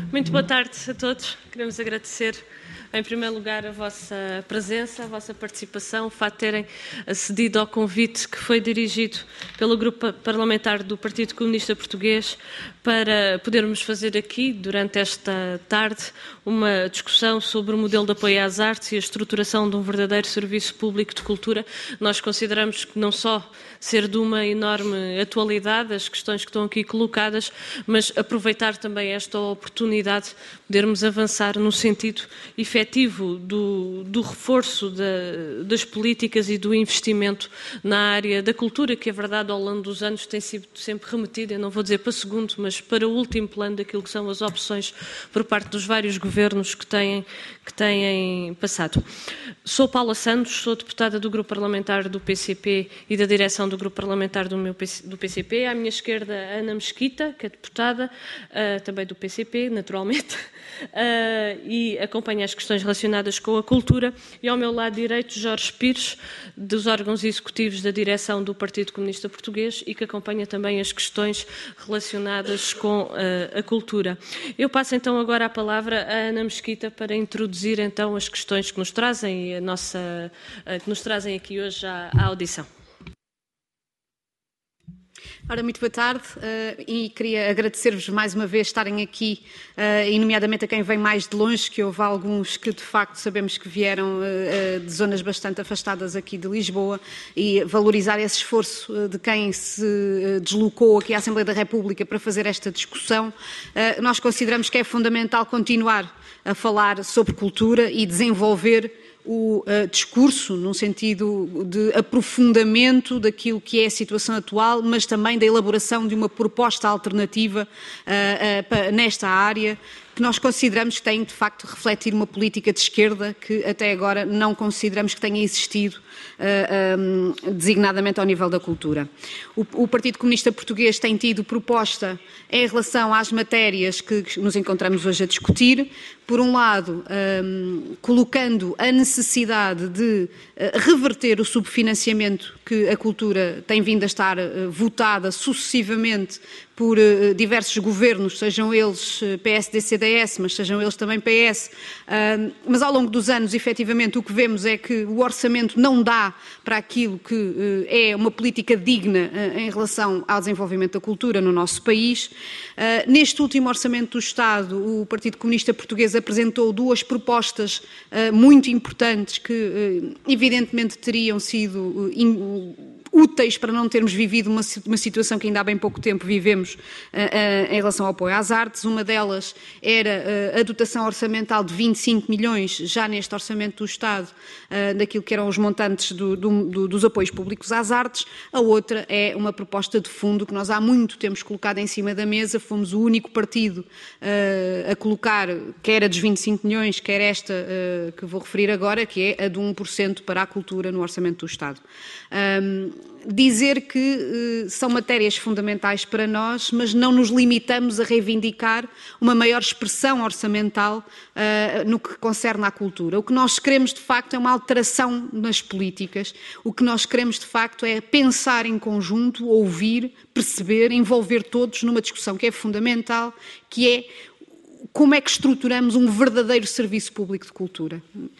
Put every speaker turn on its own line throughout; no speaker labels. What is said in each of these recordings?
Muito boa tarde a todos. Queremos agradecer, em primeiro lugar, a vossa presença, a vossa participação, o facto de terem acedido ao convite que foi dirigido pelo Grupo Parlamentar do Partido Comunista Português para podermos fazer aqui, durante esta tarde, uma discussão sobre o modelo de apoio às artes e a estruturação de um verdadeiro serviço público de cultura. Nós consideramos que não só ser de uma enorme atualidade as questões que estão aqui colocadas, mas aproveitar também esta oportunidade de podermos avançar no sentido efetivo do reforço das políticas e do investimento na área da cultura, que, é verdade, ao longo dos anos tem sido sempre remetida, eu não vou dizer para segundo, mas para o último plano daquilo que são as opções por parte dos vários governos que têm passado. Sou Paula Santos, sou deputada do Grupo Parlamentar do PCP e da direção do Grupo Parlamentar do PCP. À minha esquerda, Ana Mesquita, que é deputada, também do PCP, naturalmente, e acompanha as questões relacionadas com a cultura. E ao meu lado direito, Jorge Pires, dos órgãos executivos da direção do Partido Comunista Português e que acompanha também as questões relacionadas com a cultura. Eu passo então agora a palavra à Ana Mesquita para introduzir então as questões que nos trazem que nos trazem aqui hoje à audição.
Ora, muito boa tarde e queria agradecer-vos mais uma vez estarem aqui, e nomeadamente a quem vem mais de longe, que houve alguns que de facto sabemos que vieram de zonas bastante afastadas aqui de Lisboa, e valorizar esse esforço de quem se deslocou aqui à Assembleia da República para fazer esta discussão. Nós consideramos que é fundamental continuar a falar sobre cultura e desenvolver o discurso num sentido de aprofundamento daquilo que é a situação atual, mas também da elaboração de uma proposta alternativa nesta área, que nós consideramos que tem, de facto, refletir uma política de esquerda que até agora não consideramos que tenha existido designadamente ao nível da cultura. O Partido Comunista Português tem tido proposta em relação às matérias que nos encontramos hoje a discutir. Por um lado, colocando a necessidade de reverter o subfinanciamento que a cultura tem vindo a estar votada sucessivamente por diversos governos, sejam eles PSD-CDS, mas sejam eles também PS, mas ao longo dos anos, efetivamente, o que vemos é que o orçamento não dá para aquilo que é uma política digna em relação ao desenvolvimento da cultura no nosso país. Neste último orçamento do Estado, o Partido Comunista Português apresentou duas propostas muito importantes que, evidentemente, teriam sido úteis para não termos vivido uma situação que ainda há bem pouco tempo vivemos em relação ao apoio às artes. Uma delas era a dotação orçamental de 25 milhões, já neste orçamento do Estado, daquilo que eram os montantes dos apoios públicos às artes. A outra é uma proposta de fundo que nós há muito temos colocado em cima da mesa. Fomos o único partido a colocar, quer a dos 25 milhões, quer esta que vou referir agora, que é a de 1% para a cultura no orçamento do Estado. Dizer que são matérias fundamentais para nós, mas não nos limitamos a reivindicar uma maior expressão orçamental no que concerne à cultura. O que nós queremos, de facto, é uma alteração nas políticas. O que nós queremos, de facto, é pensar em conjunto, ouvir, perceber, envolver todos numa discussão que é fundamental, que é como é que estruturamos um verdadeiro serviço público de cultura.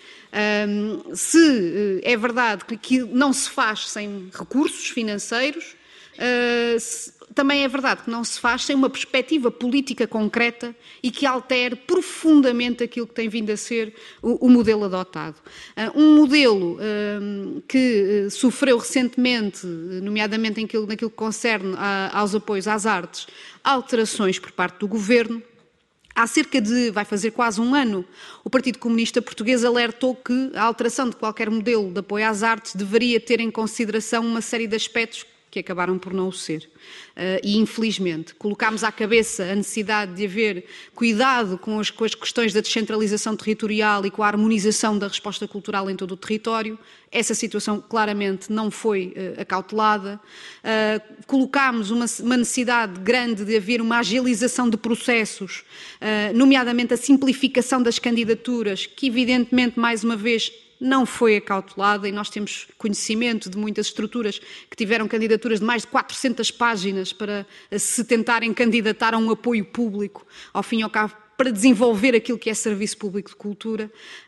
Se é verdade que não se faz sem recursos financeiros, também é verdade que não se faz sem uma perspectiva política concreta e que altere profundamente aquilo que tem vindo a ser o modelo adotado. Um modelo que sofreu recentemente, nomeadamente naquilo que concerne aos apoios às artes, alterações por parte do Governo. Há vai fazer quase um ano, o Partido Comunista Português alertou que a alteração de qualquer modelo de apoio às artes deveria ter em consideração uma série de aspectos que acabaram por não o ser. E, infelizmente, colocámos à cabeça a necessidade de haver cuidado com as questões da descentralização territorial e com a harmonização da resposta cultural em todo o território. Essa situação claramente não foi acautelada. Colocámos uma necessidade grande de haver uma agilização de processos, nomeadamente a simplificação das candidaturas, que evidentemente, mais uma vez, não foi acautelada, e nós temos conhecimento de muitas estruturas que tiveram candidaturas de mais de 400 páginas para se tentarem candidatar a um apoio público. Ao fim e ao cabo, para desenvolver aquilo que é serviço público de cultura,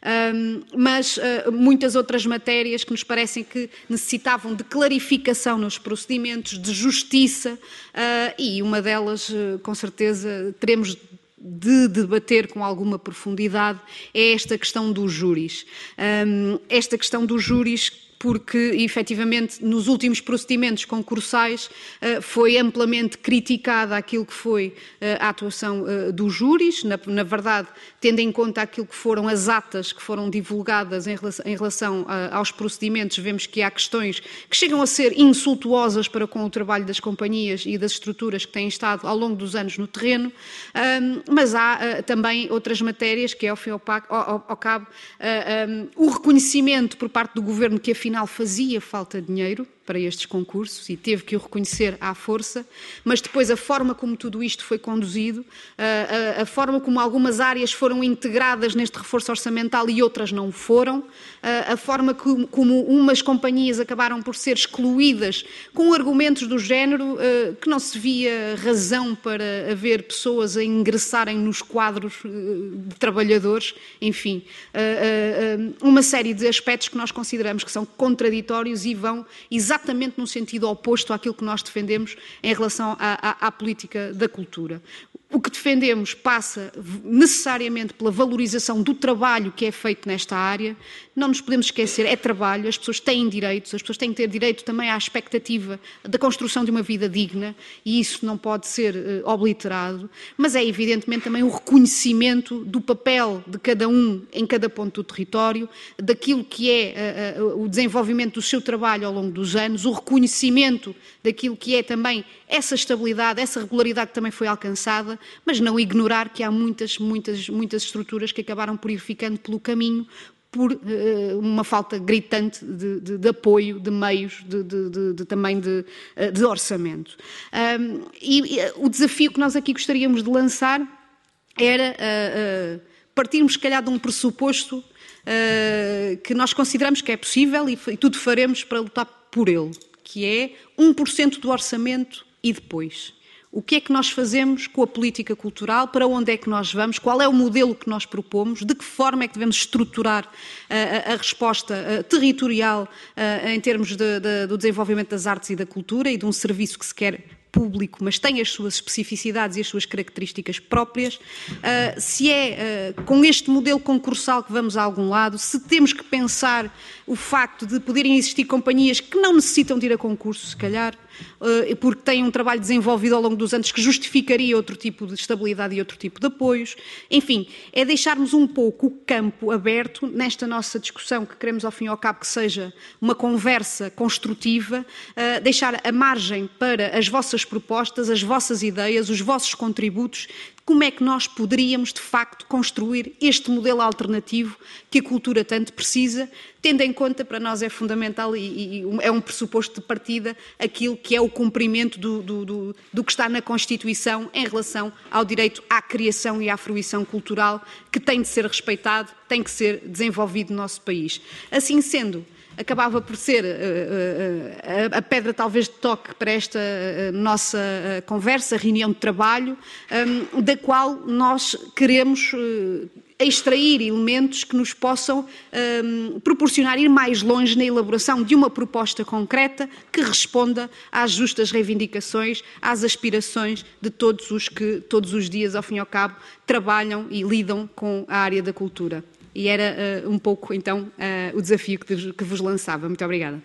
mas muitas outras matérias que nos parecem que necessitavam de clarificação nos procedimentos, de justiça, e uma delas, com certeza, teremos de debater com alguma profundidade, é esta questão dos júris. Esta questão dos júris, porque, efetivamente, nos últimos procedimentos concursais foi amplamente criticada aquilo que foi a atuação dos júris, na verdade, tendo em conta aquilo que foram as atas que foram divulgadas em relação aos procedimentos, vemos que há questões que chegam a ser insultuosas para com o trabalho das companhias e das estruturas que têm estado ao longo dos anos no terreno, mas há também outras matérias que é, ao fim e ao cabo, o reconhecimento por parte do Governo que afinal fazia falta de dinheiro para estes concursos e teve que o reconhecer à força, mas depois a forma como tudo isto foi conduzido, a forma como algumas áreas foram integradas neste reforço orçamental e outras não foram, a forma como umas companhias acabaram por ser excluídas com argumentos do género que não se via razão para haver pessoas a ingressarem nos quadros de trabalhadores, enfim, uma série de aspectos que nós consideramos que são contraditórios e vão exatamente no sentido oposto àquilo que nós defendemos em relação à política da cultura. O que defendemos passa necessariamente pela valorização do trabalho que é feito nesta área. Não nos podemos esquecer, é trabalho, as pessoas têm direitos, as pessoas têm que ter direito também à expectativa da construção de uma vida digna e isso não pode ser obliterado, mas é evidentemente também o reconhecimento do papel de cada um em cada ponto do território, daquilo que é o desenvolvimento do seu trabalho ao longo dos anos, o reconhecimento daquilo que é também essa estabilidade, essa regularidade que também foi alcançada, mas não ignorar que há muitas estruturas que acabaram por ir ficando pelo caminho por uma falta gritante de apoio, de meios, também de orçamento. E o desafio que nós aqui gostaríamos de lançar era partirmos, se calhar, de um pressuposto que nós consideramos que é possível e tudo faremos para lutar por ele, que é 1% do orçamento e depois. O que é que nós fazemos com a política cultural? Para onde é que nós vamos? Qual é o modelo que nós propomos? De que forma é que devemos estruturar a resposta territorial em termos do desenvolvimento das artes e da cultura e de um serviço que se quer público, mas tem as suas especificidades e as suas características próprias, se é com este modelo concursal que vamos a algum lado, se temos que pensar o facto de poderem existir companhias que não necessitam de ir a concurso, se calhar, porque têm um trabalho desenvolvido ao longo dos anos que justificaria outro tipo de estabilidade e outro tipo de apoios. Enfim, é deixarmos um pouco o campo aberto nesta nossa discussão, que queremos ao fim e ao cabo que seja uma conversa construtiva, deixar a margem para as vossas propostas, as vossas ideias, os vossos contributos, como é que nós poderíamos, de facto, construir este modelo alternativo que a cultura tanto precisa, tendo em conta, para nós é fundamental e é um pressuposto de partida, aquilo que é o cumprimento do que está na Constituição em relação ao direito à criação e à fruição cultural, que tem de ser respeitado, tem que ser desenvolvido no nosso país. Assim sendo, acabava por ser a pedra talvez de toque para esta nossa conversa, reunião de trabalho, da qual nós queremos extrair elementos que nos possam proporcionar ir mais longe na elaboração de uma proposta concreta que responda às justas reivindicações, às aspirações de todos os que todos os dias, ao fim e ao cabo, trabalham e lidam com a área da cultura. E era um pouco, então, o desafio que vos lançava. Muito obrigada.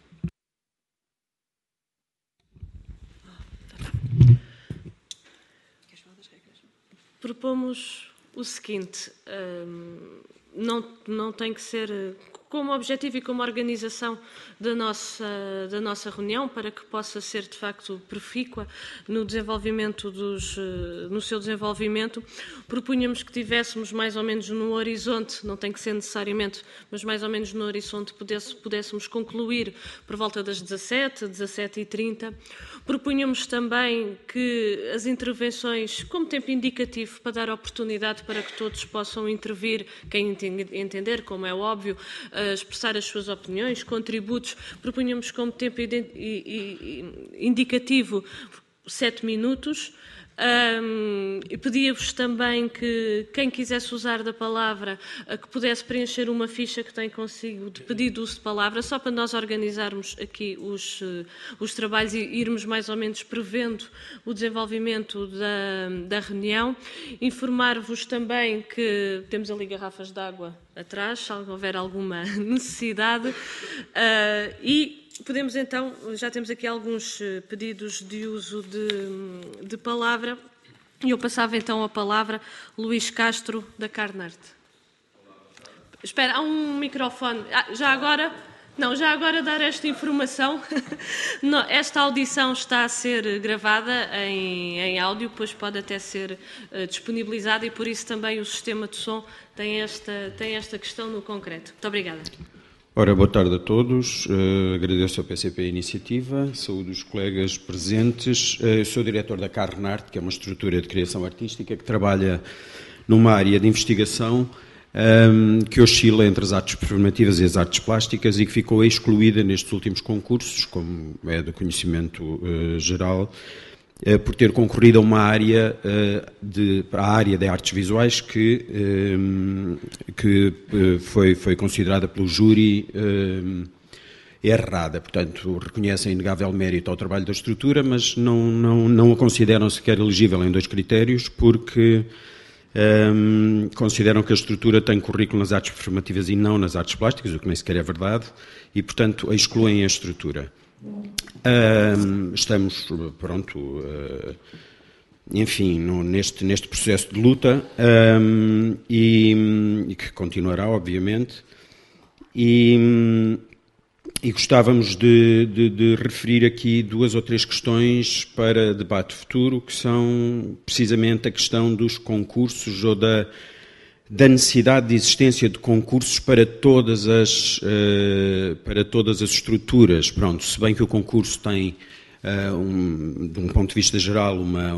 Propomos o seguinte, não tem que ser como objetivo e como organização da nossa reunião, para que possa ser, de facto, profícua no seu desenvolvimento, propunhamos que tivéssemos mais ou menos no horizonte, não tem que ser necessariamente, mas mais ou menos no horizonte pudéssemos concluir por volta das 17h30. Propunhamos também que as intervenções, como tempo indicativo, para dar oportunidade para que todos possam intervir, quem entender, como é óbvio, expressar as suas opiniões, contributos, propunhamos como tempo indicativo 7 minutos. E pedia-vos também que quem quisesse usar da palavra, que pudesse preencher uma ficha que tem consigo de pedido de uso de palavra, só para nós organizarmos aqui os trabalhos e irmos mais ou menos prevendo o desenvolvimento da reunião. Informar-vos também que temos ali garrafas de água atrás, se houver alguma necessidade. E podemos então, já temos aqui alguns pedidos de uso de palavra, e eu passava então a palavra Luís Castro, da Carnarte. Espera, há um microfone. Já agora dar esta informação. Esta audição está a ser gravada em áudio, depois pode até ser disponibilizada, e por isso também o sistema de som tem esta questão no concreto. Muito obrigada.
Ora, boa tarde a todos. Agradeço ao PCP a iniciativa, saúdo os colegas presentes. Sou diretor da Carnarte, que é uma estrutura de criação artística que trabalha numa área de investigação que oscila entre as artes performativas e as artes plásticas e que ficou excluída nestes últimos concursos, como é do conhecimento geral, por ter concorrido a uma área, para a área de artes visuais que foi considerada pelo júri errada. Portanto, reconhecem inegável mérito ao trabalho da estrutura, mas não a consideram sequer elegível em 2 critérios, porque consideram que a estrutura tem currículo nas artes performativas e não nas artes plásticas, o que nem sequer é verdade, e, portanto, excluem a estrutura. Estamos, enfim, neste processo de luta e que continuará, obviamente, e gostávamos de referir aqui 2 ou 3 questões para debate futuro, que são precisamente a questão dos concursos ou da necessidade de existência de concursos para todas as estruturas. Pronto, se bem que o concurso tem, de um ponto de vista geral,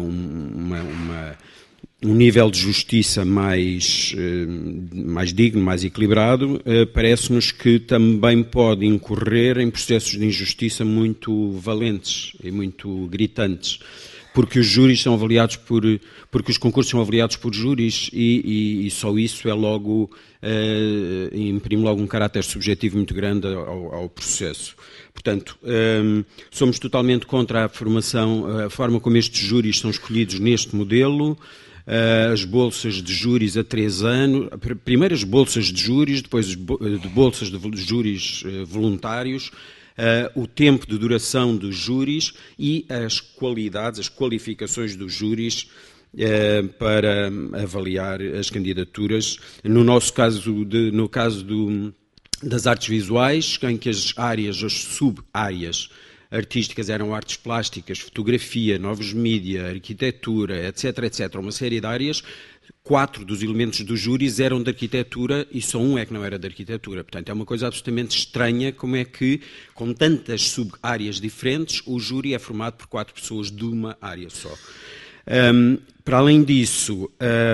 um nível de justiça mais digno, mais equilibrado, parece-nos que também pode incorrer em processos de injustiça muito valentes e muito gritantes, porque os júris são avaliados porque os concursos são avaliados por júris e só isso é logo, imprime logo um caráter subjetivo muito grande ao processo. Portanto, somos totalmente contra a forma como estes júris são escolhidos neste modelo. As bolsas de júris a 3 anos, primeiro as bolsas de júris, depois de bolsas de júris voluntários, o tempo de duração dos júris e as qualificações dos júris para avaliar as candidaturas. No nosso caso, no caso das artes visuais, em que as sub-áreas artísticas eram artes plásticas, fotografia, novos mídia, arquitetura, etc., uma série de áreas. 4 dos elementos dos júris eram de arquitetura e só um é que não era de arquitetura. Portanto, é uma coisa absolutamente estranha como é que, com tantas sub-áreas diferentes, o júri é formado por 4 pessoas de uma área só. Para além disso,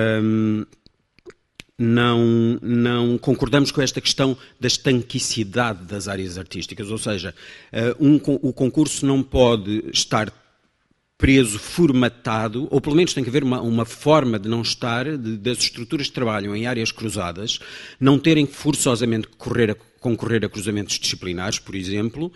não concordamos com esta questão da estanquicidade das áreas artísticas, ou seja, o concurso não pode estar preso, formatado, ou pelo menos tem que haver uma forma de não estar, das estruturas que trabalham em áreas cruzadas, não terem que forçosamente concorrer a cruzamentos disciplinares, por exemplo,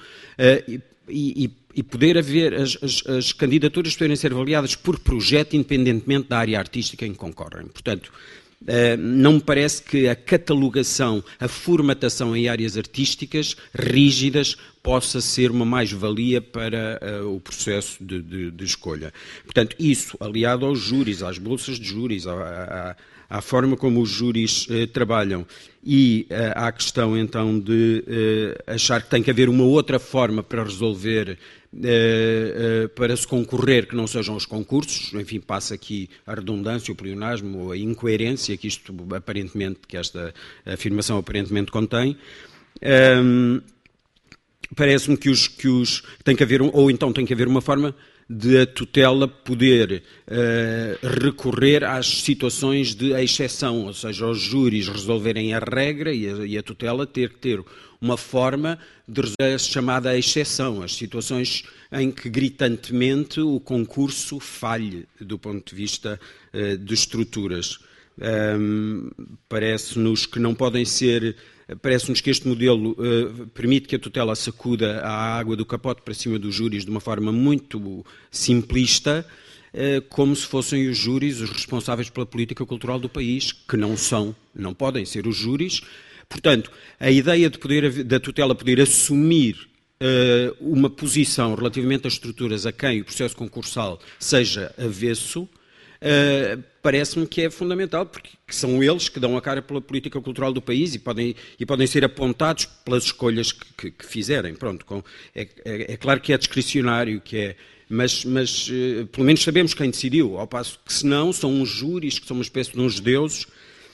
e poder haver as candidaturas poderem ser avaliadas por projeto, independentemente da área artística em que concorrem. Portanto, não me parece que a catalogação, a formatação em áreas artísticas rígidas possa ser uma mais-valia para o processo de escolha. Portanto, isso, aliado aos júris, às bolsas de júris, à forma como os júris trabalham e à questão, então, de achar que tem que haver uma outra forma para resolver, para se concorrer que não sejam os concursos, enfim, passa aqui a redundância, o pleonasmo, a incoerência que esta afirmação aparentemente contém. Parece-me que tem que haver, ou então tem que haver uma forma de a tutela poder recorrer às situações de exceção, ou seja, os júris resolverem a regra e a tutela ter que ter uma forma de resolver a chamada exceção, as situações em que gritantemente o concurso falhe do ponto de vista de estruturas. Parece-nos que não podem ser... Parece-nos que este modelo permite que a tutela sacuda a água do capote para cima dos júris de uma forma muito simplista, como se fossem os júris os responsáveis pela política cultural do país, que não são, não podem ser os júris. Portanto, a ideia da tutela poder assumir uma posição relativamente às estruturas a quem o processo concursal seja avesso, parece-me que é fundamental, porque são eles que dão a cara pela política cultural do país e podem ser apontados pelas escolhas que fizerem. Pronto, é claro que é discricionário, mas pelo menos sabemos quem decidiu, ao passo que senão são uns júris que são uma espécie de uns deuses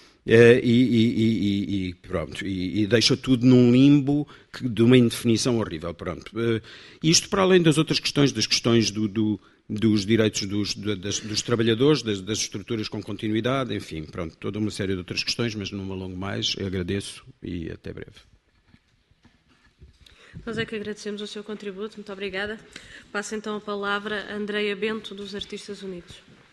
pronto, e deixa tudo num limbo de uma indefinição horrível. Pronto. Isto para além das outras questões, das questões dos direitos dos trabalhadores, das estruturas com continuidade, enfim, pronto, toda uma série de outras questões, mas não me alongo mais, agradeço e até breve.
Nós é que agradecemos o seu contributo, muito obrigada. Passo então a palavra a Andreia Bento, dos Artistas Unidos.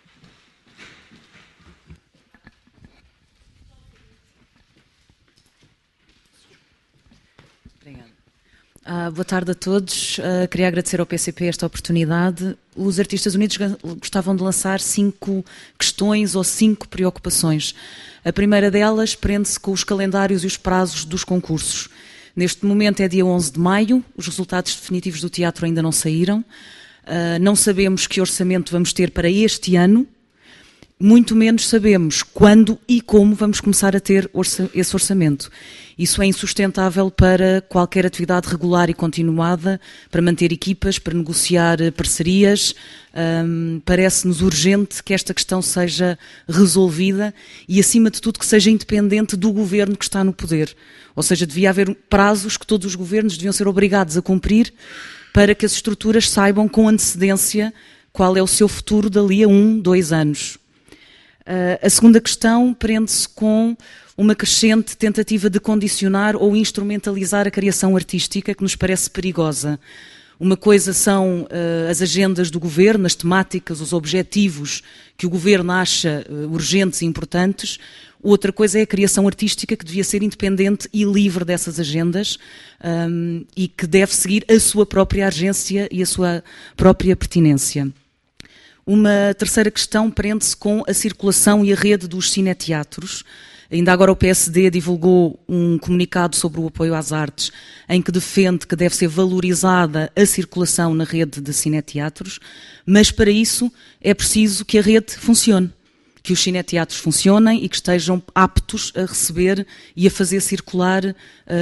Boa tarde a todos. Queria agradecer ao PCP esta oportunidade. Os Artistas Unidos gostavam de lançar 5 questões ou 5 preocupações. A primeira delas prende-se com os calendários e os prazos dos concursos. Neste momento é dia 11 de maio, os resultados definitivos do teatro ainda não saíram. Não sabemos que orçamento vamos ter para este ano, muito menos sabemos quando e como vamos começar a ter esse orçamento. Isso é insustentável para qualquer atividade regular e continuada, para manter equipas, para negociar parcerias. Parece-nos urgente que esta questão seja resolvida e, acima de tudo, que seja independente do governo que está no poder. Ou seja, devia haver prazos que todos os governos deviam ser obrigados a cumprir para que as estruturas saibam com antecedência qual é o seu futuro dali a 1, 2 anos. A segunda questão prende-se com uma crescente tentativa de condicionar ou instrumentalizar a criação artística, que nos parece perigosa. Uma coisa são as agendas do governo, as temáticas, os objetivos que o governo acha urgentes e importantes. Outra coisa é a criação artística, que devia ser independente e livre dessas agendas e que deve seguir a sua própria agência e a sua própria pertinência. Uma terceira questão prende-se com a circulação e a rede dos cineteatros. Ainda agora o PSD divulgou um comunicado sobre o apoio às artes, em que defende que deve ser valorizada a circulação na rede de cineteatros, mas para isso é preciso que a rede funcione, que os cineteatros funcionem e que estejam aptos a receber e a fazer circular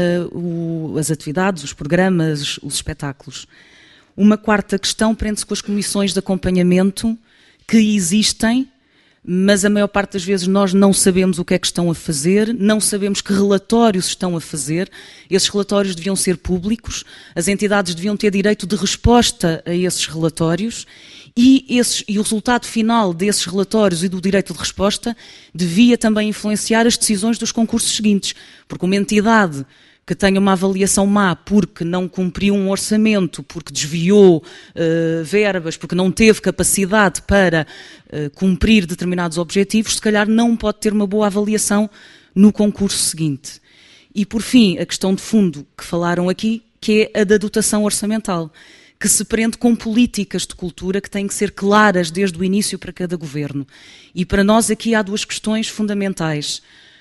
as atividades, os programas, os espetáculos. Uma quarta questão prende-se com as comissões de acompanhamento que existem, mas a maior parte das vezes nós não sabemos o que é que estão a fazer, não sabemos que relatórios estão a fazer. Esses relatórios deviam ser públicos, as entidades deviam ter direito de resposta a esses relatórios e o resultado final desses relatórios e do direito de resposta devia também influenciar as decisões dos concursos seguintes, porque uma entidade que tenha uma avaliação má porque não cumpriu um orçamento, porque desviou verbas, porque não teve capacidade para cumprir determinados objetivos, se calhar não pode ter uma boa avaliação no concurso seguinte. E, por fim, a questão de fundo que falaram aqui, que é a da dotação orçamental, que se prende com políticas de cultura que têm que ser claras desde o início para cada governo. E para nós aqui há 2 questões fundamentais.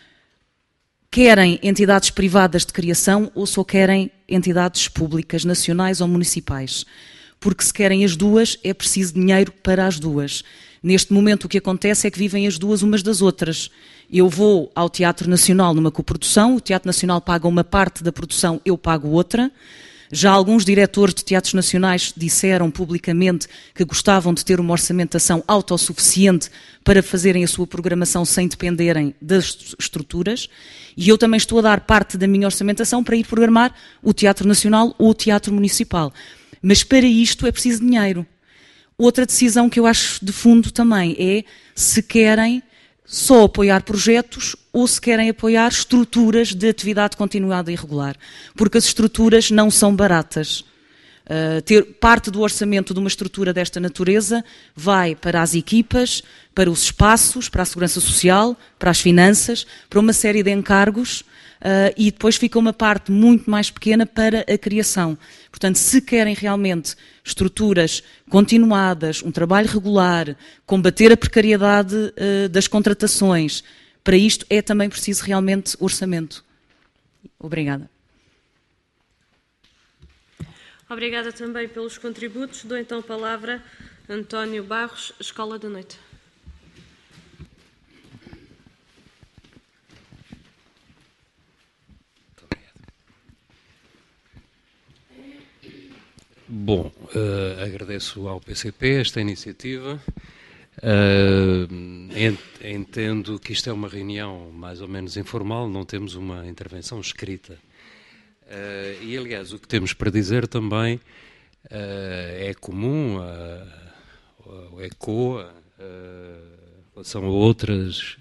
Querem entidades privadas de criação ou só querem entidades públicas, nacionais ou municipais? Porque se querem as duas, é preciso dinheiro para as duas. Neste momento o que acontece é que vivem as duas umas das outras. Eu vou ao Teatro Nacional numa coprodução, o Teatro Nacional paga uma parte da produção, eu pago outra. Já alguns diretores de teatros nacionais disseram publicamente que gostavam de ter uma orçamentação autossuficiente para fazerem a sua programação sem dependerem das estruturas. E eu também estou a dar parte da minha orçamentação para ir programar o Teatro Nacional ou o Teatro Municipal. Mas para isto é preciso dinheiro. Outra decisão que eu acho de fundo também é se querem só apoiar projetos ou se querem apoiar estruturas de atividade continuada e regular, porque as estruturas não são baratas. Ter parte do orçamento de uma estrutura desta natureza vai para as equipas, para os espaços, para a segurança social, para as finanças, para uma série de encargos, e depois fica uma parte muito mais pequena para a criação. Portanto, se querem realmente estruturas continuadas, um trabalho regular, combater a precariedade das contratações, para isto é também preciso realmente orçamento. Obrigada.
Obrigada também pelos contributos. Dou então a palavra a António Barros, Escola da Noite.
Bom, agradeço ao PCP esta iniciativa. Entendo que isto é uma reunião mais ou menos informal, não temos uma intervenção escrita. E, aliás, o que temos para dizer também é comum ao ECOA, em relação a outras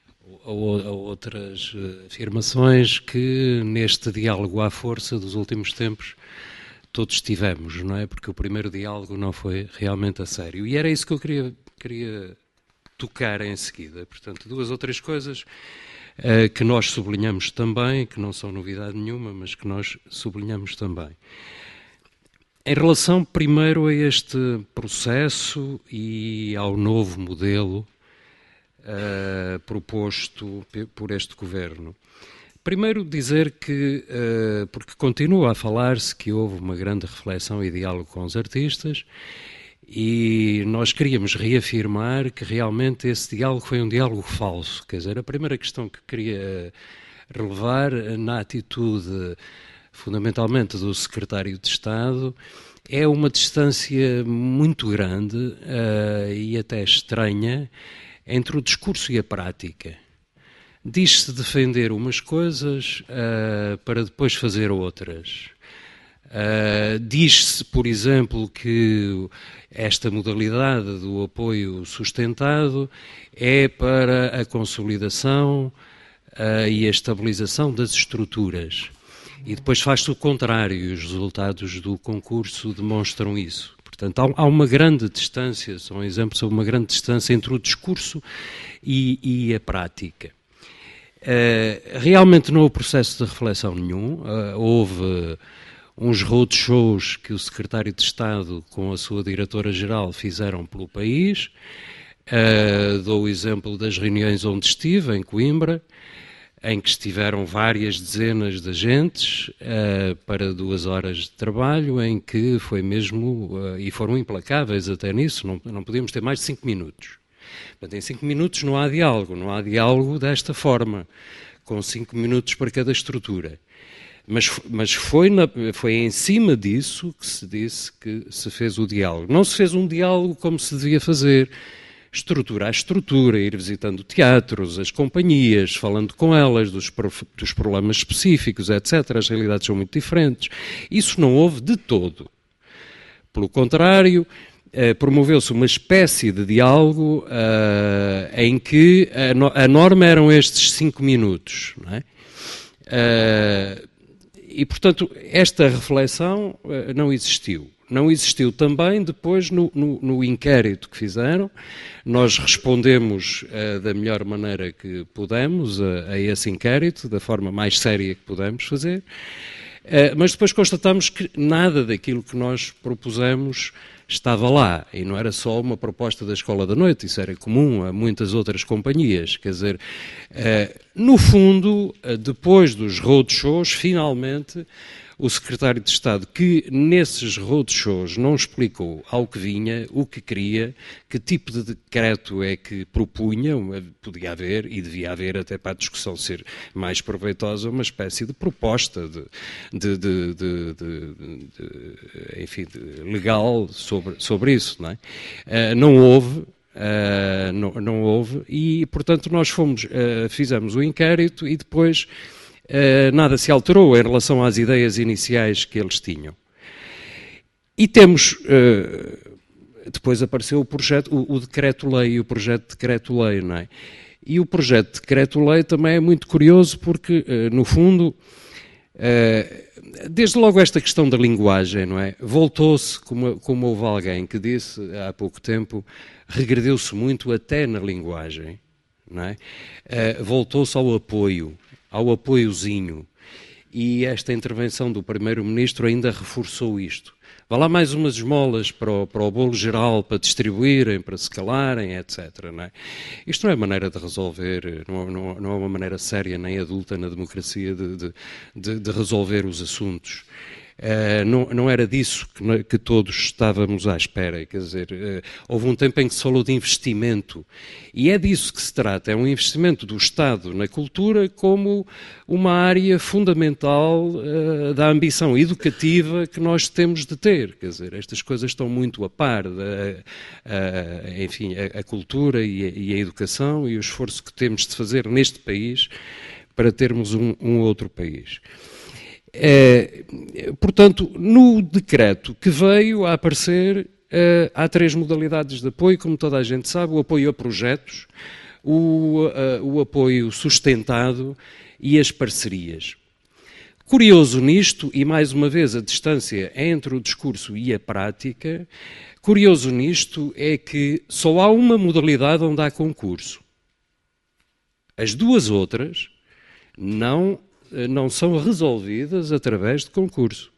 afirmações que neste diálogo à força dos últimos tempos todos tivemos, não é? Porque o primeiro diálogo não foi realmente a sério. E era isso que eu queria tocar em seguida. Portanto, 2 ou 3 coisas que nós sublinhamos também, que não são novidade nenhuma, mas que nós sublinhamos também. Em relação, primeiro, a este processo e ao novo modelo proposto por este Governo. Primeiro dizer que, porque continua a falar-se que houve uma grande reflexão e diálogo com os artistas, e nós queríamos reafirmar que realmente esse diálogo foi um diálogo falso. Quer dizer, a primeira questão que queria relevar na atitude, fundamentalmente, do Secretário de Estado, é uma distância muito grande e até estranha entre o discurso e a prática. Diz-se defender umas coisas para depois fazer outras. Diz-se, por exemplo, que esta modalidade do apoio sustentado é para a consolidação e a estabilização das estruturas. E depois faz-se o contrário, e os resultados do concurso demonstram isso. Portanto, há uma grande distância, são exemplos sobre uma grande distância entre o discurso e a prática. Realmente não houve processo de reflexão nenhum, houve uns roadshows que o Secretário de Estado com a sua Diretora-Geral fizeram pelo país. Dou o exemplo das reuniões onde estive, em Coimbra, em que estiveram várias dezenas de agentes para 2 horas de trabalho, em que foi mesmo, e foram implacáveis até nisso, não podíamos ter mais de 5 minutos. Portanto, em 5 minutos não há diálogo desta forma, com 5 minutos para cada estrutura. Mas foi em cima disso que se disse que se fez o diálogo. Não se fez um diálogo como se devia fazer, estrutura a estrutura, ir visitando teatros, as companhias, falando com elas dos problemas específicos, etc. As realidades são muito diferentes. Isso não houve de todo. Pelo contrário, promoveu-se uma espécie de diálogo em que a norma eram estes 5 minutos, não é? E, portanto, esta reflexão não existiu. Não existiu também depois no inquérito que fizeram. Nós respondemos da melhor maneira que pudemos a esse inquérito, da forma mais séria que pudemos fazer, mas depois constatamos que nada daquilo que nós propusemos estava lá, e não era só uma proposta da Escola da Noite, isso era comum a muitas outras companhias. Quer dizer, no fundo, depois dos roadshows, finalmente, o Secretário de Estado, que nesses roadshows não explicou ao que vinha, o que queria, que tipo de decreto é que propunha, podia haver e devia haver, até para a discussão ser mais proveitosa, uma espécie de proposta enfim, legal sobre isso, não é? Não houve. Não houve, e portanto nós fizemos o inquérito e depois nada se alterou em relação às ideias iniciais que eles tinham. E temos depois apareceu o projeto, o decreto-lei, o projeto de decreto-lei, não é? E o projeto de decreto-lei também é muito curioso porque, no fundo, desde logo esta questão da linguagem, não é? Voltou-se, como houve alguém que disse há pouco tempo, regrediu-se muito até na linguagem, não é? Voltou-se ao apoiozinho. E esta intervenção do Primeiro-Ministro ainda reforçou isto. Vá lá mais umas esmolas para o bolo geral, para distribuírem, para se calarem, etc. Não é? Isto não é maneira de resolver, não é uma maneira séria nem adulta na democracia de resolver os assuntos. Não era disso que todos estávamos à espera. Quer dizer, houve um tempo em que se falou de investimento. E é disso que se trata. É um investimento do Estado na cultura como uma área fundamental da ambição educativa que nós temos de ter. Quer dizer, estas coisas estão muito a par. Enfim, a cultura e a educação e o esforço que temos de fazer neste país para termos um outro país. Portanto, no decreto que veio a aparecer, há 3 modalidades de apoio, como toda a gente sabe: o apoio a projetos, o apoio sustentado e as parcerias. Curioso nisto, e mais uma vez a distância entre o discurso e a prática, curioso nisto é que só há uma modalidade onde há concurso. As 2 outras não são resolvidas através de concurso.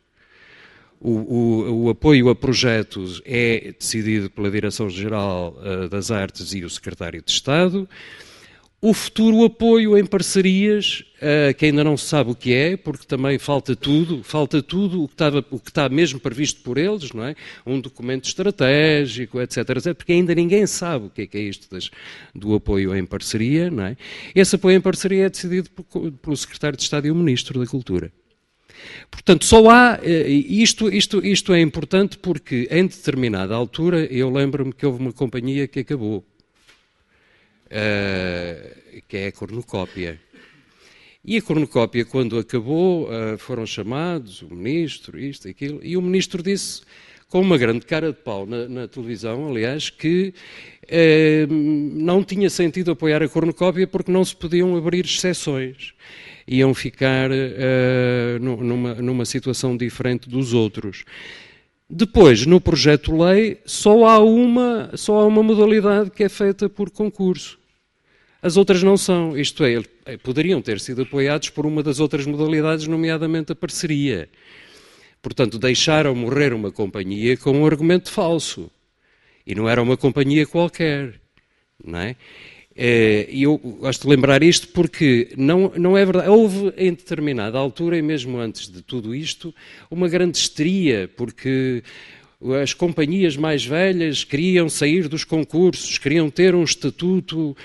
O apoio a projetos é decidido pela Direção-Geral das Artes e o Secretário de Estado. O futuro apoio em parcerias, que ainda não se sabe o que é, porque também falta tudo o que está mesmo previsto por eles, não é? Um documento estratégico, etc., porque ainda ninguém sabe o que é isto do apoio em parceria, não é? Esse apoio em parceria é decidido pelo Secretário de Estado e o Ministro da Cultura. Portanto, só há... Isto é importante porque, em determinada altura, eu lembro-me que houve uma companhia que acabou, que é a cornucópia. E a cornucópia, quando acabou, foram chamados, o Ministro, isto, aquilo, e o Ministro disse, com uma grande cara de pau na televisão, aliás, que não tinha sentido apoiar a cornucópia porque não se podiam abrir exceções. Iam ficar numa situação diferente dos outros. Depois, no projeto-lei, só há uma modalidade que é feita por concurso. As outras não são, isto é, poderiam ter sido apoiados por uma das outras modalidades, nomeadamente a parceria. Portanto, deixaram morrer uma companhia com um argumento falso. E não era uma companhia qualquer, não é? E eu gosto de lembrar isto porque não é verdade. Houve em determinada altura, e mesmo antes de tudo isto, uma grande histeria, porque as companhias mais velhas queriam sair dos concursos, queriam ter um estatuto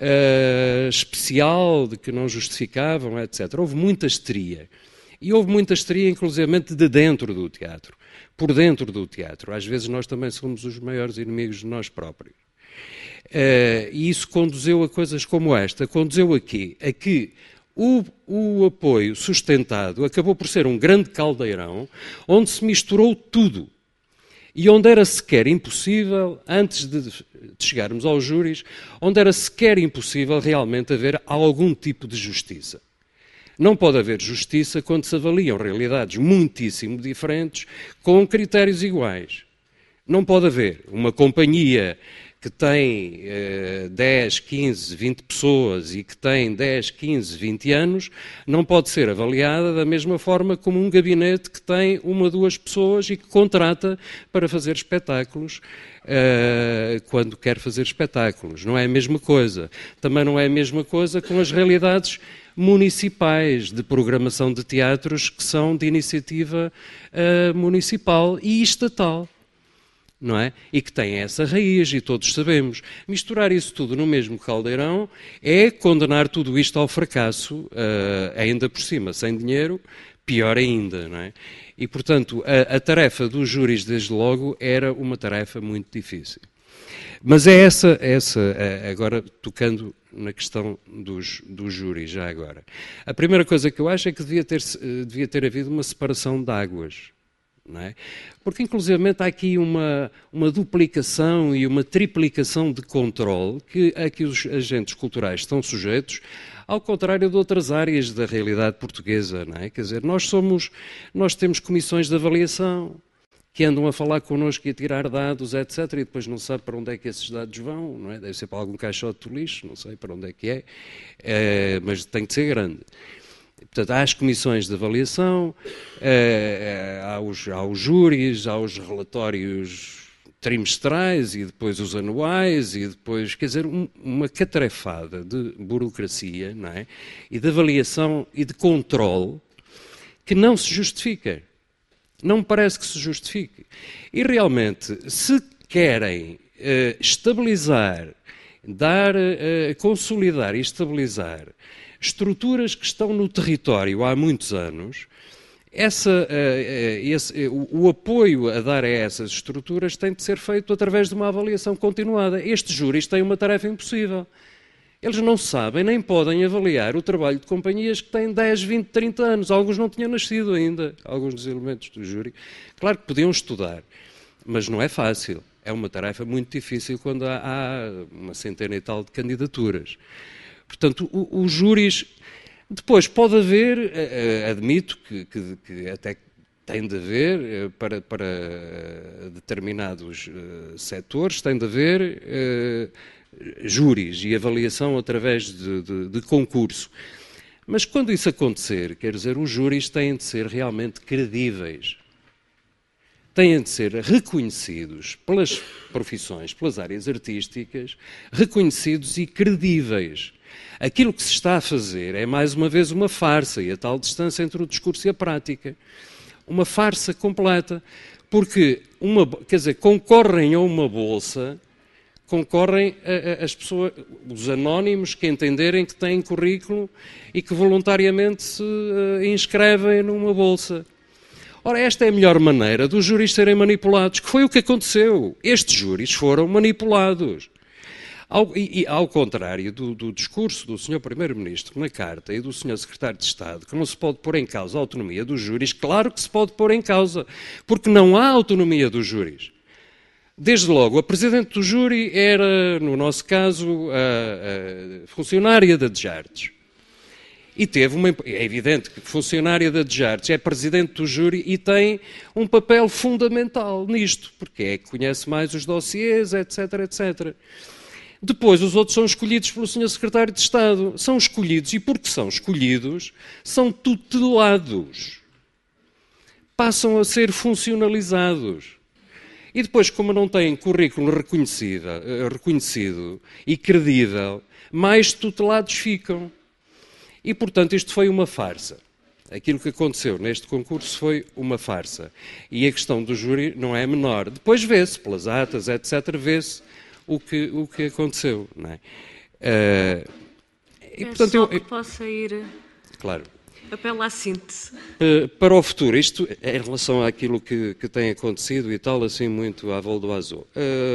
especial de que não justificavam, etc. Houve muita histeria. E houve muita histeria, inclusivamente, de dentro do teatro, por dentro do teatro. Às vezes nós também somos os maiores inimigos de nós próprios. E isso conduziu a coisas como esta. Conduziu a quê? A que o apoio sustentado acabou por ser um grande caldeirão onde se misturou tudo. E onde era sequer impossível, antes de chegarmos aos júris, onde era sequer impossível realmente haver algum tipo de justiça. Não pode haver justiça quando se avaliam realidades muitíssimo diferentes com critérios iguais. Não pode haver uma companhia que tem 10, 15, 20 pessoas e que tem 10, 15, 20 anos, não pode ser avaliada da mesma forma como um gabinete que tem 1 ou 2 pessoas e que contrata para fazer espetáculos quando quer fazer espetáculos. Não é a mesma coisa. Também não é a mesma coisa com as realidades municipais de programação de teatros que são de iniciativa municipal e estatal. Não é? E que têm essa raiz, e todos sabemos. Misturar isso tudo no mesmo caldeirão é condenar tudo isto ao fracasso, ainda por cima, sem dinheiro, pior ainda, não é? E, portanto, a tarefa dos júris, desde logo, era uma tarefa muito difícil. Mas é essa agora tocando na questão dos júris, já agora. A primeira coisa que eu acho é que devia ter havido uma separação de águas. não é? Porque, inclusivamente, há aqui uma duplicação e uma triplicação de controle a que os agentes culturais estão sujeitos, ao contrário de outras áreas da realidade portuguesa, não é? Quer dizer, nós temos comissões de avaliação que andam a falar connosco e a tirar dados, etc., e depois não sabe para onde é que esses dados vão, não é? Deve ser para algum caixote de lixo, não sei para onde é que mas tem que ser grande. Portanto, há as comissões de avaliação, há os júris, há os relatórios trimestrais e depois os anuais e depois, quer dizer, uma catrefada de burocracia, não é? E de avaliação e de controle que não se justifica. Não me parece que se justifique. E realmente, se querem estabilizar, consolidar e estabilizar estruturas que estão no território há muitos anos, o apoio a dar a essas estruturas tem de ser feito através de uma avaliação continuada. Estes júris têm uma tarefa impossível. Eles não sabem nem podem avaliar o trabalho de companhias que têm 10, 20, 30 anos. Alguns não tinham nascido ainda, alguns dos elementos do júri. Claro que podiam estudar, mas não é fácil. É uma tarefa muito difícil quando há uma centena e tal de candidaturas. Portanto, os júris... Depois pode haver, admito que até tem de haver, para determinados setores, tem de haver júris e avaliação através de concurso. Mas quando isso acontecer, quer dizer, os júris têm de ser realmente credíveis. Têm de ser reconhecidos pelas profissões, pelas áreas artísticas, reconhecidos e credíveis. Aquilo que se está a fazer é, mais uma vez, uma farsa, e a tal distância entre o discurso e a prática. Uma farsa completa, porque, concorrem a uma bolsa, concorrem as pessoas, os anónimos que entenderem que têm currículo e que voluntariamente se inscrevem numa bolsa. Ora, esta é a melhor maneira dos júris serem manipulados, que foi o que aconteceu. Estes júris foram manipulados. Ao contrário do discurso do Sr. Primeiro-Ministro na Carta e do Sr. Secretário de Estado, que não se pode pôr em causa a autonomia dos júris, claro que se pode pôr em causa, porque não há autonomia dos júris. Desde logo, a Presidente do júri era, no nosso caso, a funcionária da DGARTES. E é evidente que a funcionária da DGARTES é Presidente do júri e tem um papel fundamental nisto, porque é que conhece mais os dossiês, etc., etc., Depois, os outros são escolhidos pelo Sr. Secretário de Estado. São escolhidos, e porque são escolhidos, são tutelados. Passam a ser funcionalizados. E depois, como não têm currículo reconhecido e credível, mais tutelados ficam. E, portanto, isto foi uma farsa. Aquilo que aconteceu neste concurso foi uma farsa. E a questão do júri não é menor. Depois vê-se, pelas atas, etc., vê-se o que aconteceu. Não é?
E, portanto, só que possa ir...
Claro.
Apelo à síntese.
Para o futuro, isto em relação àquilo que tem acontecido e tal, assim muito à vol do azul.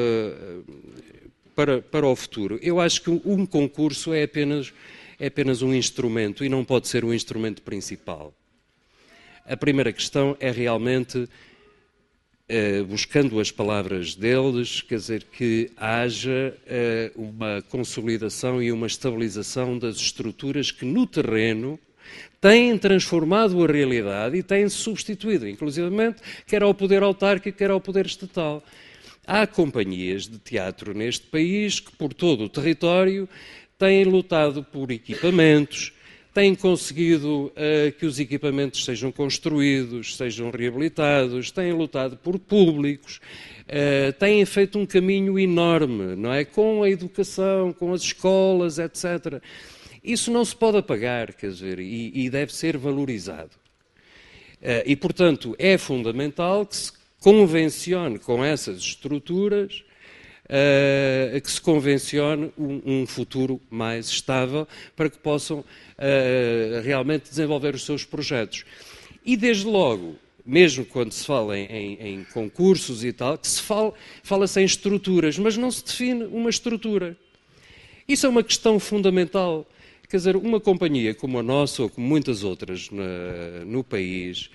Para o futuro, eu acho que um concurso é apenas um instrumento e não pode ser um instrumento principal. A primeira questão é realmente, buscando as palavras deles, quer dizer, que haja uma consolidação e uma estabilização das estruturas que no terreno têm transformado a realidade e têm-se substituído, inclusivamente, quer ao poder autárquico, quer ao poder estatal. Há companhias de teatro neste país que, por todo o território, têm lutado por equipamentos, têm conseguido que os equipamentos sejam construídos, sejam reabilitados, têm lutado por públicos, têm feito um caminho enorme, não é? Com a educação, com as escolas, etc. Isso não se pode apagar, quer dizer, e deve ser valorizado. E, portanto, é fundamental que se convencione com essas estruturas, que se convencione um futuro mais estável para que possam realmente desenvolver os seus projetos. E, desde logo, mesmo quando se fala em concursos e tal, que se fala-se em estruturas, mas não se define uma estrutura. Isso é uma questão fundamental. Quer dizer, uma companhia como a nossa, ou como muitas outras no país,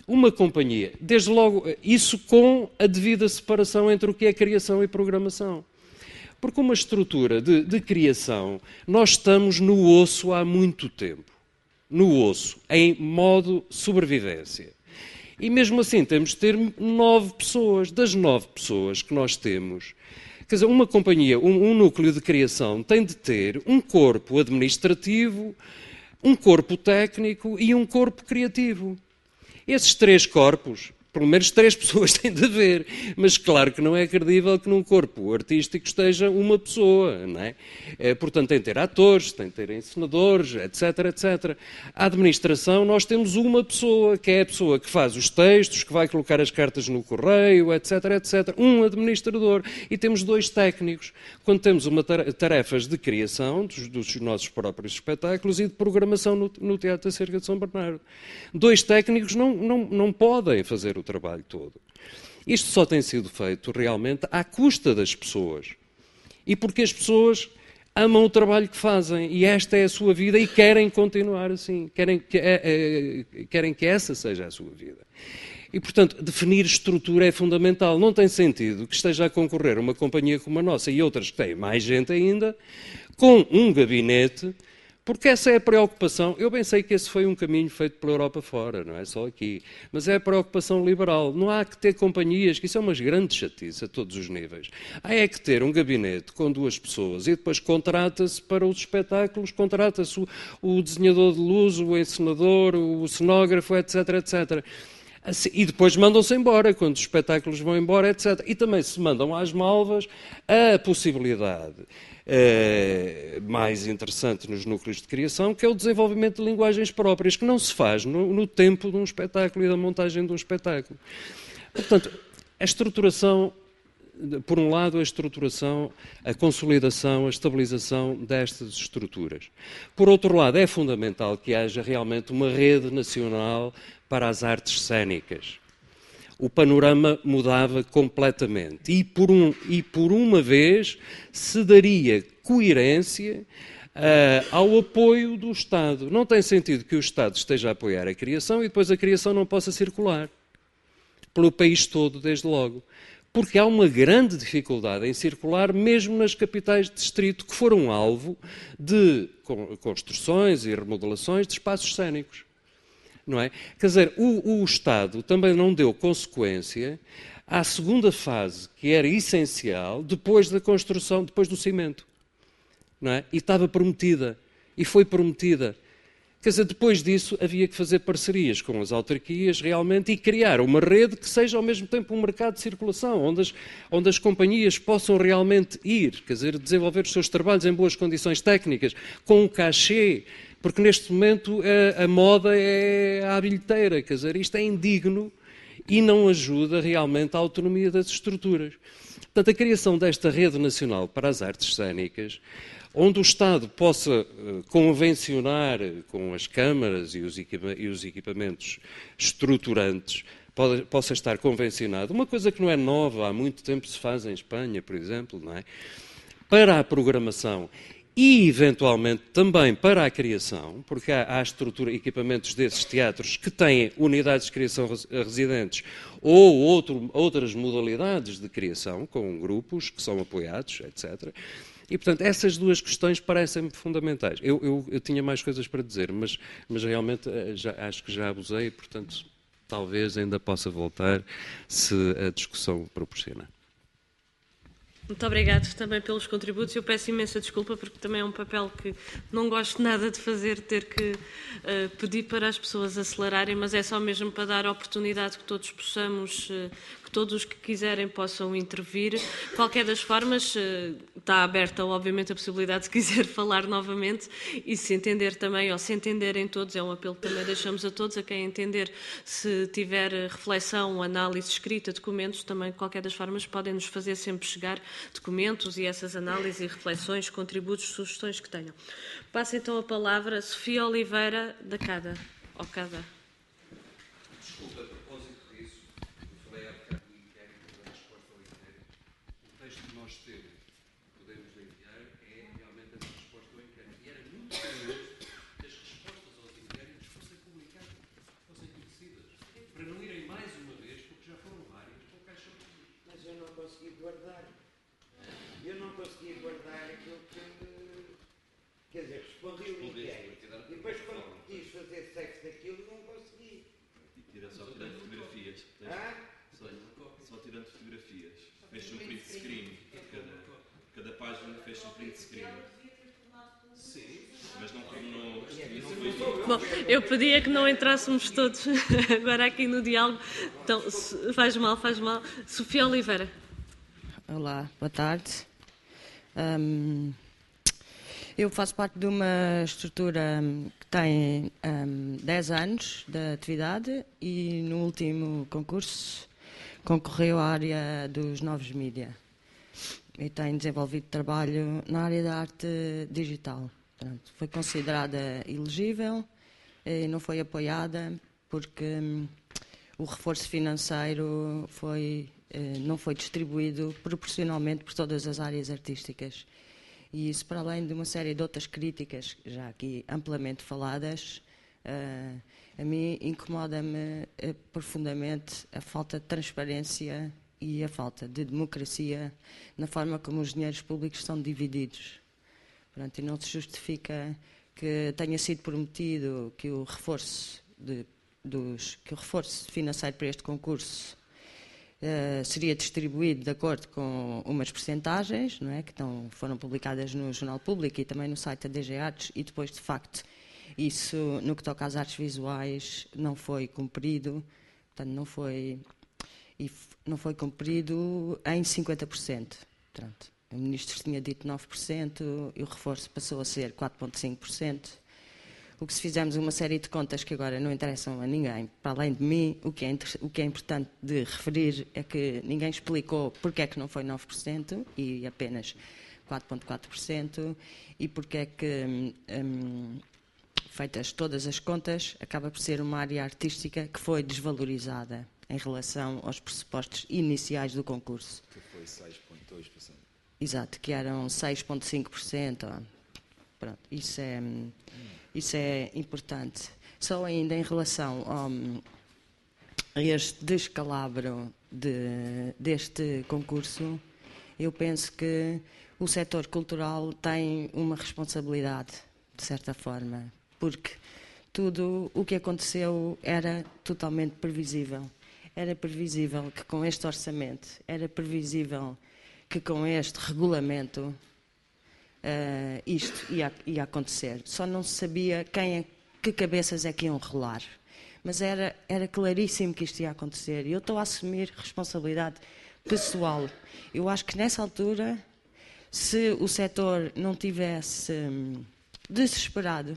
Uma companhia, desde logo, isso com a devida separação entre o que é criação e programação. Porque uma estrutura de criação, nós estamos no osso há muito tempo. No osso, em modo sobrevivência. E mesmo assim temos de ter 9 pessoas. Das 9 pessoas que nós temos, quer dizer, uma companhia, um núcleo de criação tem de ter um corpo administrativo, um corpo técnico e um corpo criativo. Esses 3 corpos, pelo menos 3 pessoas têm de haver, mas claro que não é credível que num corpo artístico esteja uma pessoa, não é? Portanto, tem de ter atores, tem de ter encenadores, etc, etc. A administração, nós temos uma pessoa, que é a pessoa que faz os textos, que vai colocar as cartas no correio, etc, etc. Um administrador. E temos 2 técnicos. Quando temos tarefas de criação dos nossos próprios espetáculos e de programação no Teatro da Cerca de São Bernardo. 2 técnicos não podem fazer o trabalho todo. Isto só tem sido feito realmente à custa das pessoas. E porque as pessoas amam o trabalho que fazem e esta é a sua vida e querem continuar assim. Querem que essa seja a sua vida. E, portanto, definir estrutura é fundamental. Não tem sentido que esteja a concorrer uma companhia como a nossa e outras que têm mais gente ainda, com um gabinete, porque essa é a preocupação. Eu bem sei que esse foi um caminho feito pela Europa fora, não é só aqui. Mas é a preocupação liberal. Não há que ter companhias, que isso é uma grande chatice a todos os níveis. Há é que ter um gabinete com 2 pessoas e depois contrata-se para os espetáculos, contrata-se o desenhador de luz, o encenador, o cenógrafo, etc, etc. Assim, e depois mandam-se embora, quando os espetáculos vão embora, etc. E também se mandam às malvas a possibilidade mais interessante nos núcleos de criação, que é o desenvolvimento de linguagens próprias, que não se faz no tempo de um espetáculo e da montagem de um espetáculo. Portanto, a estruturação, por um lado, a estruturação, a consolidação, a estabilização destas estruturas. Por outro lado, é fundamental que haja realmente uma rede nacional para as artes cênicas. O panorama mudava completamente e por uma vez se daria coerência ao apoio do Estado. Não tem sentido que o Estado esteja a apoiar a criação e depois a criação não possa circular pelo país todo, desde logo. Porque há uma grande dificuldade em circular, mesmo nas capitais de distrito, que foram alvo de construções e remodelações de espaços cênicos. Não é? Quer dizer, o Estado também não deu consequência à segunda fase, que era essencial, depois da construção, depois do cimento. Não é? E estava prometida. E foi prometida. Quer dizer, depois disso havia que fazer parcerias com as autarquias realmente e criar uma rede que seja ao mesmo tempo um mercado de circulação, onde as companhias possam realmente ir, quer dizer, desenvolver os seus trabalhos em boas condições técnicas, com um cachê, porque neste momento a moda é a bilheteira, quer dizer, isto é indigno e não ajuda realmente à autonomia das estruturas. Portanto, a criação desta rede nacional para as artes cênicas, onde o Estado possa convencionar com as câmaras e os equipamentos estruturantes, possa estar convencionado, uma coisa que não é nova, há muito tempo se faz em Espanha, por exemplo, não é? Para a programação e, eventualmente, também para a criação, porque há equipamentos desses teatros que têm unidades de criação residentes ou outras modalidades de criação, com grupos que são apoiados, etc. E, portanto, essas 2 questões parecem-me fundamentais. Eu tinha mais coisas para dizer, mas realmente acho que já abusei, portanto, talvez ainda possa voltar se a discussão proporcionar.
Muito obrigado também pelos contributos. Eu peço imensa desculpa porque também é um papel que não gosto nada de fazer, ter que pedir para as pessoas acelerarem, mas é só mesmo para dar a oportunidade que todos possamos, que todos os que quiserem possam intervir. De qualquer das formas, está aberta, obviamente, a possibilidade de quiser falar novamente e se entender também, ou se entenderem todos, é um apelo que também deixamos a todos, a quem entender, se tiver reflexão, análise escrita, documentos, também, de qualquer das formas, podem nos fazer sempre chegar documentos e essas análises e reflexões, contributos, sugestões que tenham. Passo então a palavra a Sofia Oliveira da CADA.
Desculpa, a propósito disso, eu falei há bocado do inquérito da resposta ao inquérito. O texto que nós temos, podemos enviar, é realmente essa resposta ao inquérito. E era muito curioso que as respostas aos inquéritos fossem publicadas, fossem conhecidas, para não
consegui guardar. Eu não consegui guardar aquilo que... Quer dizer, respondi o ninguém. E depois quando quis fazer sexo daquilo, não consegui.
Só tirando fotografias. Só tirando fotografias. Fecha um print screen. Cada página fecha um print screen. Sim, mas não foi.
Bom, eu pedia que não entrássemos todos agora aqui no diálogo. Então, faz mal. Sofia Oliveira.
Olá, boa tarde. Eu faço parte de uma estrutura que tem 10 anos de atividade e no último concurso concorreu à área dos novos mídia e tem desenvolvido trabalho na área da arte digital. Portanto, foi considerada elegível e não foi apoiada porque o reforço financeiro não foi distribuído proporcionalmente por todas as áreas artísticas. E isso, para além de uma série de outras críticas, já aqui amplamente faladas, a mim incomoda-me profundamente a falta de transparência e a falta de democracia na forma como os dinheiros públicos são divididos. Portanto, e não se justifica que tenha sido prometido que o reforço financeiro para este concurso seria distribuído de acordo com umas percentagens, não é, que foram publicadas no Jornal Público e também no site da DG Artes, e depois, de facto, isso, no que toca às artes visuais, não foi cumprido. Portanto, não foi cumprido em 50%. Portanto, o Ministro tinha dito 9% e o reforço passou a ser 4,5%. O que, se fizermos uma série de contas que agora não interessam a ninguém, para além de mim, o que é importante de referir é que ninguém explicou porque é que não foi 9% e apenas 4,4% e porque é que, feitas todas as contas, acaba por ser uma área artística que foi desvalorizada em relação aos pressupostos iniciais do concurso.
Que foi 6,2%.
Exato, que eram 6,5%. Pronto, isso é importante. Só ainda em relação a este descalabro deste concurso, eu penso que o setor cultural tem uma responsabilidade, de certa forma, porque tudo o que aconteceu era totalmente previsível. Era previsível que com este orçamento, era previsível que com este regulamento isto ia acontecer. Só não se sabia que cabeças é que iam rolar. Mas era claríssimo que isto ia acontecer. E eu estou a assumir responsabilidade pessoal. Eu acho que nessa altura, se o setor não tivesse desesperado,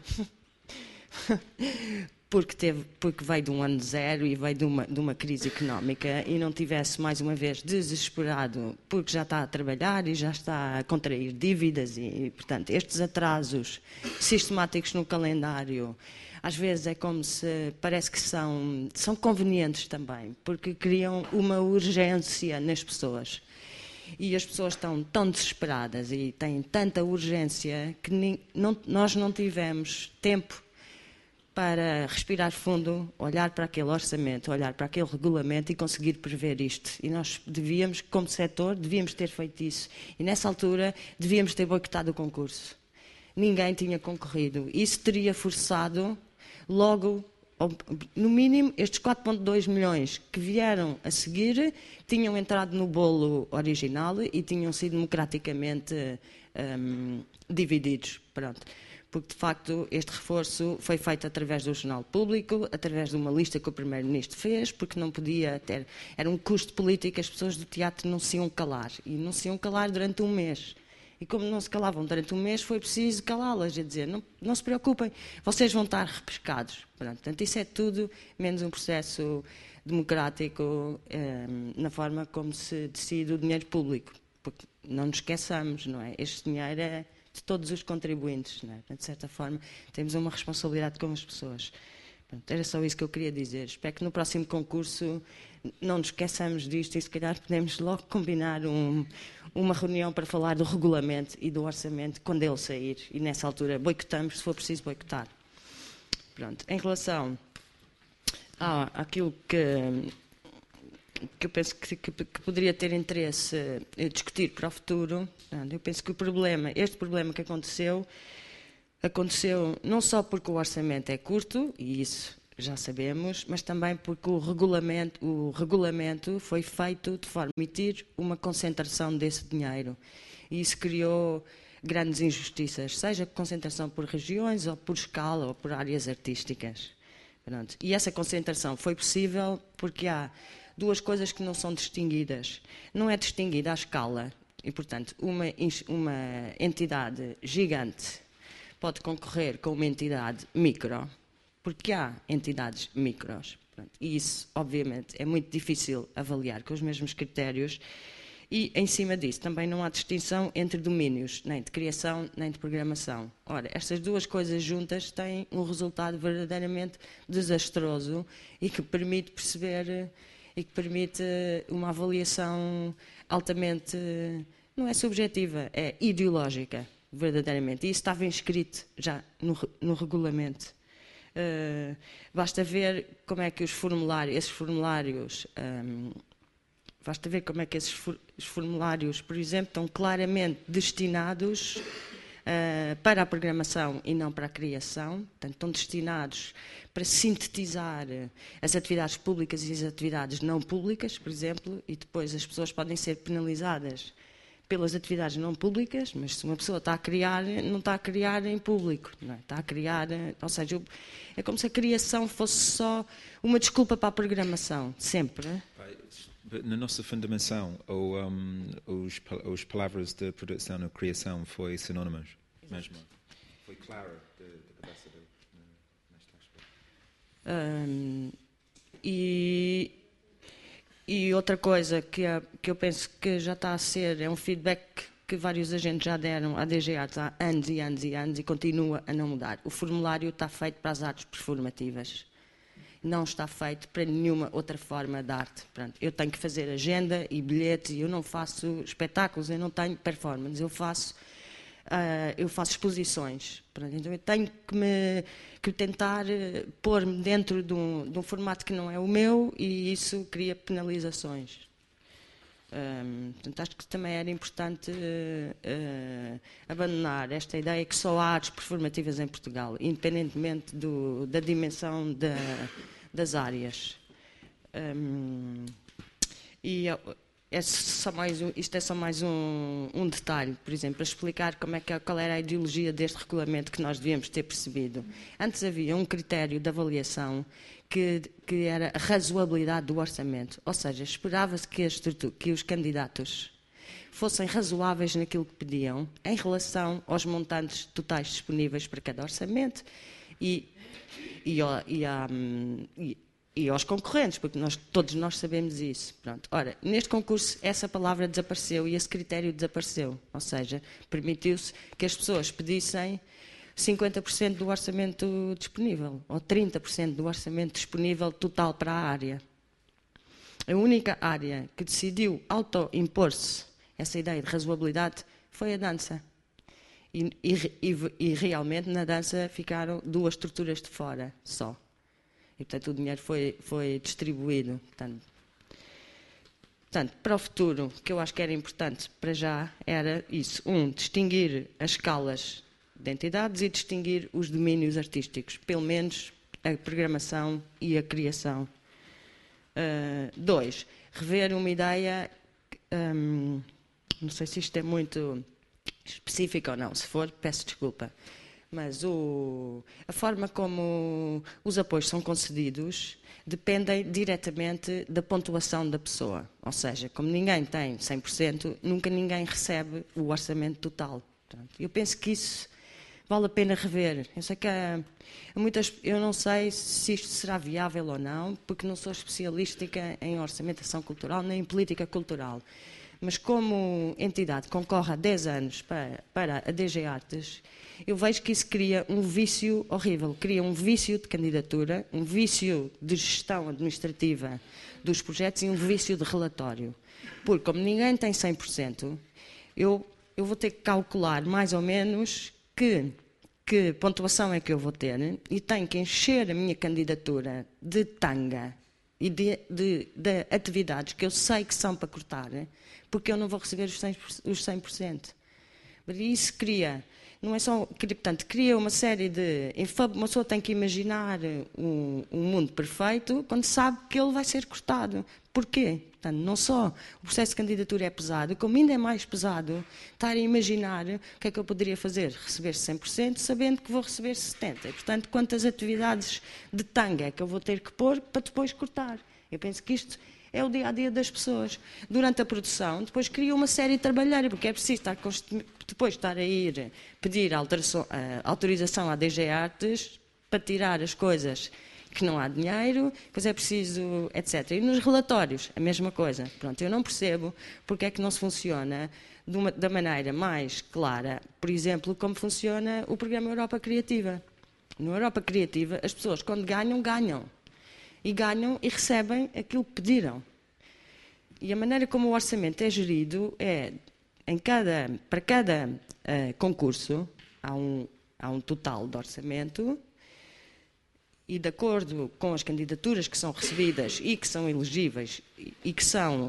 porque veio de um ano zero e veio de uma crise económica e não tivesse mais uma vez desesperado porque já está a trabalhar e já está a contrair dívidas e portanto, estes atrasos sistemáticos no calendário, às vezes é como se parece que são convenientes também, porque criam uma urgência nas pessoas. E as pessoas estão tão desesperadas e têm tanta urgência que nós não tivemos tempo para respirar fundo, olhar para aquele orçamento, olhar para aquele regulamento e conseguir prever isto. E nós devíamos, como setor, ter feito isso. E nessa altura devíamos ter boicotado o concurso. Ninguém tinha concorrido. Isso teria forçado logo, no mínimo, estes 4,2 milhões que vieram a seguir tinham entrado no bolo original e tinham sido democraticamente divididos. Pronto. Porque, de facto, este reforço foi feito através do Jornal Público, através de uma lista que o Primeiro-Ministro fez, porque não podia ter... Era um custo político, as pessoas do teatro não se iam calar. E não se iam calar durante um mês. E como não se calavam durante um mês, foi preciso calá-las, a dizer, não se preocupem, vocês vão estar repescados. Portanto, isso é tudo menos um processo democrático na forma como se decide o dinheiro público. Porque não nos esqueçamos, não é? Este dinheiro é de todos os contribuintes, não é? De certa forma, temos uma responsabilidade com as pessoas. Pronto, era só isso que eu queria dizer. Espero que no próximo concurso não nos esqueçamos disto e se calhar podemos logo combinar uma reunião para falar do regulamento e do orçamento quando ele sair e nessa altura boicotamos se for preciso boicotar. Pronto, em relação àquilo que que eu penso que poderia ter interesse discutir para o futuro. Eu penso que este problema que aconteceu não só porque o orçamento é curto, e isso já sabemos, mas também porque o regulamento foi feito de forma a permitir uma concentração desse dinheiro. E isso criou grandes injustiças, seja concentração por regiões, ou por escala, ou por áreas artísticas. Pronto. E essa concentração foi possível porque há duas coisas que não são distinguidas. Não é distinguida a escala, e, portanto, uma entidade gigante pode concorrer com uma entidade micro, porque há entidades micros. Pronto. E isso, obviamente, é muito difícil avaliar com os mesmos critérios. E, em cima disso, também não há distinção entre domínios, nem de criação, nem de programação. Ora, estas duas coisas juntas têm um resultado verdadeiramente desastroso e que permite perceber e que permite uma avaliação altamente, não é subjetiva, é ideológica, verdadeiramente. E isso estava inscrito já no regulamento. Basta ver como é que esses formulários, por exemplo, estão claramente destinados para a programação e não para a criação. Portanto, estão destinados para sintetizar as atividades públicas e as atividades não públicas, por exemplo, e depois as pessoas podem ser penalizadas pelas atividades não públicas, mas se uma pessoa está a criar, não está a criar em público, não é? Está a criar, ou seja, é como se a criação fosse só uma desculpa para a programação, sempre.
Na nossa fundamentação, as palavras de produção e criação foi sinónimas mesmo. Foi claro de cabeça neste aspecto.
E outra coisa que eu penso que já está a ser, é um feedback que vários agentes já deram à DG Artes há anos e anos e anos e continua a não mudar. O formulário está feito para as artes performativas. Não está feito para nenhuma outra forma de arte. Pronto, eu tenho que fazer agenda e bilhetes, e eu não faço espetáculos, eu não tenho performance, eu faço exposições. Pronto, então eu tenho que tentar pôr-me dentro de um formato que não é o meu, e isso cria penalizações. Portanto, acho que também era importante abandonar esta ideia que só há artes performativas em Portugal, independentemente da dimensão das áreas. Isto é só mais um detalhe, por exemplo, para explicar qual era a ideologia deste regulamento que nós devíamos ter percebido. Antes havia um critério de avaliação que era a razoabilidade do orçamento, ou seja, esperava-se que os candidatos fossem razoáveis naquilo que pediam em relação aos montantes totais disponíveis para cada orçamento e aos concorrentes, porque todos nós sabemos isso. Pronto. Ora, neste concurso essa palavra desapareceu e esse critério desapareceu, ou seja, permitiu-se que as pessoas pedissem 50% do orçamento disponível, ou 30% do orçamento disponível total para a área. A única área que decidiu auto-impor-se essa ideia de razoabilidade foi a dança. E realmente na dança ficaram duas estruturas de fora só. E, portanto, o dinheiro foi distribuído. Portanto, para o futuro, o que eu acho que era importante para já era isso. Distinguir as escalas de entidades e distinguir os domínios artísticos. Pelo menos a programação e a criação. 2, rever uma ideia... não sei se isto é muito específico ou não. Se for, peço desculpa. Mas a forma como os apoios são concedidos dependem diretamente da pontuação da pessoa. Ou seja, como ninguém tem 100%, nunca ninguém recebe o orçamento total. Portanto, eu penso que isso vale a pena rever. Eu sei que eu não sei se isto será viável ou não, porque não sou especialista em orçamentação cultural nem em política cultural. Mas como entidade concorre há 10 anos para a DG Artes, eu vejo que isso cria um vício horrível. Cria um vício de candidatura, um vício de gestão administrativa dos projetos e um vício de relatório. Porque como ninguém tem 100%, eu vou ter que calcular mais ou menos que pontuação é que eu vou ter e tenho que encher a minha candidatura de tanga e de atividades que eu sei que são para cortar, porque eu não vou receber os 100%. Mas isso cria, não é só, portanto, cria uma série de... Uma pessoa tem que imaginar um mundo perfeito quando sabe que ele vai ser cortado. Porquê? Portanto, não só o processo de candidatura é pesado, como ainda é mais pesado estar a imaginar o que é que eu poderia fazer, receber 100%, sabendo que vou receber 70%. E, portanto, quantas atividades de tanga é que eu vou ter que pôr para depois cortar? Eu penso que isto é o dia-a-dia das pessoas. Durante a produção, depois cria uma série de trabalheira, porque é preciso depois estar a ir pedir autorização à DG Artes para tirar as coisas que não há dinheiro, depois é preciso, etc. E nos relatórios, a mesma coisa. Pronto, eu não percebo porque é que não se funciona da maneira mais clara, por exemplo, como funciona o programa Europa Criativa. No Europa Criativa, as pessoas, quando ganham, ganham. E ganham e recebem aquilo que pediram. E a maneira como o orçamento é gerido é, para cada concurso, há um total de orçamento, e de acordo com as candidaturas que são recebidas e que são elegíveis e que são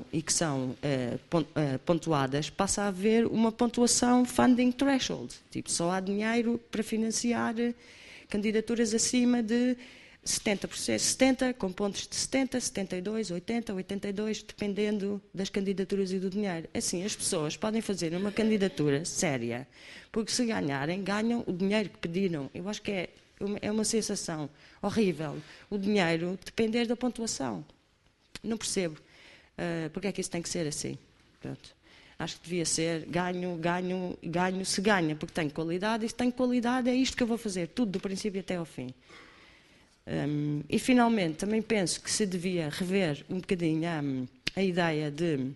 pontuadas, passa a haver uma pontuação funding threshold. Tipo, só há dinheiro para financiar candidaturas acima de 70%, 70, com pontos de 70, 72, 80, 82, dependendo das candidaturas e do dinheiro. Assim, as pessoas podem fazer uma candidatura séria, porque se ganharem, ganham o dinheiro que pediram. Eu acho que é uma sensação horrível. O dinheiro depender da pontuação. Não percebo porque é que isso tem que ser assim. Pronto. Acho que devia ser ganho, se ganha, porque tenho qualidade, e se tenho qualidade é isto que eu vou fazer, tudo do princípio até ao fim. E, finalmente, também penso que se devia rever um bocadinho a ideia de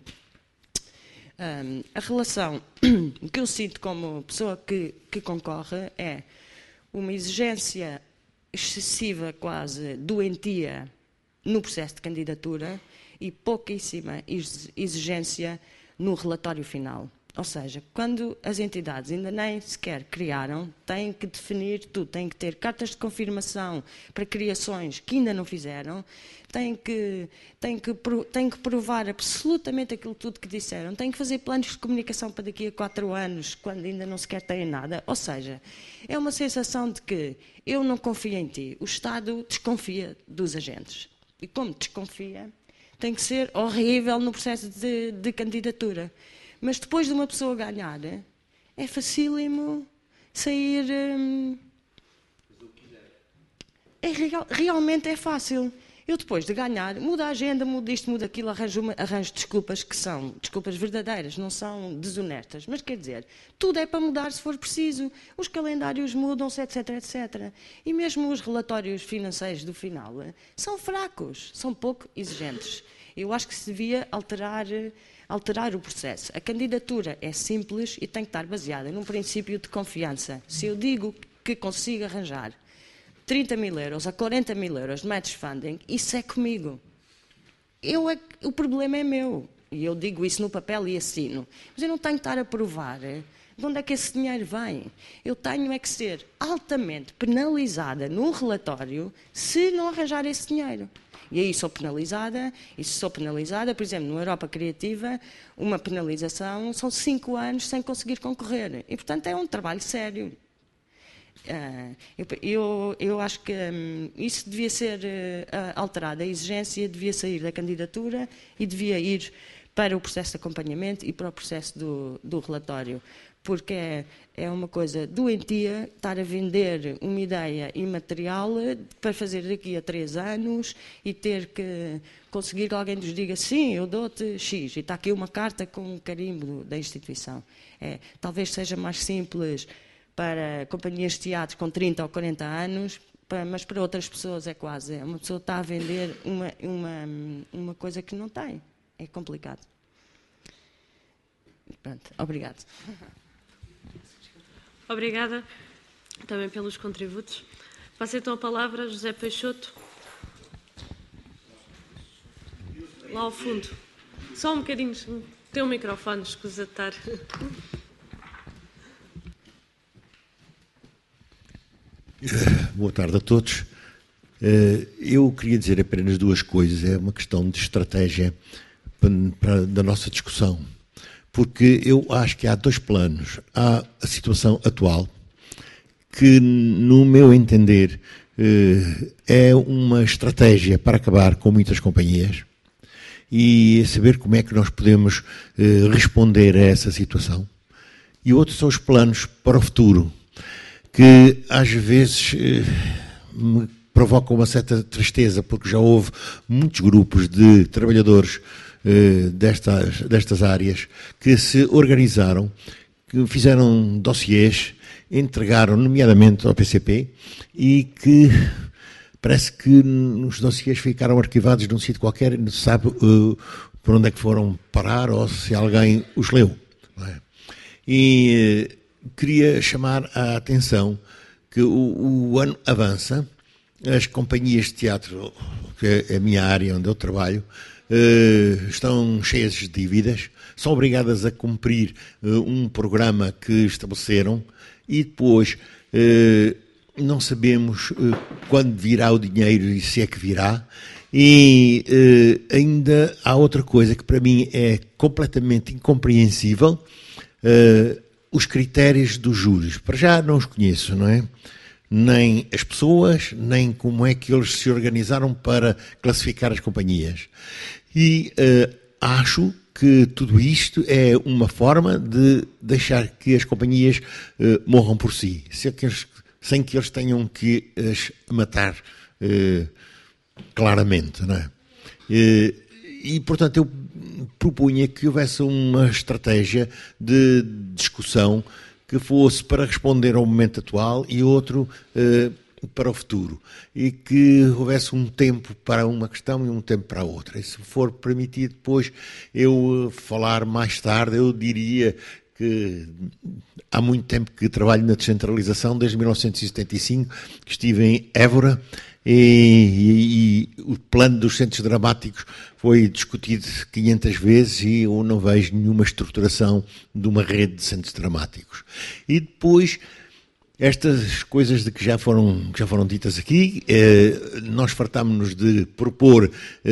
a relação que eu sinto como pessoa que concorre é uma exigência excessiva, quase doentia, no processo de candidatura e pouquíssima exigência no relatório final. Ou seja, quando as entidades ainda nem sequer criaram, têm que definir tudo, têm que ter cartas de confirmação para criações que ainda não fizeram, têm que provar absolutamente aquilo tudo que disseram, têm que fazer planos de comunicação para daqui a 4 anos, quando ainda não sequer têm nada. Ou seja, é uma sensação de que eu não confio em ti, o Estado desconfia dos agentes. E como desconfia, tem que ser horrível no processo de candidatura. Mas depois de uma pessoa ganhar, é facílimo sair... realmente é fácil. Eu depois de ganhar, mudo a agenda, mudo isto, mudo aquilo, arranjo desculpas que são desculpas verdadeiras, não são desonestas. Mas quer dizer, tudo é para mudar se for preciso. Os calendários mudam-se, etc, etc. E mesmo os relatórios financeiros do final são fracos, são pouco exigentes. Eu acho que se devia alterar o processo. A candidatura é simples e tem que estar baseada num princípio de confiança. Se eu digo que consigo arranjar 30 mil euros a 40 mil euros de match funding, isso é comigo. O problema é meu. E eu digo isso no papel e assino. Mas eu não tenho que estar a provar de onde é que esse dinheiro vem. Eu tenho é que ser altamente penalizada num relatório se não arranjar esse dinheiro. E aí sou penalizada, por exemplo, no Europa Criativa, uma penalização são 5 anos sem conseguir concorrer. E, portanto, é um trabalho sério. Eu acho que isso devia ser alterado. A exigência devia sair da candidatura e devia ir para o processo de acompanhamento e para o processo do relatório. Porque é uma coisa doentia estar a vender uma ideia imaterial para fazer daqui a 3 anos e ter que conseguir que alguém nos diga sim, eu dou-te X, e está aqui uma carta com um carimbo da instituição. Talvez seja mais simples para companhias de teatro com 30 ou 40 anos, mas para outras pessoas é quase. Uma pessoa está a vender uma coisa que não tem. É complicado. Pronto, obrigado.
Obrigada também pelos contributos. Passo então a palavra a José Peixoto. Lá ao fundo. Só um bocadinho. Tem um microfone, escusa de estar.
Boa tarde a todos. Eu queria dizer apenas duas coisas. É uma questão de estratégia da nossa discussão. Porque eu acho que há dois planos. Há a situação atual, que, no meu entender, é uma estratégia para acabar com muitas companhias e saber como é que nós podemos responder a essa situação. E outros são os planos para o futuro, que às vezes me provocam uma certa tristeza, porque já houve muitos grupos de trabalhadores destas áreas que se organizaram, que fizeram dossiês, entregaram nomeadamente ao PCP e que parece que os dossiês ficaram arquivados num sítio qualquer e não se sabe por onde é que foram parar ou se alguém os leu. Não é? E queria chamar a atenção que o ano avança, as companhias de teatro, que é a minha área onde eu trabalho, estão cheias de dívidas, são obrigadas a cumprir um programa que estabeleceram e depois não sabemos quando virá o dinheiro e se é que virá. E ainda há outra coisa que para mim é completamente incompreensível, os critérios dos juros. Para já não os conheço, não é? Nem as pessoas, nem como é que eles se organizaram para classificar as companhias. E acho que tudo isto é uma forma de deixar que as companhias morram por si, sem que eles tenham que as matar claramente, não é? E, portanto, eu propunha que houvesse uma estratégia de discussão que fosse para responder ao momento atual e outro para o futuro. E que houvesse um tempo para uma questão e um tempo para a outra. E se for permitido depois eu falar mais tarde, eu diria que há muito tempo que trabalho na descentralização, desde 1975, que estive em Évora, e o plano dos centros dramáticos foi discutido 500 vezes e eu não vejo nenhuma estruturação de uma rede de centros dramáticos. E depois, estas coisas de que já foram ditas aqui, nós fartámos-nos de propor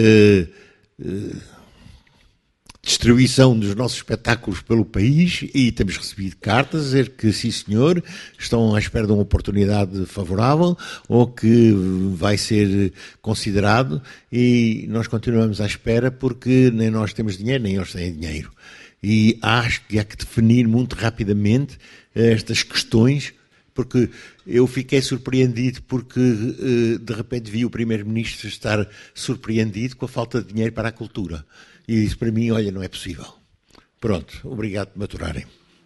distribuição dos nossos espetáculos pelo país e temos recebido cartas a dizer que sim senhor, estão à espera de uma oportunidade favorável ou que vai ser considerado e nós continuamos à espera porque nem nós temos dinheiro, nem eles têm dinheiro. E acho que há que definir muito rapidamente estas questões, porque eu fiquei surpreendido porque de repente vi o Primeiro-Ministro estar surpreendido com a falta de dinheiro para a cultura. E isso para mim, olha, não é possível. Pronto, obrigado por me aturarem.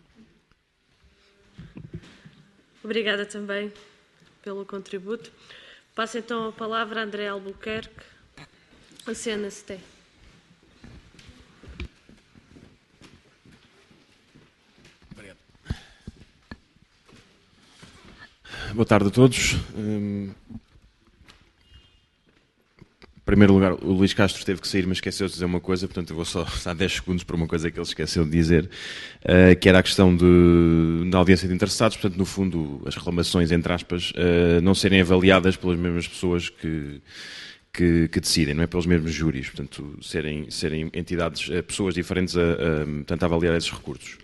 Obrigada também pelo contributo. Passo então a palavra a André Albuquerque, a CNST.
Obrigado. Boa tarde a todos. Em primeiro lugar, o Luís Castro teve que sair, mas esqueceu de dizer uma coisa, portanto eu vou só dar 10 segundos para uma coisa que ele esqueceu de dizer, que era a questão da audiência de interessados, portanto, no fundo, as reclamações, entre aspas, não serem avaliadas pelas mesmas pessoas que decidem, não é? Pelos mesmos júris, portanto, serem entidades, pessoas diferentes portanto, a avaliar esses recursos.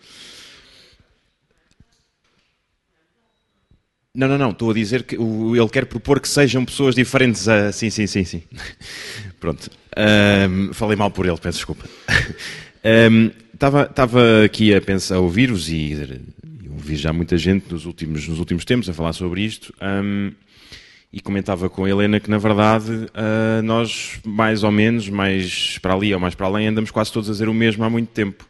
Não, estou a dizer que ele quer propor que sejam pessoas diferentes a... Sim. Pronto. Falei mal por ele, peço desculpa. Estava aqui a ouvir-vos e ouvi já muita gente nos últimos tempos a falar sobre isto e comentava com a Helena que, na verdade, nós, mais ou menos, mais para ali ou mais para além, andamos quase todos a dizer o mesmo há muito tempo.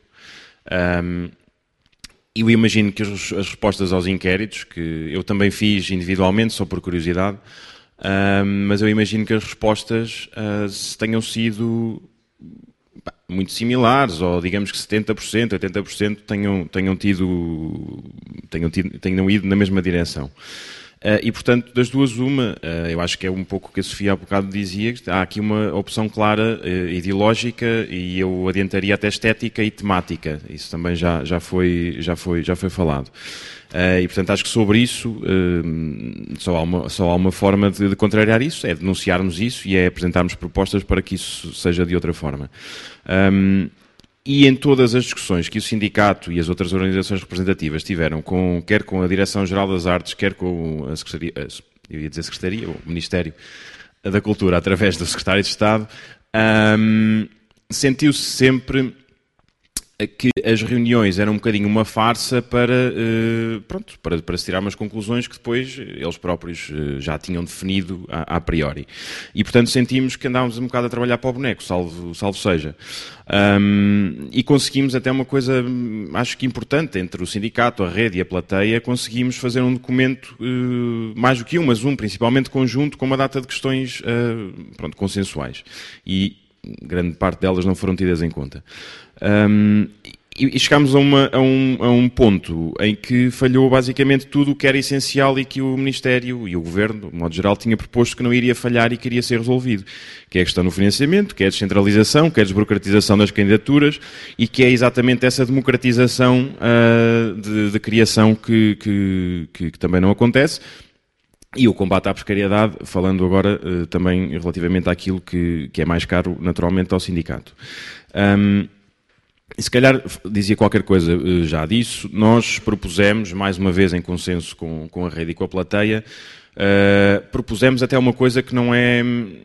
Eu imagino que as respostas aos inquéritos, que eu também fiz individualmente, só por curiosidade, mas eu imagino que as respostas tenham sido muito similares, ou digamos que 70%, 80% tenham ido na mesma direção. E, portanto, das duas, eu acho que é um pouco o que a Sofia há bocado dizia, que há aqui uma opção clara, ideológica, e eu adiantaria até estética e temática. Isso também já foi falado. E, portanto, acho que sobre isso só há uma forma de contrariar isso, é denunciarmos isso e é apresentarmos propostas para que isso seja de outra forma. E em todas as discussões que o sindicato e as outras organizações representativas tiveram, quer com a Direção-Geral das Artes, quer com a Secretaria, eu ia dizer Secretaria, o Ministério da Cultura, através do Secretário de Estado, sentiu-se sempre que as reuniões eram um bocadinho uma farsa para se tirar umas conclusões que depois eles próprios já tinham definido a priori. E, portanto, sentimos que andávamos um bocado a trabalhar para o boneco, salvo seja. E conseguimos até uma coisa, acho que importante, entre o sindicato, a rede e a plateia, conseguimos fazer um documento, mais do que mas principalmente conjunto, com uma data de questões consensuais. E grande parte delas não foram tidas em conta. E chegámos a um ponto em que falhou basicamente tudo o que era essencial e que o Ministério e o Governo, de modo geral, tinha proposto que não iria falhar e que iria ser resolvido. Que é a questão do financiamento, que é a descentralização, que é a desburocratização das candidaturas e que é exatamente essa democratização de criação que também não acontece. E o combate à precariedade, falando agora também relativamente àquilo que é mais caro, naturalmente, ao sindicato. E se calhar dizia qualquer coisa já disso, nós propusemos, mais uma vez em consenso com a rede e com a plateia, propusemos até uma coisa que não é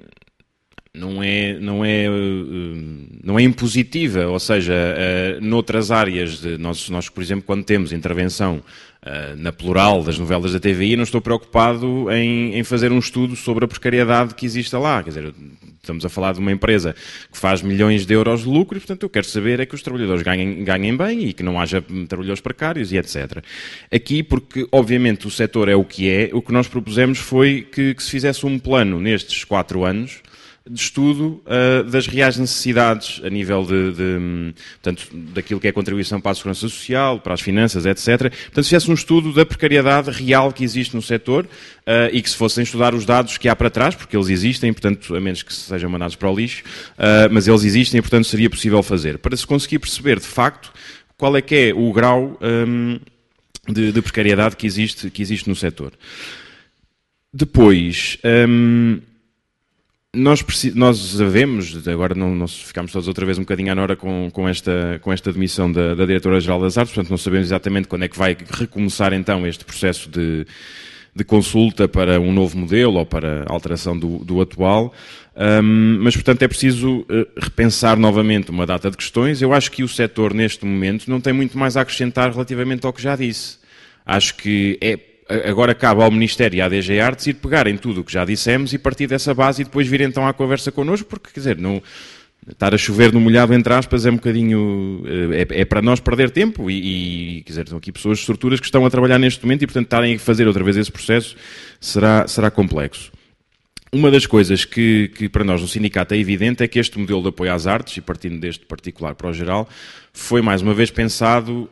impositiva, ou seja, noutras áreas, nós, por exemplo, quando temos intervenção na plural das novelas da TVI, não estou preocupado em fazer um estudo sobre a precariedade que existe lá. Quer dizer, estamos a falar de uma empresa que faz milhões de euros de lucro e, portanto, eu quero saber é que os trabalhadores ganhem bem e que não haja trabalhadores precários e etc. Aqui, porque, obviamente, o setor é o que nós propusemos foi que se fizesse um plano nestes 4 anos de estudo das reais necessidades a nível portanto, daquilo que é a contribuição para a segurança social, para as finanças, etc. Portanto, se fizesse um estudo da precariedade real que existe no setor e que se fossem estudar os dados que há para trás, porque eles existem, portanto, a menos que sejam mandados para o lixo, mas eles existem e, portanto, seria possível fazer. Para se conseguir perceber, de facto, qual é que é o grau de precariedade que existe no setor. Depois... Nós sabemos, agora nós ficámos todos outra vez um bocadinho à nora com esta demissão da Diretora-Geral das Artes, portanto não sabemos exatamente quando é que vai recomeçar então este processo de consulta para um novo modelo ou para a alteração do atual, mas portanto é preciso repensar novamente uma data de questões. Eu acho que o setor neste momento não tem muito mais a acrescentar relativamente ao que já disse. Acho que agora cabe ao Ministério e à DG Artes ir pegar em tudo o que já dissemos e partir dessa base e depois vir então à conversa connosco, porque, quer dizer, não estar a chover no molhado, entre aspas, é um bocadinho... É para nós perder tempo e quer dizer, estão aqui pessoas, estruturas que estão a trabalhar neste momento e, portanto, estarem a fazer outra vez esse processo será complexo. Uma das coisas que para nós no sindicato é evidente é que este modelo de apoio às artes, e partindo deste particular para o geral, foi mais uma vez pensado...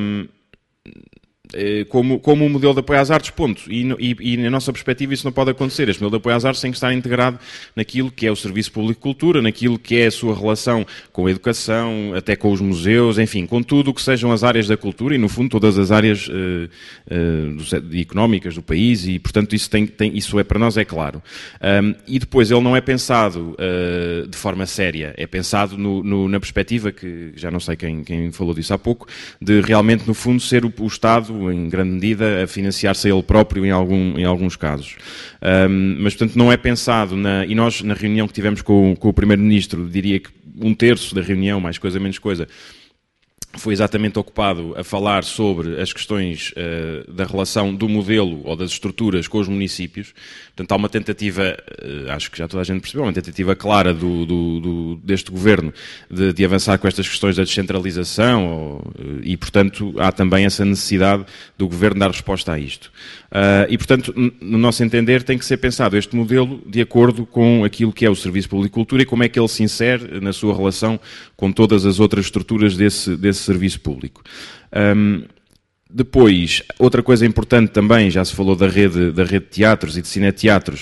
como um modelo de apoio às artes, ponto. E na nossa perspectiva isso não pode acontecer. Este modelo de apoio às artes tem que estar integrado naquilo que é o Serviço Público de Cultura, naquilo que é a sua relação com a educação, até com os museus, enfim, com tudo o que sejam as áreas da cultura e, no fundo, todas as áreas económicas do país e, portanto, isso para nós é claro. E depois ele não é pensado de forma séria, é pensado na perspectiva, que já não sei quem falou disso há pouco, de realmente, no fundo, ser o Estado em grande medida, a financiar-se a ele próprio em alguns casos. Mas, portanto, não é pensado, e nós, na reunião que tivemos com o Primeiro-Ministro, diria que 1/3 da reunião, mais coisa, menos coisa, foi exatamente ocupado a falar sobre as questões da relação do modelo ou das estruturas com os municípios. Portanto, há uma tentativa, acho que já toda a gente percebeu, uma tentativa clara deste Governo de avançar com estas questões da descentralização e, portanto, há também essa necessidade do Governo dar resposta a isto. E, portanto, no nosso entender, tem que ser pensado este modelo de acordo com aquilo que é o Serviço Público de Cultura e como é que ele se insere na sua relação com todas as outras estruturas desse serviço público. Depois, outra coisa importante também, já se falou da rede de teatros e de cineteatros,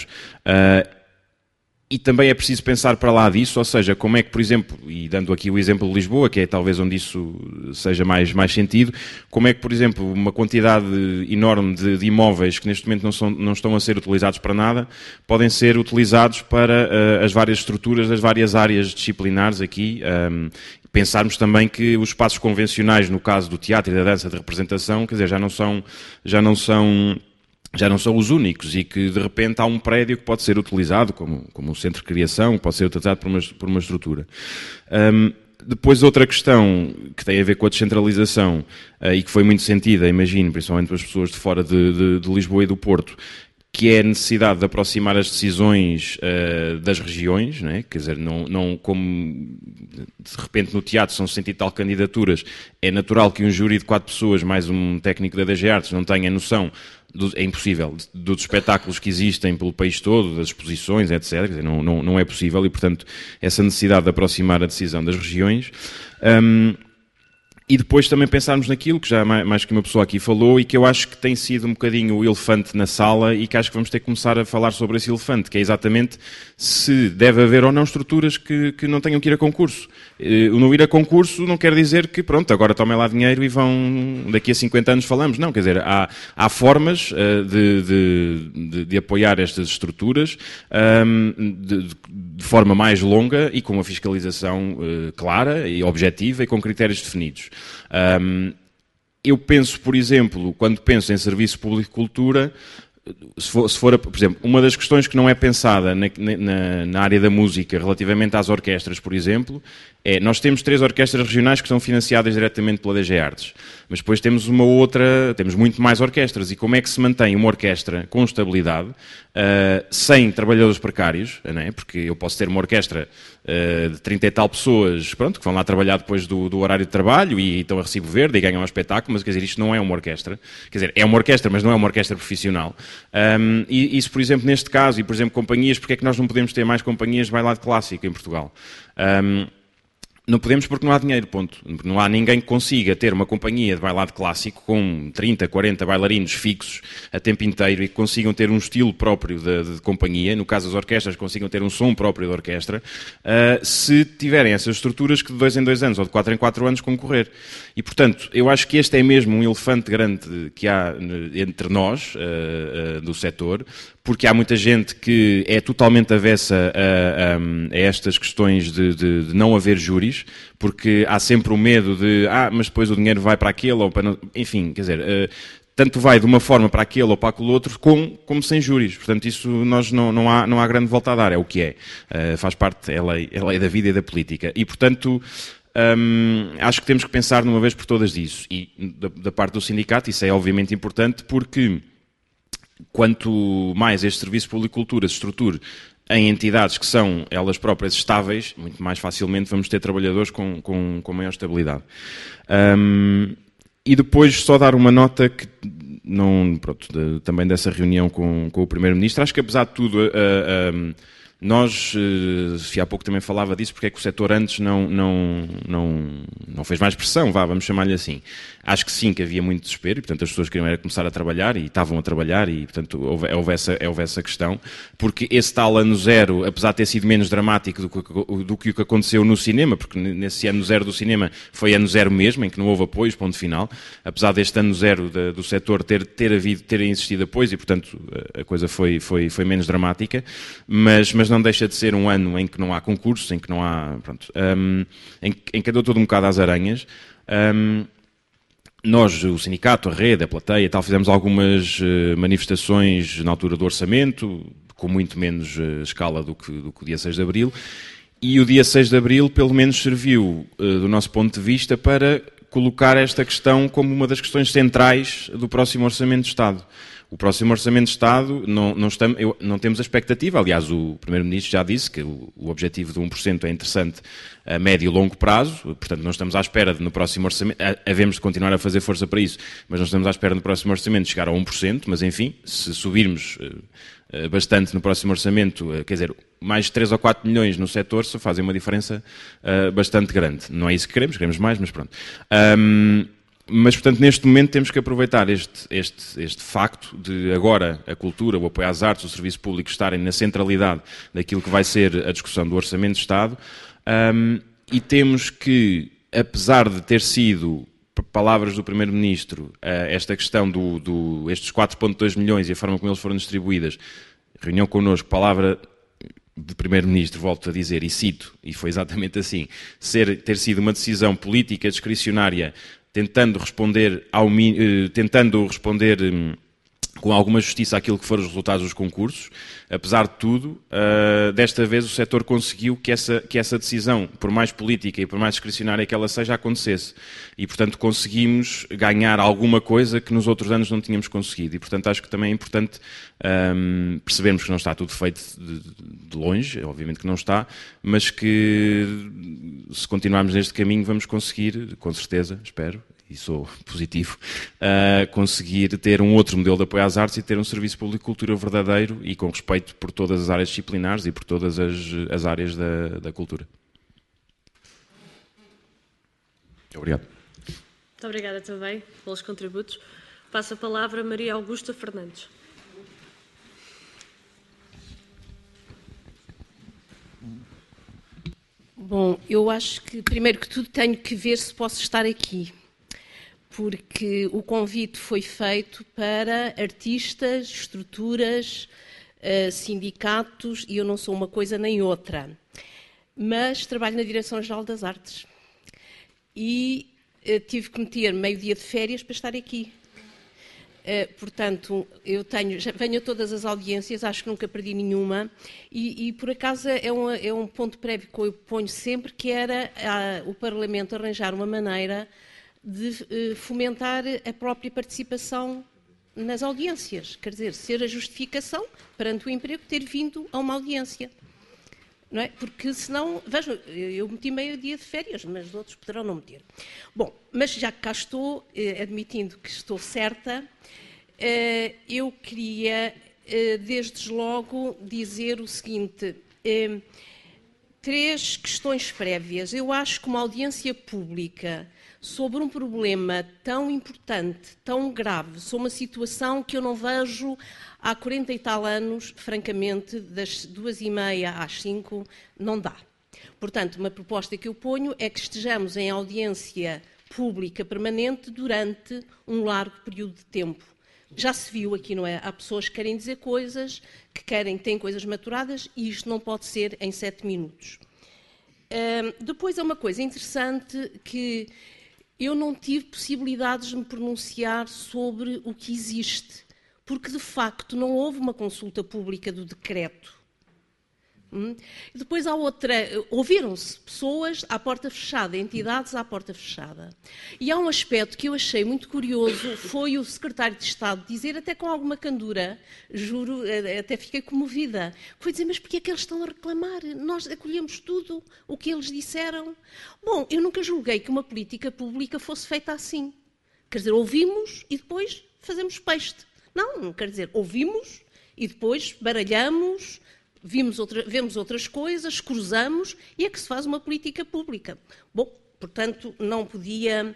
e também é preciso pensar para lá disso, ou seja, como é que, por exemplo, e dando aqui o exemplo de Lisboa, que é talvez onde isso seja mais sentido, como é que, por exemplo, uma quantidade enorme de imóveis que neste momento não estão a ser utilizados para nada, podem ser utilizados para as várias estruturas das várias áreas disciplinares aqui. Pensarmos também que os espaços convencionais, no caso do teatro e da dança de representação, quer dizer, já não são os únicos, e que de repente há um prédio que pode ser utilizado como um centro de criação, que pode ser utilizado por uma estrutura. Depois outra questão que tem a ver com a descentralização e que foi muito sentida, imagino, principalmente pelas pessoas de fora de Lisboa e do Porto, que é a necessidade de aproximar as decisões das regiões, não é? Quer dizer, não como de repente no teatro são 60 e tal candidaturas, é natural que um júri de 4 pessoas mais um técnico da DG Artes não tenha noção, é impossível, dos espetáculos que existem pelo país todo, das exposições, etc. Quer dizer, não é possível, e portanto essa necessidade de aproximar a decisão das regiões. E depois também pensarmos naquilo que já mais que uma pessoa aqui falou e que eu acho que tem sido um bocadinho o elefante na sala, e que acho que vamos ter que começar a falar sobre esse elefante, que é exatamente se deve haver ou não estruturas que não tenham que ir a concurso. O não ir a concurso não quer dizer que, pronto, agora tomem lá dinheiro e vão, daqui a 50 anos falamos. Não, quer dizer, há formas de apoiar estas estruturas de forma mais longa e com uma fiscalização clara e objetiva e com critérios definidos. Eu penso, por exemplo, quando penso em serviço público de cultura, se for, por exemplo, uma das questões que não é pensada na área da música relativamente às orquestras, por exemplo, nós temos 3 orquestras regionais que são financiadas diretamente pela DG Artes, mas depois temos temos muito mais orquestras, e como é que se mantém uma orquestra com estabilidade, sem trabalhadores precários, não é? Porque eu posso ter uma orquestra de 30 e tal pessoas, pronto, que vão lá trabalhar depois do horário de trabalho e estão a recibo verde e ganham um espetáculo, mas quer dizer, isto não é uma orquestra. Quer dizer, é uma orquestra, mas não é uma orquestra profissional. E isso, por exemplo, neste caso, e por exemplo, companhias, porque é que nós não podemos ter mais companhias de bailado clássico em Portugal? Não podemos porque não há dinheiro, ponto. Não há ninguém que consiga ter uma companhia de bailado clássico com 30, 40 bailarinos fixos a tempo inteiro e que consigam ter um estilo próprio de companhia, no caso das orquestras consigam ter um som próprio da orquestra, se tiverem essas estruturas que de 2 em 2 anos ou de 4 em 4 anos concorrer. E, portanto, eu acho que este é mesmo um elefante grande que há entre nós, do setor, porque há muita gente que é totalmente avessa a estas questões de não haver júris, porque há sempre o medo de, mas depois o dinheiro vai para aquele, ou para não... Enfim, quer dizer, tanto vai de uma forma para aquele ou para aquele outro, como sem júris. Portanto, isso não há grande volta a dar, é o que é. Faz parte, é lei da vida e da política. E, portanto... acho que temos que pensar de uma vez por todas disso. E da parte do sindicato, isso é obviamente importante, porque quanto mais este Serviço Público de Cultura se estruture em entidades que são elas próprias estáveis, muito mais facilmente vamos ter trabalhadores com maior estabilidade. E depois só dar uma nota que também dessa reunião com o Primeiro-Ministro. Acho que apesar de tudo... Nós, há pouco também falava disso, porque é que o setor antes não fez mais pressão, vamos chamar-lhe assim. Acho que sim, que havia muito desespero, e portanto as pessoas queriam era começar a trabalhar, e estavam a trabalhar, e portanto houve essa questão, porque esse tal ano zero, apesar de ter sido menos dramático do que o que aconteceu no cinema, porque nesse ano zero do cinema foi ano zero mesmo, em que não houve apoios, ponto final, apesar deste ano zero do setor ter existido apoios, e portanto a coisa foi menos dramática, mas não deixa de ser um ano em que não há concursos, em que não há, em que andou todo um bocado às aranhas. Nós, o sindicato, a rede, a plateia e tal, fizemos algumas manifestações na altura do orçamento, com muito menos escala do que o dia 6 de Abril, e o dia 6 de Abril pelo menos serviu, do nosso ponto de vista, para colocar esta questão como uma das questões centrais do próximo Orçamento de Estado. O próximo Orçamento de Estado não temos a expectativa, aliás o Primeiro-Ministro já disse que o objetivo de 1% é interessante a médio e longo prazo, portanto não estamos à espera de no próximo Orçamento, havemos de continuar a fazer força para isso, mas não estamos à espera no próximo Orçamento de chegar a 1%, mas enfim, se subirmos bastante no próximo Orçamento, quer dizer, mais 3 ou 4 milhões no setor, só fazem uma diferença bastante grande. Não é isso que queremos mais, mas pronto. Mas, portanto, neste momento temos que aproveitar este facto de agora a cultura, o apoio às artes, o serviço público estarem na centralidade daquilo que vai ser a discussão do Orçamento de Estado, e temos que, apesar de ter sido palavras do Primeiro-Ministro, esta questão estes 4,2 milhões e a forma como eles foram distribuídas, reunião connosco, palavra de Primeiro-Ministro, volto a dizer, e cito, e foi exatamente assim, ter sido uma decisão política discricionária, tentando responder com alguma justiça àquilo que foram os resultados dos concursos. Apesar de tudo, desta vez o setor conseguiu que essa decisão, por mais política e por mais discricionária que ela seja, acontecesse. E, portanto, conseguimos ganhar alguma coisa que nos outros anos não tínhamos conseguido. E, portanto, acho que também é importante percebermos que não está tudo feito de longe, obviamente que não está, mas que se continuarmos neste caminho vamos conseguir, com certeza, espero, e sou positivo, conseguir ter um outro modelo de apoio às artes e ter um serviço público de cultura verdadeiro e com respeito por todas as áreas disciplinares e por todas as áreas da cultura. Obrigado.
Muito obrigada também pelos contributos. Passo a palavra a Maria Augusta Fernandes.
Bom, eu acho que, primeiro que tudo, tenho que ver se posso estar aqui, porque o convite foi feito para artistas, estruturas, sindicatos, e eu não sou uma coisa nem outra, mas trabalho na Direção-Geral das Artes e tive que meter meio dia de férias para estar aqui. Portanto, venho a todas as audiências, acho que nunca perdi nenhuma, e por acaso é um ponto prévio que eu ponho sempre, que era o Parlamento arranjar uma maneira de fomentar a própria participação nas audiências, quer dizer, ser a justificação perante o emprego ter vindo a uma audiência. Não é? Porque senão, vejam, eu meti meio dia de férias, mas outros poderão não meter. Bom, mas já que cá estou, admitindo que estou certa, eu queria, desde logo, dizer o seguinte, 3 questões prévias. Eu acho que uma audiência pública sobre um problema tão importante, tão grave, sobre uma situação que eu não vejo há 40 e tal anos, francamente, das 2h30 às 5, não dá. Portanto, uma proposta que eu ponho é que estejamos em audiência pública permanente durante um largo período de tempo. Já se viu aqui, não é? Há pessoas que querem dizer coisas, que têm coisas maturadas, e isto não pode ser em 7 minutos. Depois há uma coisa interessante que eu não tive possibilidades de me pronunciar sobre o que existe, porque, de facto, não houve uma consulta pública do decreto. Depois há outra, ouviram-se pessoas à porta fechada, entidades à porta fechada. E há um aspecto que eu achei muito curioso, foi o secretário de Estado dizer, até com alguma candura, juro, até fiquei comovida, foi dizer, mas porquê é que eles estão a reclamar? Nós acolhemos tudo o que eles disseram. Bom, eu nunca julguei que uma política pública fosse feita assim. Quer dizer, ouvimos e depois fazemos peste. Não, quer dizer, ouvimos e depois baralhamos, vemos outras coisas, cruzamos, e é que se faz uma política pública. Bom, portanto, não podia...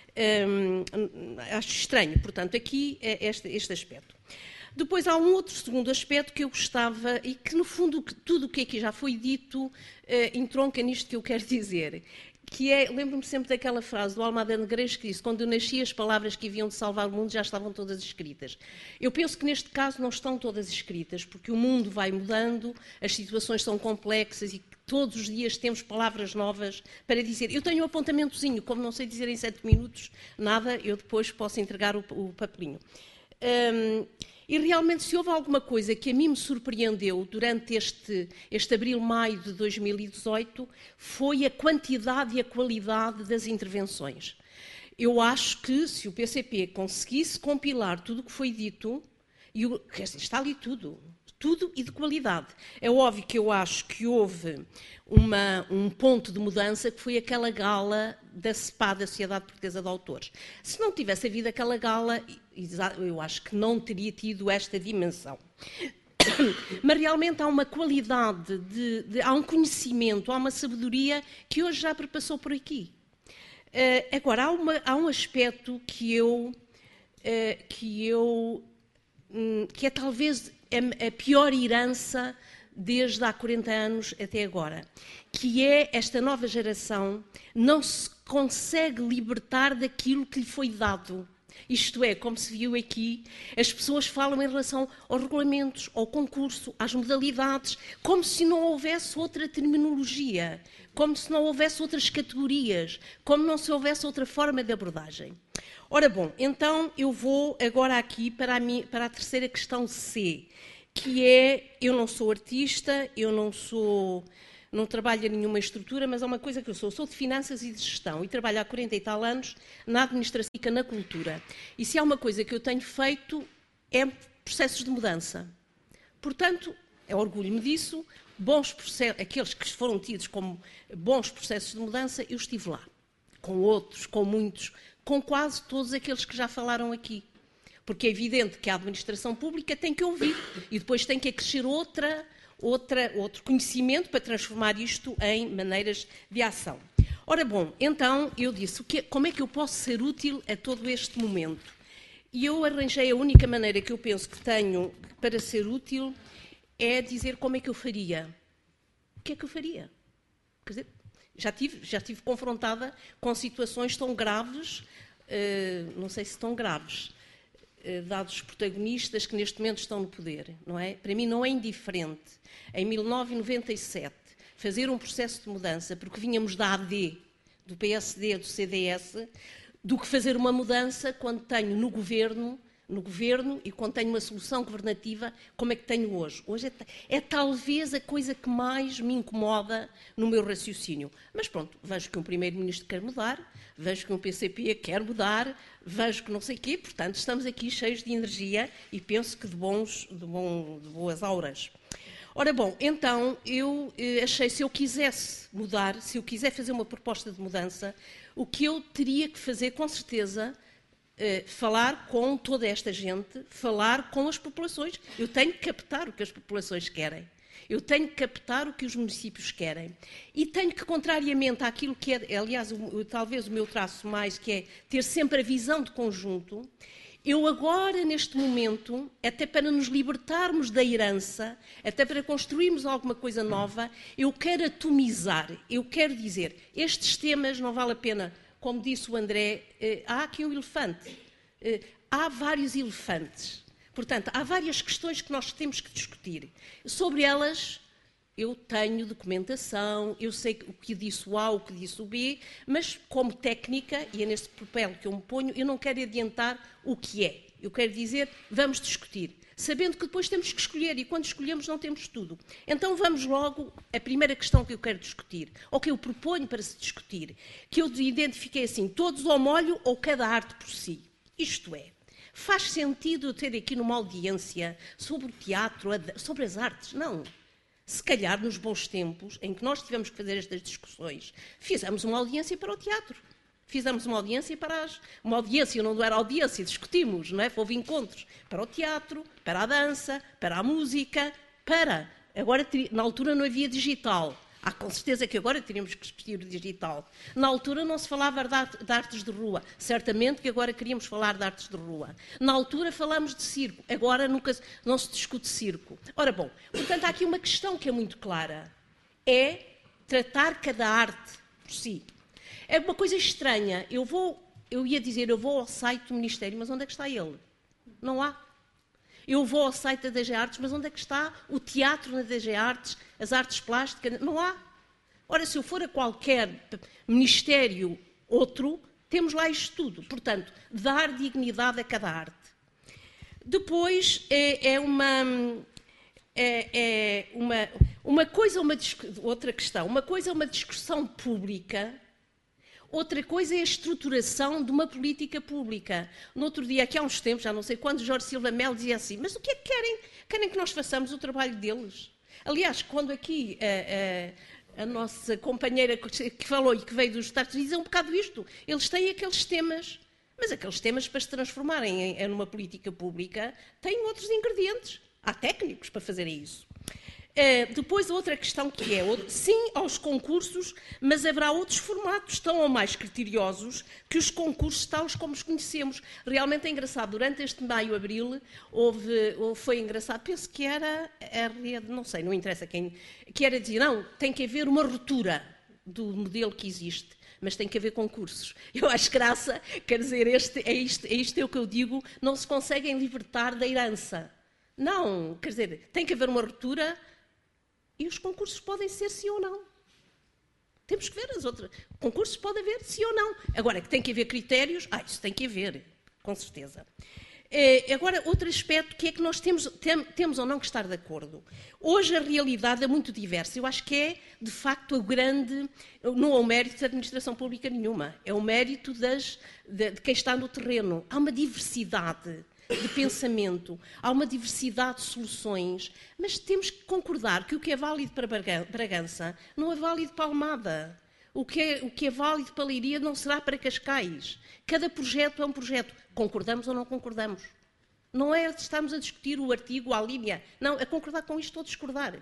acho estranho, portanto, aqui é este aspecto. Depois há um outro segundo aspecto que eu gostava, e que, no fundo, tudo o que aqui já foi dito entronca nisto que eu quero dizer, que é, lembro-me sempre daquela frase do Almada Negreiros que disse, quando eu nasci as palavras que haviam de salvar o mundo já estavam todas escritas. Eu penso que neste caso não estão todas escritas, porque o mundo vai mudando, as situações são complexas e todos os dias temos palavras novas para dizer. Eu tenho um apontamentozinho, como não sei dizer em 7 minutos nada, eu depois posso entregar o papelinho. E realmente, se houve alguma coisa que a mim me surpreendeu durante este abril-maio de 2018, foi a quantidade e a qualidade das intervenções. Eu acho que, se o PCP conseguisse compilar tudo o que foi dito, está ali tudo e de qualidade. É óbvio que eu acho que houve um ponto de mudança, que foi aquela gala da SPA, da Sociedade Portuguesa de Autores. Se não tivesse havido aquela gala, eu acho que não teria tido esta dimensão. Mas realmente há uma qualidade, há um conhecimento, há uma sabedoria que hoje já perpassou por aqui. Agora, há um aspecto que é talvez a pior herança desde há 40 anos até agora, que é esta nova geração não se consegue libertar daquilo que lhe foi dado. Isto é, como se viu aqui, as pessoas falam em relação aos regulamentos, ao concurso, às modalidades, como se não houvesse outra terminologia, como se não houvesse outras categorias, como não se houvesse outra forma de abordagem. Ora bom, então eu vou agora aqui para a terceira questão C, que é, eu não sou artista, eu não trabalho em nenhuma estrutura, mas há uma coisa que eu sou de finanças e de gestão e trabalho há 40 e tal anos na administração e na cultura. E se há uma coisa que eu tenho feito é processos de mudança. Portanto, orgulho-me disso, bons processos, aqueles que foram tidos como bons processos de mudança, eu estive lá, com outros, com muitos, com quase todos aqueles que já falaram aqui. Porque é evidente que a administração pública tem que ouvir e depois tem que acrescer outro conhecimento para transformar isto em maneiras de ação. Ora bom, então eu disse, como é que eu posso ser útil a todo este momento? E eu arranjei a única maneira que eu penso que tenho para ser útil é dizer como é que eu faria. O que é que eu faria? Quer dizer, já tive confrontada com situações tão graves, não sei se tão graves, dados os protagonistas que neste momento estão no poder, não é? Para mim não é indiferente, em 1997, fazer um processo de mudança, porque vínhamos da AD, do PSD, do CDS, do que fazer uma mudança quando tenho no governo e quando tenho uma solução governativa, como é que tenho hoje. Hoje é talvez a coisa que mais me incomoda no meu raciocínio. Mas pronto, vejo que um primeiro-ministro quer mudar, vejo que um PCP quer mudar, vejo que não sei o quê, portanto estamos aqui cheios de energia e penso que de boas auras. Ora bom, então eu achei, se eu quisesse mudar, se eu quiser fazer uma proposta de mudança, o que eu teria que fazer, com certeza, falar com toda esta gente, falar com as populações. Eu tenho que captar o que as populações querem. Eu tenho que captar o que os municípios querem. E tenho que, contrariamente àquilo que é, aliás, talvez o meu traço mais, que é ter sempre a visão de conjunto, eu agora, neste momento, até para nos libertarmos da herança, até para construirmos alguma coisa nova, eu quero atomizar, eu quero dizer, estes temas não vale a pena. Como disse o André, há aqui um elefante. Há vários elefantes. Portanto, há várias questões que nós temos que discutir. Sobre elas, eu tenho documentação, eu sei o que disse o A, o que disse o B, mas como técnica, e é nesse papel que eu me ponho, eu não quero adiantar o que é. Eu quero dizer, vamos discutir. Sabendo que depois temos que escolher, e quando escolhemos não temos tudo. Então vamos logo à primeira questão que eu quero discutir, ou que eu proponho para se discutir, que eu identifiquei assim, todos ao molho ou cada arte por si. Isto é, faz sentido eu ter aqui numa audiência sobre o teatro, sobre as artes? Não. Se calhar nos bons tempos, em que nós tivemos que fazer estas discussões, fizemos uma audiência para o teatro. Fizemos uma audiência uma audiência, não era audiência, discutimos, não é? Houve encontros para o teatro, para a dança, para a música, agora, na altura não havia digital. Há com certeza que agora teríamos que discutir o digital. Na altura não se falava de artes de rua. Certamente que agora queríamos falar de artes de rua. Na altura falámos de circo. Agora não se discute circo. Ora bom, portanto há aqui uma questão que é muito clara. É tratar cada arte por si. É uma coisa estranha. Eu ia dizer, eu vou ao site do Ministério, mas onde é que está ele? Não há. Eu vou ao site da DG Artes, mas onde é que está o teatro na DG Artes, as artes plásticas? Não há. Ora, se eu for a qualquer ministério outro, temos lá isto tudo. Portanto, dar dignidade a cada arte. Depois, outra questão. Uma coisa é uma discussão pública. Outra coisa é a estruturação de uma política pública. No outro dia, aqui há uns tempos, já não sei quando, Jorge Silva Melo dizia assim, mas o que é que querem? Querem que nós façamos o trabalho deles? Aliás, quando aqui a nossa companheira que falou e que veio dos Estados Unidos, é um bocado isto. Eles têm aqueles temas, mas aqueles temas para se transformarem numa política pública têm outros ingredientes. Há técnicos para fazerem isso. Depois, outra questão que é, sim aos concursos, mas haverá outros formatos tão ou mais criteriosos que os concursos tales como os conhecemos. Realmente é engraçado, durante este maio-abril, foi engraçado, penso que era a rede, não sei, não interessa quem, que era dizer, não, tem que haver uma ruptura do modelo que existe, mas tem que haver concursos. Eu acho graça, quer dizer, isto é o que eu digo, não se conseguem libertar da herança. Não, quer dizer, tem que haver uma ruptura e os concursos podem ser sim ou não. Temos que ver as outras. Concursos pode haver sim ou não. Agora, que tem que haver critérios, isso tem que haver, com certeza. Agora, outro aspecto que é que nós temos ou não que estar de acordo. Hoje a realidade é muito diversa. Eu acho que é, de facto, não é o mérito da administração pública nenhuma. É o mérito de quem está no terreno. Há uma diversidade de pensamento, há uma diversidade de soluções, mas temos que concordar que o que é válido para Bragança não é válido para Almada. O que é válido para Leiria não será para Cascais. Cada projeto é um projeto. Concordamos ou não concordamos? Não é estarmos a discutir o artigo, a linha. Não, é concordar com isto ou discordar.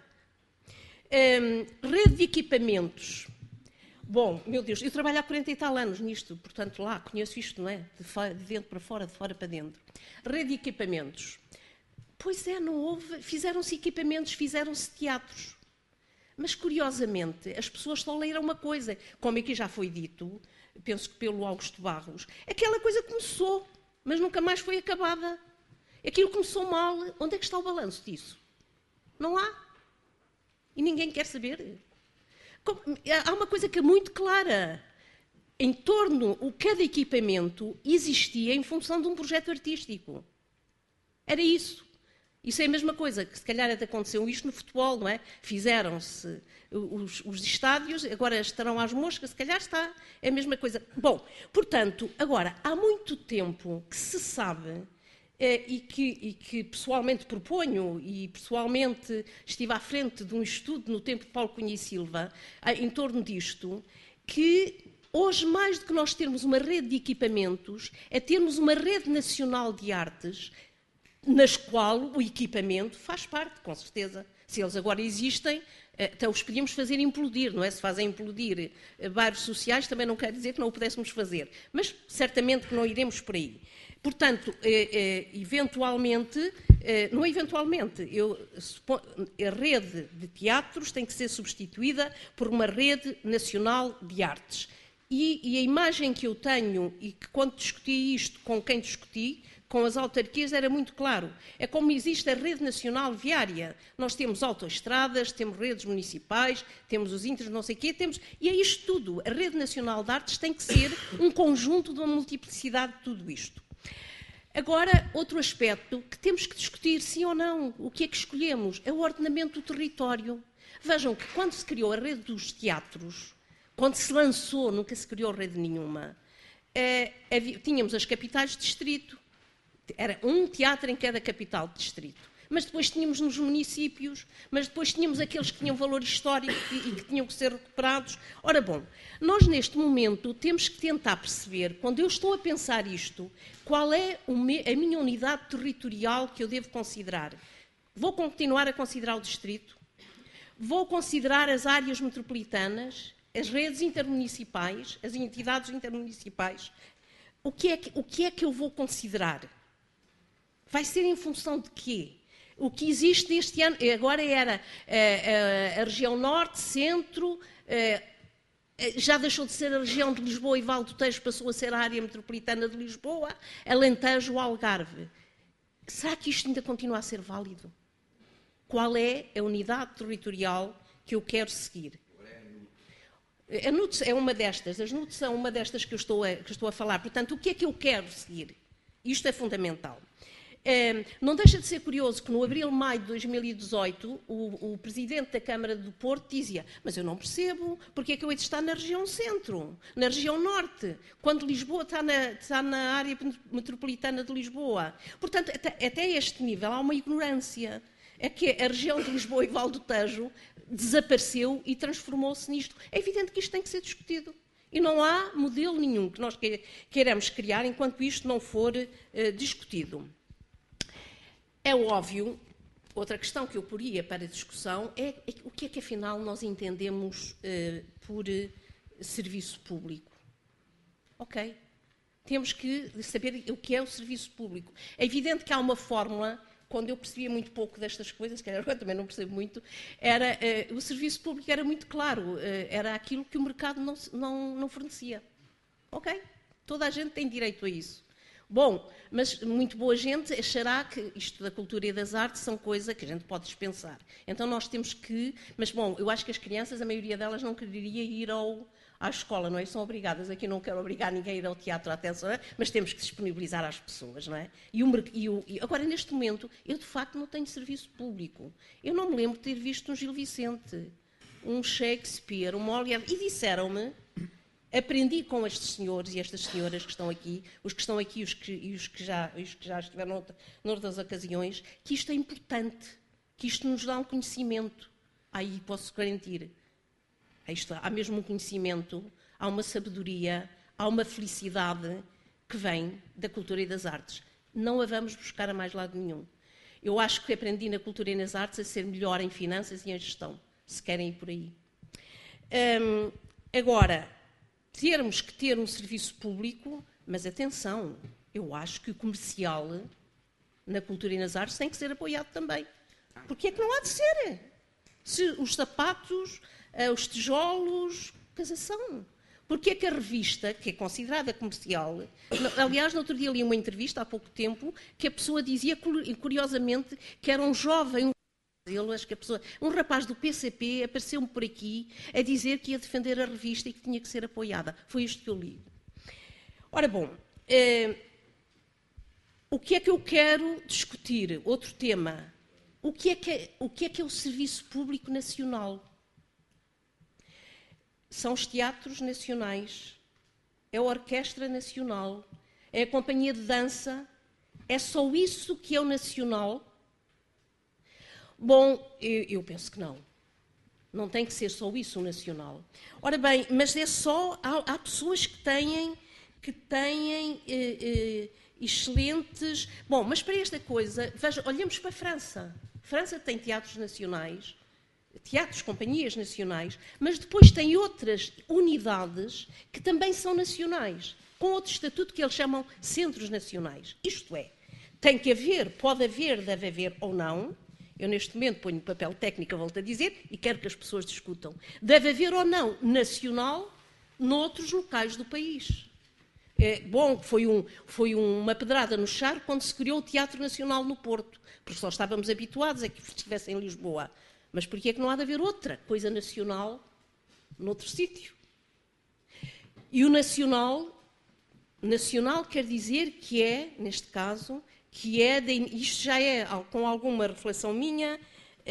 Rede de equipamentos. Bom, meu Deus, eu trabalho há 40 e tal anos nisto, portanto lá, conheço isto, não é? De dentro para fora, de fora para dentro. Rede de equipamentos. Pois é, não houve, fizeram-se equipamentos, fizeram-se teatros. Mas, curiosamente, as pessoas só leram uma coisa. Como aqui já foi dito, penso que pelo Augusto Barros, aquela coisa começou, mas nunca mais foi acabada. Aquilo começou mal. Onde é que está o balanço disso? Não há. E ninguém quer saber. Há uma coisa que é muito clara. Em torno, cada equipamento existia em função de um projeto artístico. Era isso. Isso é a mesma coisa, que se calhar até aconteceu isto no futebol, não é? Fizeram-se os estádios, agora estarão às moscas, se calhar está, é a mesma coisa. Bom, portanto, agora, há muito tempo que se sabe, e que pessoalmente proponho, e pessoalmente estive à frente de um estudo no tempo de Paulo Cunha e Silva, em torno disto, que hoje, mais do que nós termos uma rede de equipamentos, é termos uma rede nacional de artes, nas qual o equipamento faz parte, com certeza. Se eles agora existem, então os podíamos fazer implodir, não é? Se fazem implodir bairros sociais, também não quer dizer que não o pudéssemos fazer. Mas certamente que não iremos por aí. Portanto, eventualmente, não eventualmente, a rede de teatros tem que ser substituída por uma rede nacional de artes. E a imagem que eu tenho, e que quando discuti isto com quem discuti, com as autarquias, era muito claro. É como existe a rede nacional viária. Nós temos autoestradas, temos redes municipais, temos os inters, não sei o quê, e é isto tudo. A rede nacional de artes tem que ser um conjunto de uma multiplicidade de tudo isto. Agora, outro aspecto que temos que discutir, sim ou não, o que é que escolhemos? É o ordenamento do território. Vejam que quando se criou a rede dos teatros, quando se lançou, nunca se criou rede nenhuma, tínhamos as capitais de distrito. Era um teatro em cada capital de distrito. Mas depois tínhamos nos municípios, mas depois tínhamos aqueles que tinham valor histórico e que tinham que ser recuperados. Ora bom, nós neste momento temos que tentar perceber, quando eu estou a pensar isto, qual é a minha unidade territorial que eu devo considerar. Vou continuar a considerar o distrito? Vou considerar as áreas metropolitanas, as redes intermunicipais, as entidades intermunicipais? O que é que eu vou considerar? Vai ser em função de quê? O que existe este ano, agora era a região norte, centro, já deixou de ser a região de Lisboa e Vale do Tejo, passou a ser a área metropolitana de Lisboa, Alentejo, Algarve. Será que isto ainda continua a ser válido? Qual é a unidade territorial que eu quero seguir? A NUTS é uma destas, as NUTS são uma destas que eu estou a falar. Portanto, o que é que eu quero seguir? Isto é fundamental. Não deixa de ser curioso que no abril-maio de 2018 o Presidente da Câmara do Porto dizia: mas eu não percebo porque é que eu hei de estar na região centro, na região norte, quando Lisboa está na área metropolitana de Lisboa. Portanto, até este nível há uma ignorância. É que a região de Lisboa e Vale do Tejo desapareceu e transformou-se nisto. É evidente que isto tem que ser discutido. E não há modelo nenhum que nós queiramos criar enquanto isto não for discutido. É óbvio, Outra questão que eu poria para discussão é o que é que afinal nós entendemos por serviço público. Ok, temos que saber o que é o serviço público. É evidente que há uma fórmula. Quando eu percebia muito pouco destas coisas, que agora também não percebo muito, o serviço público era muito claro, era aquilo que o mercado não fornecia. Ok? Toda a gente tem direito a isso. Bom, mas muito boa gente achará que isto da cultura e das artes são coisas que a gente pode dispensar. Então nós temos que... Mas, bom, eu acho que as crianças, a maioria delas não quereria ir à escola, não é? São obrigadas. Aqui não quero obrigar ninguém a ir ao teatro, atenção, mas temos que disponibilizar às pessoas, não é? Agora, neste momento, eu de facto não tenho serviço público. Eu não me lembro de ter visto um Gil Vicente, um Shakespeare, um Molière, e disseram-me, aprendi com estes senhores e estas senhoras que estão aqui, os que estão aqui e os que já estiveram noutras ocasiões, que isto é importante, que isto nos dá um conhecimento. Aí posso garantir. Há mesmo um conhecimento, há uma sabedoria, há uma felicidade que vem da cultura e das artes. Não a vamos buscar a mais lado nenhum. Eu acho que aprendi na cultura e nas artes a ser melhor em finanças e em gestão, se querem ir por aí. Agora, termos que ter um serviço público, mas atenção, eu acho que o comercial na cultura e nas artes tem que ser apoiado também. Porque é que não há de ser? Se os sapatos... os tijolos, casação. Porque é que a revista, que é considerada comercial... Aliás, no outro dia li uma entrevista, há pouco tempo, que a pessoa dizia, curiosamente, que era um jovem, um rapaz do PCP, apareceu-me por aqui a dizer que ia defender a revista e que tinha que ser apoiada. Foi isto que eu li. Ora, bom, o que é que eu quero discutir? Outro tema. O que é o Serviço Público Nacional? São os teatros nacionais, é a Orquestra Nacional, é a Companhia de Dança. É só isso que é o nacional? Bom, eu penso que não. Não tem que ser só isso o nacional. Ora bem, mas é só... Há pessoas que têm excelentes... Bom, mas para esta coisa, veja, olhemos para a França. A França tem teatros nacionais, companhias nacionais, mas depois tem outras unidades que também são nacionais, com outro estatuto que eles chamam centros nacionais. Isto é, tem que haver, pode haver, deve haver ou não, eu neste momento ponho papel técnico, volto a dizer, e quero que as pessoas discutam, deve haver ou não nacional noutros locais do país. Bom, foi uma pedrada no charco quando se criou o Teatro Nacional no Porto, porque só estávamos habituados a que estivesse em Lisboa. Mas porquê é que não há de haver outra coisa nacional noutro sítio? E o nacional quer dizer que é, neste caso, isto já é com alguma reflexão minha,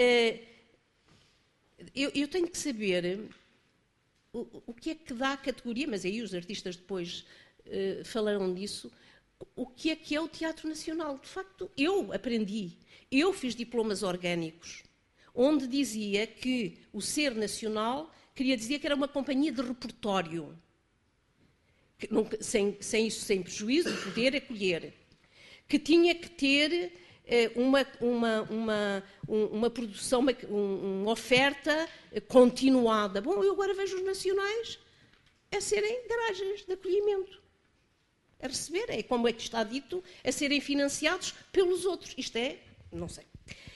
eu tenho que saber o que é que dá a categoria, mas aí os artistas depois falaram disso, o que é o Teatro Nacional. De facto, eu aprendi, eu fiz diplomas orgânicos, onde dizia que o ser nacional queria dizer que era uma companhia de repertório, sem prejuízo de poder acolher, que tinha que ter uma produção, uma oferta continuada. Bom, eu agora vejo os nacionais a serem garagens de acolhimento, a receber, como é que está dito, a serem financiados pelos outros. Isto é, não sei.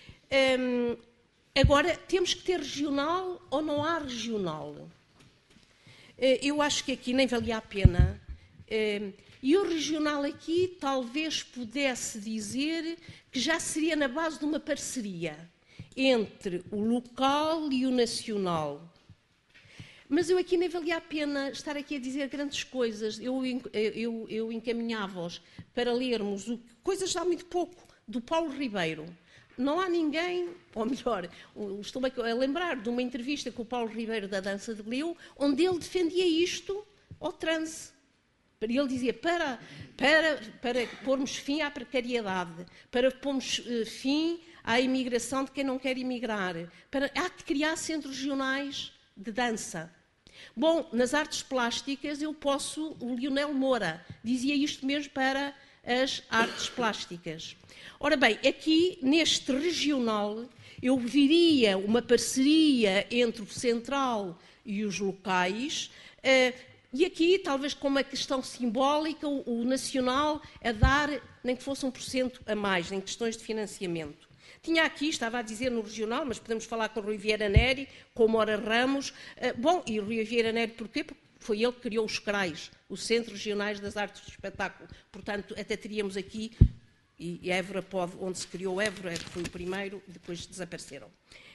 Agora, temos que ter regional ou não há regional? Eu acho que aqui nem valia a pena. E o regional aqui talvez pudesse dizer que já seria na base de uma parceria entre o local e o nacional. Mas eu aqui nem valia a pena estar aqui a dizer grandes coisas. Eu encaminhava-os para lermos coisas há muito pouco, do Paulo Ribeiro. Não há ninguém, ou melhor, estou a lembrar de uma entrevista com o Paulo Ribeiro da Dança de Leu, onde ele defendia isto ao transe. Ele dizia, para pormos fim à precariedade, para pormos fim à imigração de quem não quer emigrar, há que criar centros regionais de dança. Bom, nas artes plásticas o Lionel Moura dizia isto mesmo para as artes plásticas. Ora bem, aqui neste regional eu viria uma parceria entre o central e os locais, e aqui, talvez como uma questão simbólica, o nacional a dar, nem que fosse 1% a mais, em questões de financiamento. Tinha aqui, estava a dizer no regional, mas podemos falar com o Rui Vieira Neri, com o Mora Ramos. Bom, e o Rui Vieira Neri porquê? Porque foi ele que criou os CRAIs, os Centros Regionais das Artes do Espetáculo. Portanto, até teríamos aqui, e Évora pode, onde se criou Évora, foi o primeiro, depois desapareceram.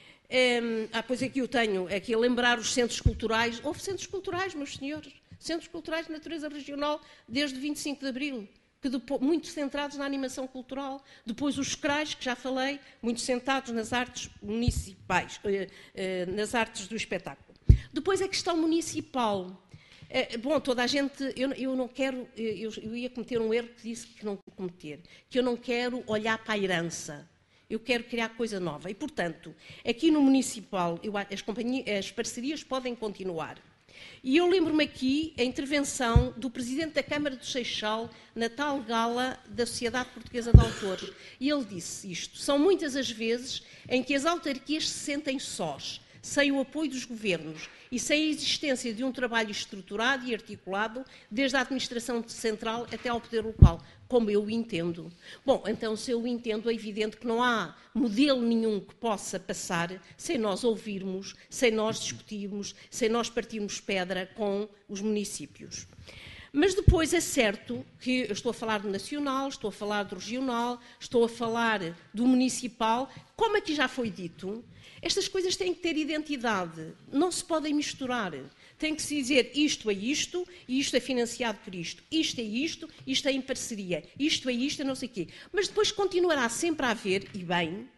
Pois aqui eu tenho, aqui a lembrar os centros culturais. Houve centros culturais, meus senhores, centros culturais de natureza regional desde 25 de Abril, que depois, muito centrados na animação cultural. Depois os CRAIs, que já falei, muito centrados nas artes municipais, nas artes do espetáculo. Depois a questão municipal. Bom, toda a gente, eu não quero, eu ia cometer um erro que disse que não cometer, que eu não quero olhar para a herança, eu quero criar coisa nova. E, portanto, aqui no municipal, as parcerias podem continuar. E eu lembro-me aqui a intervenção do Presidente da Câmara do Seixal na tal gala da Sociedade Portuguesa de Autores. E ele disse isto: são muitas as vezes em que as autarquias se sentem sós, sem o apoio dos governos e sem a existência de um trabalho estruturado e articulado, desde a administração central até ao poder local, como eu o entendo. Bom, então, se eu o entendo, é evidente que não há modelo nenhum que possa passar sem nós ouvirmos, sem nós discutirmos, sem nós partirmos pedra com os municípios. Mas depois é certo que eu estou a falar do nacional, estou a falar do regional, estou a falar do municipal. Como aqui já foi dito, estas coisas têm que ter identidade, não se podem misturar. Tem que se dizer isto é isto, e isto é financiado por isto é isto é em parceria, isto é isto, é não sei o quê. Mas depois continuará sempre a haver, e bem,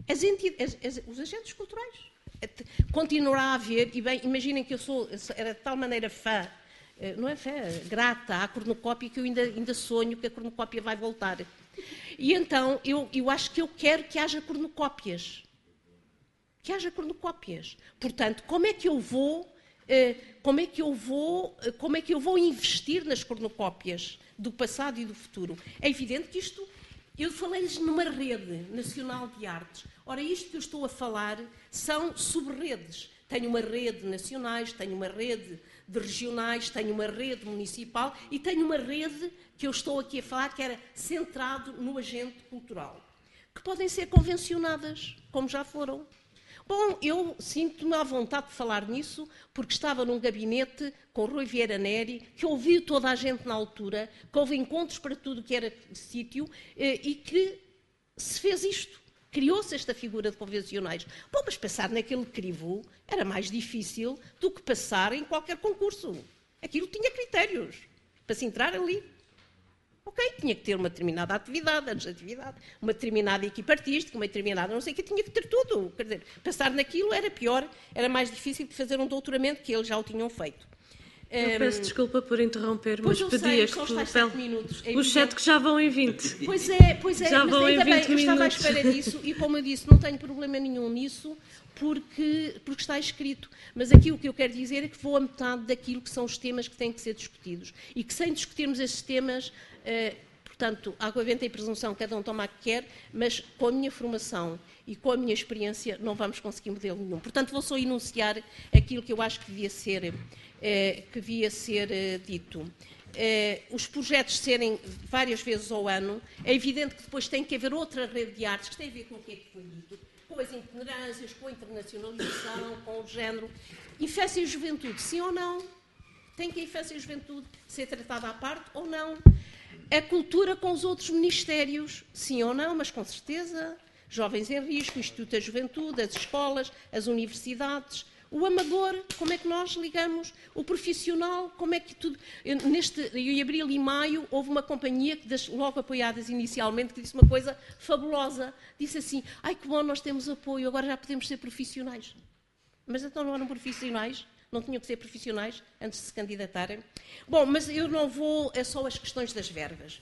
os agentes culturais. Continuará a haver, e bem, imaginem que eu era de tal maneira fã, não é fã, grata à cornucópia, que eu ainda sonho que a cornucópia vai voltar. E então, eu acho que eu quero que haja cornucópias. Que haja cornucópias. Portanto, como é que eu vou investir nas cornucópias do passado e do futuro? É evidente que isto, eu falei-lhes numa rede nacional de artes. Ora, isto que eu estou a falar são sub-redes. Tenho uma rede de nacionais, tenho uma rede de regionais, tenho uma rede municipal e tenho uma rede que eu estou aqui a falar que era centrado no agente cultural, que podem ser convencionadas, como já foram. Bom, eu sinto-me à vontade de falar nisso, porque estava num gabinete com Rui Vieira Neri, que ouviu toda a gente na altura, que houve encontros para tudo o que era sítio, e que se fez isto. Criou-se esta figura de convencionais. Bom, mas passar naquele crivo era mais difícil do que passar em qualquer concurso. Aquilo tinha critérios para se entrar ali. Ok, tinha que ter uma determinada atividade, anos de atividade, uma determinada equipa artística, uma determinada não sei o que, tinha que ter tudo. Quer dizer, passar naquilo era pior, era mais difícil de fazer um doutoramento que eles já o tinham feito.
Eu peço desculpa por interromper, mas pedia que os 7 que já vão em 20.
Pois é,
já
mas
vão
ainda
em 20
bem, eu estava à
minutos.
espera disso e, como eu disse, não tenho problema nenhum nisso, porque está escrito. Mas aqui o que eu quero dizer é que vou a metade daquilo que são os temas que têm que ser discutidos. E que sem discutirmos esses temas, portanto, água, vento e presunção, cada um toma a que quer, mas com a minha formação e com a minha experiência não vamos conseguir modelo nenhum. Portanto, vou só enunciar aquilo que eu acho que devia ser dito. Os projetos serem várias vezes ao ano, é evidente que depois tem que haver outra rede de artes que tem a ver com o que é que foi dito, com as itinerâncias, com a internacionalização, com o género. Infância e juventude, sim ou não? Tem que a infância e a juventude ser tratada à parte ou não? A cultura com os outros ministérios, sim ou não, mas com certeza. Jovens em Risco, Instituto da Juventude, as escolas, as universidades. O amador, como é que nós ligamos? O profissional, como é que tudo... Em abril e maio, houve uma companhia, logo apoiadas inicialmente, que disse uma coisa fabulosa. Disse assim, ai que bom, nós temos apoio, agora já podemos ser profissionais. Mas então não eram profissionais? Não tinham que ser profissionais antes de se candidatarem? Bom, mas eu não vou só às questões das verbas.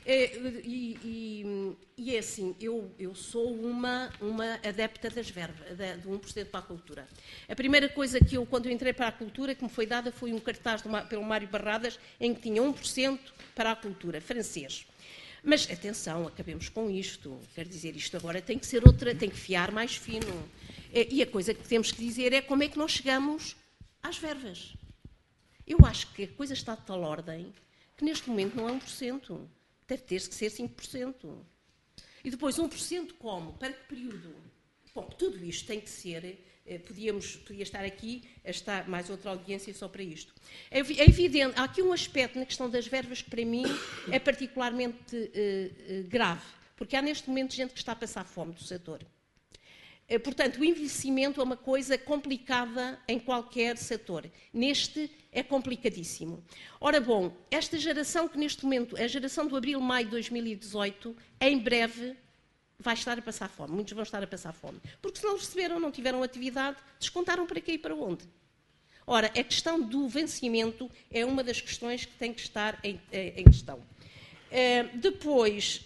E é assim, eu sou uma adepta das verbas, do 1% para a cultura. A primeira coisa que quando eu entrei para a cultura, que me foi dada, foi um cartaz pelo Mário Barradas, em que tinha 1% para a cultura, francês. Mas, atenção, acabemos com isto. Quer dizer, isto agora tem que ser outra, tem que fiar mais fino. E a coisa que temos que dizer é como é que nós chegamos às verbas. Eu acho que a coisa está de tal ordem que neste momento não é 1%. Deve ter que ser 5%. E depois 1% como? Para que período? Bom, tudo isto tem que ser... Podia estar aqui, está mais outra audiência só para isto. É evidente, há aqui um aspecto na questão das verbas que para mim é particularmente grave, porque há neste momento gente que está a passar fome do setor. Portanto, o envelhecimento é uma coisa complicada em qualquer setor. Neste é complicadíssimo. Ora bom, esta geração que neste momento, a geração do abril-maio de 2018, em breve vai estar a passar fome. Muitos vão estar a passar fome. Porque se não receberam, não tiveram atividade, descontaram para quê e para onde? Ora, a questão do vencimento é uma das questões que tem que estar em questão. Depois,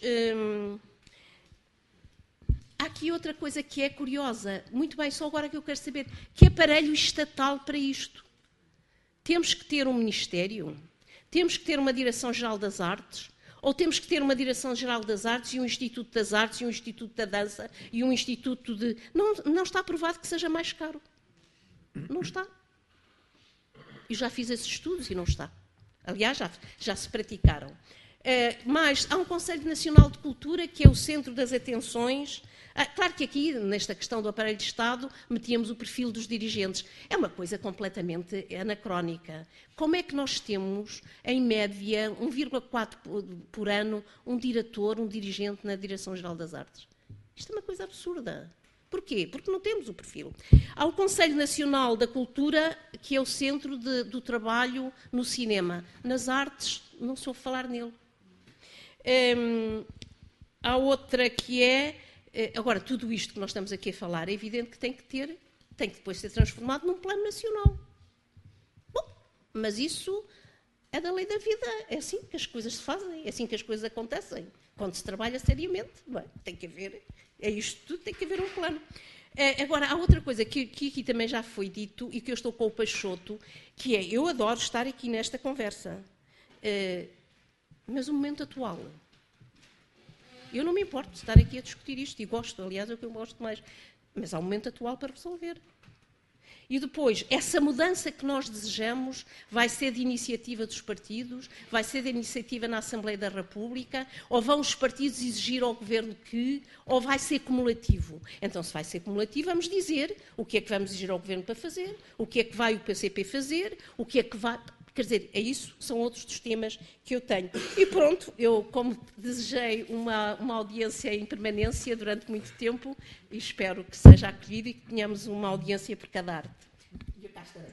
há aqui outra coisa que é curiosa. Muito bem, só agora que eu quero saber. Que aparelho estatal para isto? Temos que ter um Ministério? Temos que ter uma Direção-Geral das Artes? Ou temos que ter uma Direção-Geral das Artes e um Instituto das Artes e um Instituto da Dança e um Instituto de... Não está provado que seja mais caro. Não está. Eu já fiz esses estudos e não está. Aliás, já se praticaram. Mas há um Conselho Nacional de Cultura que é o centro das atenções. Claro que aqui, nesta questão do aparelho de Estado, metíamos o perfil dos dirigentes. É uma coisa completamente anacrónica. Como é que nós temos, em média, 1,4 por ano, um diretor, um dirigente na Direção-Geral das Artes? Isto é uma coisa absurda. Porquê? Porque não temos o perfil. Há o Conselho Nacional da Cultura, que é o centro do trabalho no cinema. Nas artes, não soube falar nele. Há outra que é... Agora, tudo isto que nós estamos aqui a falar é evidente que tem que depois ser transformado num plano nacional. Bom, mas isso é da lei da vida. É assim que as coisas se fazem, é assim que as coisas acontecem. Quando se trabalha seriamente, bem, tem que haver, é isto tudo, tem que haver um plano. Agora, há outra coisa que aqui também já foi dito e que eu estou com o Peixoto, que é, eu adoro estar aqui nesta conversa, mas o momento atual... Eu não me importo de estar aqui a discutir isto, e gosto, aliás, é o que eu gosto mais. Mas há um momento atual para resolver. E depois, essa mudança que nós desejamos vai ser de iniciativa dos partidos, vai ser de iniciativa na Assembleia da República, ou vão os partidos exigir ao Governo que, ou vai ser cumulativo? Então, se vai ser cumulativo, vamos dizer o que é que vamos exigir ao Governo para fazer, o que é que vai o PCP fazer, o que é que vai... Quer dizer, é isso, são outros dos temas que eu tenho. E pronto, eu, como desejei uma audiência em permanência durante muito tempo, e espero que seja acolhido e que tenhamos uma audiência por cada arte. E eu cá estarei.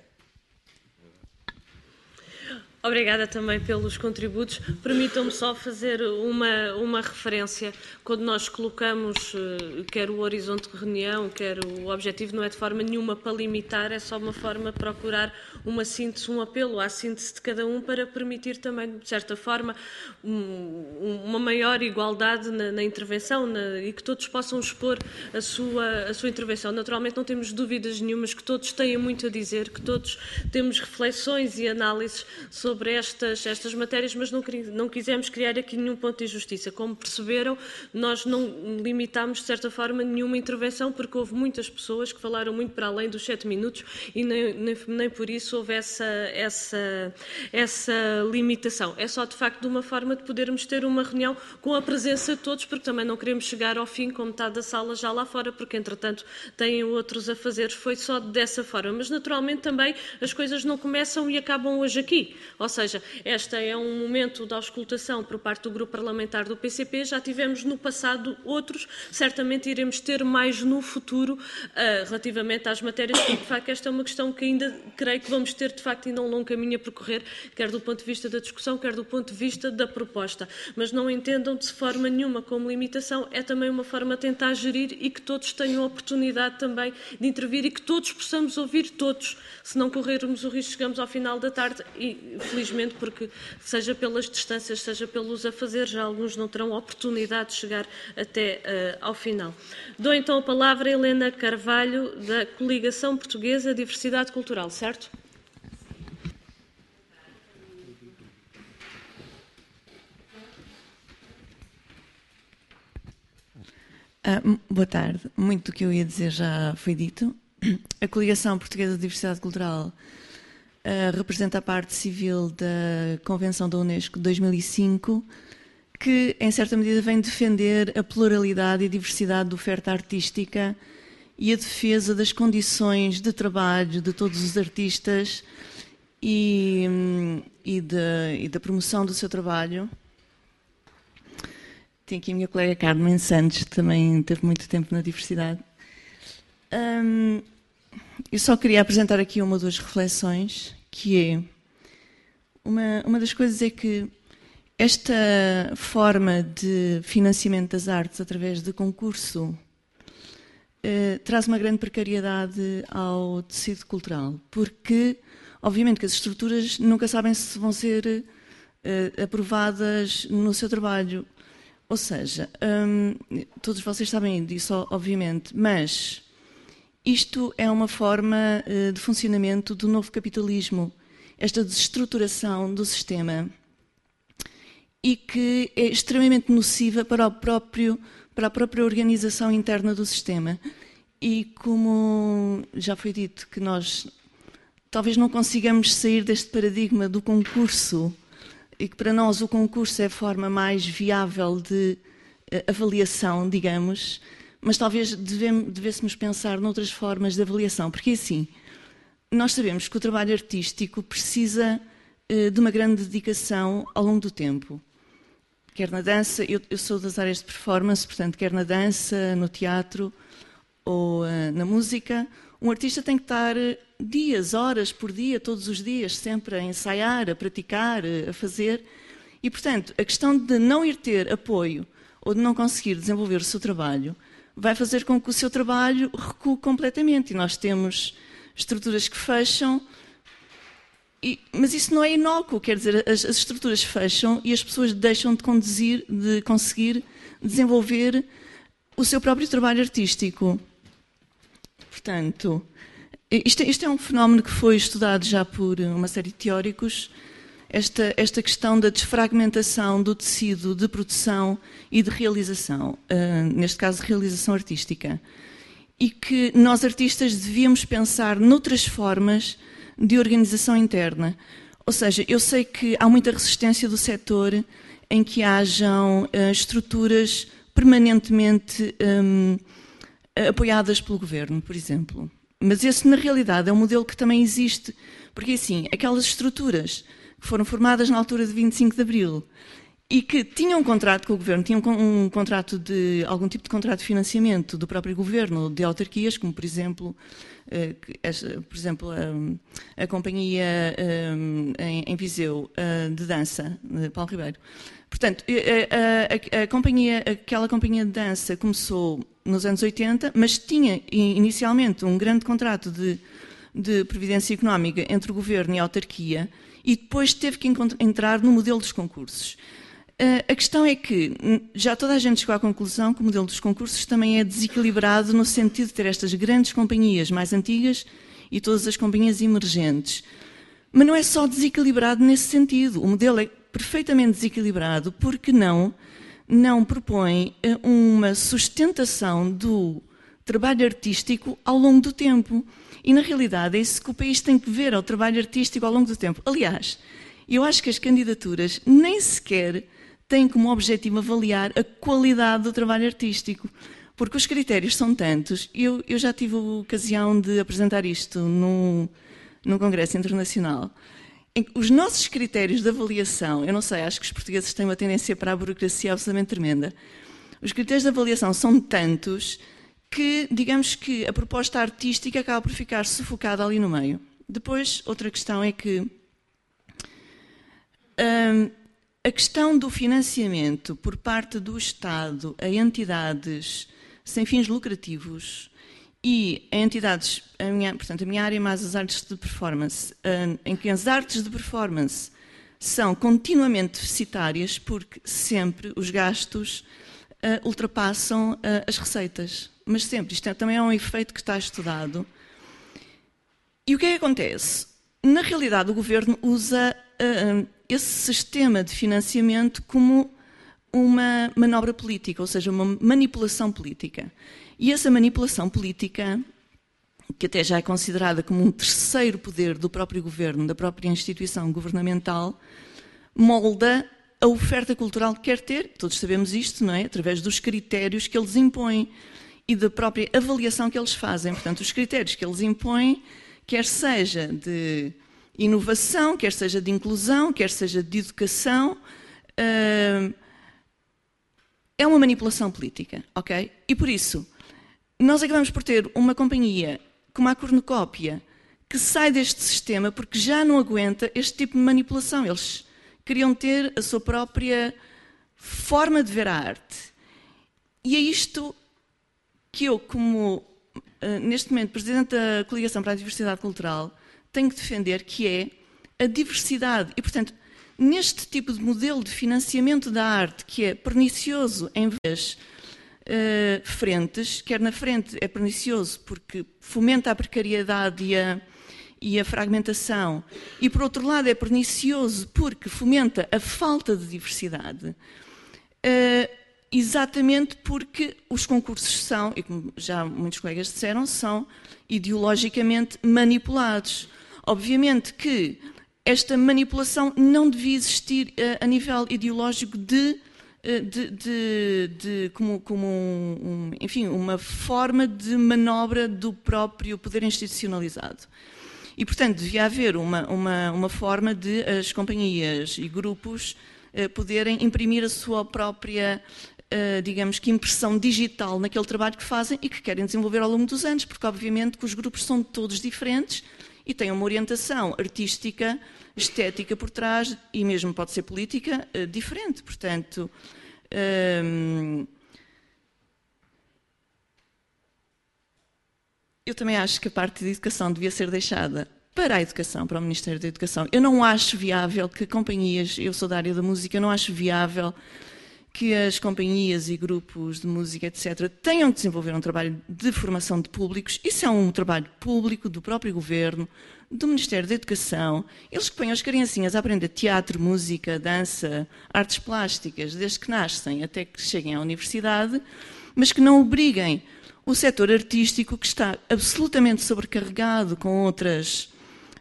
Obrigada também pelos contributos. Permitam-me só fazer uma referência. Quando nós colocamos, quer o horizonte de reunião, quer o objetivo, não é de forma nenhuma para limitar, é só uma forma de procurar uma síntese, um apelo à síntese de cada um para permitir também, de certa forma, uma maior igualdade na intervenção e que todos possam expor a sua intervenção. Naturalmente não temos dúvidas nenhumas que todos têm muito a dizer, que todos temos reflexões e análises sobre estas matérias, mas não quisemos criar aqui nenhum ponto de injustiça. Como perceberam, nós não limitámos, de certa forma, nenhuma intervenção, porque houve muitas pessoas que falaram muito para além dos 7 minutos e nem por isso houve essa limitação. É só, de facto, de uma forma de podermos ter uma reunião com a presença de todos, porque também não queremos chegar ao fim com metade da sala já lá fora, porque, entretanto, têm outros a fazer. Foi só dessa forma. Mas, naturalmente, também as coisas não começam e acabam hoje aqui. Ou seja, este é um momento de auscultação por parte do grupo parlamentar do PCP, já tivemos no passado outros, certamente iremos ter mais no futuro relativamente às matérias, porque de facto esta é uma questão que ainda creio que vamos ter de facto ainda um longo caminho a percorrer, quer do ponto de vista da discussão, quer do ponto de vista da proposta. Mas não entendam de forma nenhuma como limitação, é também uma forma de tentar gerir e que todos tenham a oportunidade também de intervir e que todos possamos ouvir todos, se não corrermos o risco chegamos ao final da tarde e felizmente porque seja pelas distâncias, seja pelos afazeres, já alguns não terão oportunidade de chegar até ao final. Dou então a palavra a Helena Carvalho, da Coligação Portuguesa Diversidade Cultural, certo?
Boa tarde. Muito do que eu ia dizer já foi dito. A Coligação Portuguesa de Diversidade Cultural representa a parte civil da Convenção da Unesco de 2005, que, em certa medida, vem defender a pluralidade e diversidade da oferta artística e a defesa das condições de trabalho de todos os artistas e da promoção do seu trabalho. Tem aqui a minha colega Carmen Santos, que também teve muito tempo na diversidade. Eu só queria apresentar aqui uma ou duas reflexões, que é... Uma das coisas é que esta forma de financiamento das artes através de concurso traz uma grande precariedade ao tecido cultural, porque, obviamente, que as estruturas nunca sabem se vão ser aprovadas no seu trabalho. Ou seja, todos vocês sabem disso, obviamente, mas isto é uma forma de funcionamento do novo capitalismo, esta desestruturação do sistema, e que é extremamente nociva para a própria organização interna do sistema. E como já foi dito, que nós talvez não consigamos sair deste paradigma do concurso, e que para nós o concurso é a forma mais viável de avaliação, digamos, mas talvez devêssemos pensar noutras formas de avaliação, porque assim, nós sabemos que o trabalho artístico precisa de uma grande dedicação ao longo do tempo. Quer na dança, eu sou das áreas de performance, portanto, quer na dança, no teatro ou na música, um artista tem que estar dias, horas por dia, todos os dias, sempre a ensaiar, a praticar, a fazer. E, portanto, a questão de não ir ter apoio ou de não conseguir desenvolver o seu trabalho vai fazer com que o seu trabalho recue completamente. E nós temos estruturas que fecham, mas isso não é inócuo, quer dizer, as estruturas fecham e as pessoas deixam de conseguir desenvolver o seu próprio trabalho artístico. Portanto, isto é um fenómeno que foi estudado já por uma série de teóricos, esta questão da desfragmentação do tecido de produção e de realização, neste caso, realização artística. E que nós, artistas, devíamos pensar noutras formas de organização interna. Ou seja, eu sei que há muita resistência do setor em que hajam estruturas permanentemente apoiadas pelo governo, por exemplo. Mas esse, na realidade, é um modelo que também existe. Porque, assim, aquelas estruturas que foram formadas na altura de 25 de Abril e que tinham um contrato com o governo, tinham um contrato de algum tipo de contrato de financiamento do próprio governo, de autarquias, como, por exemplo, a companhia em Viseu de dança, de Paulo Ribeiro. Portanto, aquela companhia de dança começou nos anos 80, mas tinha inicialmente um grande contrato de previdência económica entre o governo e a autarquia e depois teve que entrar no modelo dos concursos. A questão é que já toda a gente chegou à conclusão que o modelo dos concursos também é desequilibrado no sentido de ter estas grandes companhias mais antigas e todas as companhias emergentes. Mas não é só desequilibrado nesse sentido. O modelo é perfeitamente desequilibrado porque não propõe uma sustentação do trabalho artístico ao longo do tempo. E, na realidade, é isso que o país tem que ver, ao trabalho artístico ao longo do tempo. Aliás, eu acho que as candidaturas nem sequer têm como objetivo avaliar a qualidade do trabalho artístico, porque os critérios são tantos. Eu já tive a ocasião de apresentar isto num congresso internacional. Os nossos critérios de avaliação, eu não sei, acho que os portugueses têm uma tendência para a burocracia absolutamente tremenda. Os critérios de avaliação são tantos que, digamos que a proposta artística acaba por ficar sufocada ali no meio. Depois, outra questão é que a questão do financiamento por parte do Estado a entidades sem fins lucrativos e a entidades, portanto, a minha área é mais as artes de performance, em que as artes de performance são continuamente deficitárias porque sempre os gastos ultrapassam as receitas. Mas sempre, isto também é um efeito que está estudado. E o que é que acontece? Na realidade, o governo usa esse sistema de financiamento como uma manobra política, ou seja, uma manipulação política. E essa manipulação política, que até já é considerada como um terceiro poder do próprio governo, da própria instituição governamental, molda a oferta cultural que quer ter, todos sabemos isto, não é? Através dos critérios que eles impõem e da própria avaliação que eles fazem. Portanto, os critérios que eles impõem, quer seja de inovação, quer seja de inclusão, quer seja de educação, é uma manipulação política, ok? E por isso, nós acabamos por ter uma companhia como a Cornucópia que sai deste sistema porque já não aguenta este tipo de manipulação. Eles queriam ter a sua própria forma de ver a arte. E é isto que eu, como neste momento Presidente da Coligação para a Diversidade Cultural, tenho que defender, que é a diversidade. E, portanto, neste tipo de modelo de financiamento da arte, que é pernicioso em várias frentes, quer na frente é pernicioso porque fomenta a precariedade e a fragmentação, e por outro lado é pernicioso porque fomenta a falta de diversidade, exatamente porque os concursos são, e como já muitos colegas disseram, são ideologicamente manipulados. Obviamente que esta manipulação não devia existir a nível ideológico como enfim, uma forma de manobra do próprio poder institucionalizado. E, portanto, devia haver uma forma de as companhias e grupos poderem imprimir a sua própria, digamos que, impressão digital naquele trabalho que fazem e que querem desenvolver ao longo dos anos, porque, obviamente, que os grupos são todos diferentes e têm uma orientação artística, estética por trás e mesmo pode ser política diferente. Portanto, eu também acho que a parte de educação devia ser deixada para a educação, para o Ministério da Educação. Eu não acho viável que companhias, eu sou da área da música, eu não acho viável que as companhias e grupos de música, etc., tenham que desenvolver um trabalho de formação de públicos. Isso é um trabalho público do próprio Governo, do Ministério da Educação. Eles que põem as criancinhas a aprender teatro, música, dança, artes plásticas, desde que nascem até que cheguem à universidade, mas que não obriguem o setor artístico, que está absolutamente sobrecarregado com outras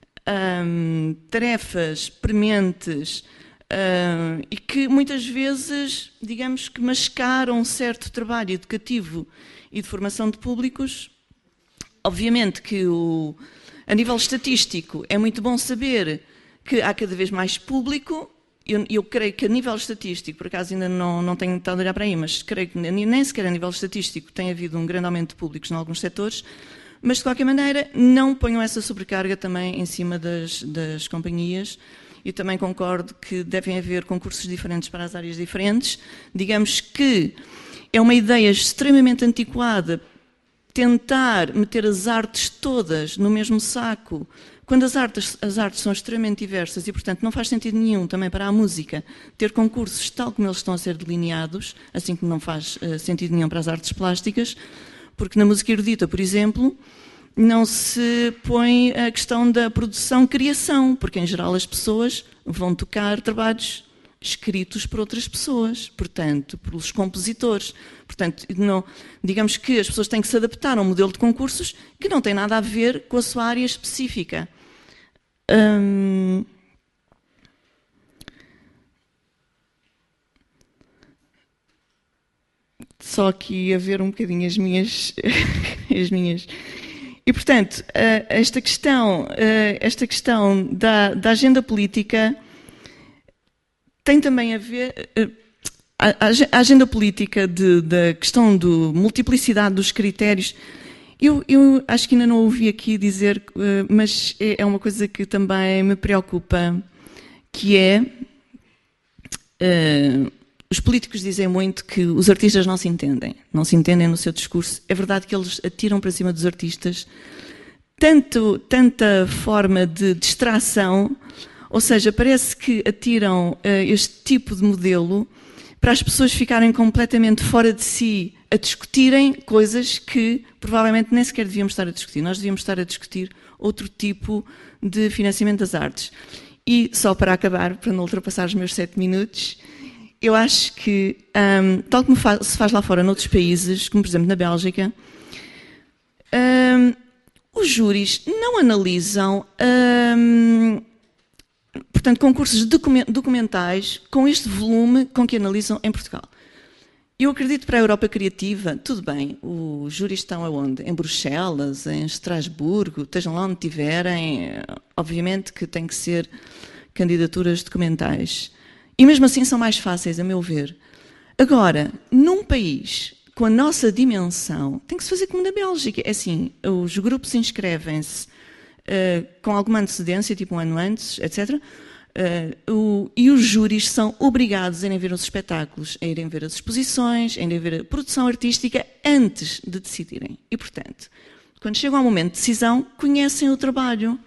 tarefas prementes, e que muitas vezes, digamos que mascaram um certo trabalho educativo e de formação de públicos. Obviamente que a nível estatístico é muito bom saber que há cada vez mais público. Eu creio que a nível estatístico, por acaso ainda não tenho estado a olhar para aí, mas creio que nem sequer a nível estatístico tem havido um grande aumento de públicos em alguns setores, mas de qualquer maneira não ponham essa sobrecarga também em cima das companhias. E também concordo que devem haver concursos diferentes para as áreas diferentes. Digamos que é uma ideia extremamente antiquada tentar meter as artes todas no mesmo saco, quando as artes são extremamente diversas e, portanto, não faz sentido nenhum também para a música ter concursos tal como eles estão a ser delineados, assim como não faz sentido nenhum para as artes plásticas, porque na música erudita, por exemplo, não se põe a questão da produção-criação, porque em geral as pessoas vão tocar trabalhos escritos por outras pessoas, portanto, pelos compositores. Portanto, não, digamos que as pessoas têm que se adaptar a um modelo de concursos que não tem nada a ver com a sua área específica. Só aqui a ver um bocadinho as minhas... E, portanto, esta questão da agenda política tem também a ver... A agenda política da questão da multiplicidade dos critérios, eu acho que ainda não ouvi aqui dizer, mas é uma coisa que também me preocupa, que é... Os políticos dizem muito que os artistas não se entendem no seu discurso. É verdade que eles atiram para cima dos artistas tanta forma de distração, ou seja, parece que atiram este tipo de modelo para as pessoas ficarem completamente fora de si a discutirem coisas que provavelmente nem sequer devíamos estar a discutir. Nós devíamos estar a discutir outro tipo de financiamento das artes. E só para acabar, para não ultrapassar os meus 7 minutos... eu acho que, tal como se faz lá fora noutros países, como por exemplo na Bélgica, os júris não analisam, portanto, concursos documentais com este volume com que analisam em Portugal. Eu acredito para a Europa Criativa, tudo bem, os júris estão aonde? Em Bruxelas, em Estrasburgo, estejam lá onde estiverem, obviamente que tem que ser candidaturas documentais. E mesmo assim são mais fáceis, a meu ver. Agora, num país com a nossa dimensão, tem que se fazer como na Bélgica. É assim, os grupos inscrevem-se com alguma antecedência, tipo um ano antes, etc., e os júris são obrigados a irem ver os espetáculos, a irem ver as exposições, a irem ver a produção artística antes de decidirem. E, portanto, quando chegam ao momento de decisão, conhecem o trabalho.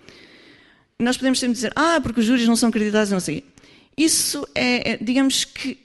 Nós podemos sempre dizer, porque os júris não são acreditados, não sei. Isso digamos que,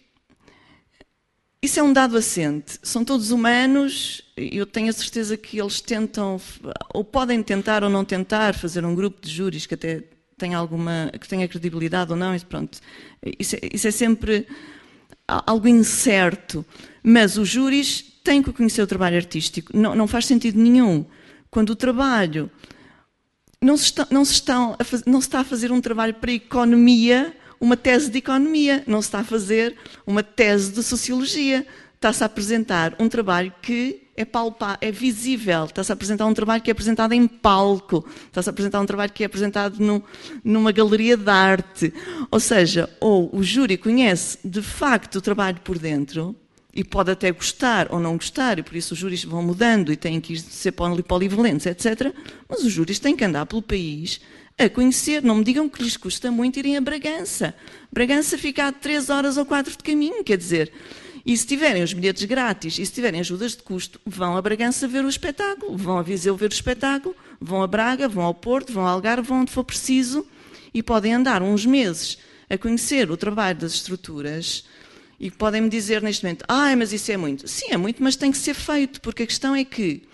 isso é um dado assente. São todos humanos, eu tenho a certeza que eles tentam, ou podem tentar ou não tentar, fazer um grupo de júris que até que tenha credibilidade ou não, pronto. Isso é sempre algo incerto. Mas os júris têm que conhecer o trabalho artístico. Não faz sentido nenhum. Quando o trabalho não se está a fazer um trabalho para a economia, uma tese de economia, não se está a fazer uma tese de sociologia. Está-se a apresentar um trabalho que é palpável, é visível, está-se a apresentar um trabalho que é apresentado em palco, está-se a apresentar um trabalho que é apresentado numa galeria de arte. Ou seja, ou o júri conhece de facto o trabalho por dentro, e pode até gostar ou não gostar, e por isso os júris vão mudando e têm que ser polivalentes, etc. Mas os júris têm que andar pelo país a conhecer. Não me digam que lhes custa muito irem a Bragança. Bragança fica a 3 horas ou 4 de caminho, quer dizer... E se tiverem os bilhetes grátis e se tiverem ajudas de custo, vão a Bragança ver o espetáculo, vão a Viseu ver o espetáculo, vão a Braga, vão ao Porto, vão ao Algarve, vão onde for preciso e podem andar uns meses a conhecer o trabalho das estruturas e podem-me dizer neste momento, mas isso é muito. Sim, é muito, mas tem que ser feito, porque a questão é que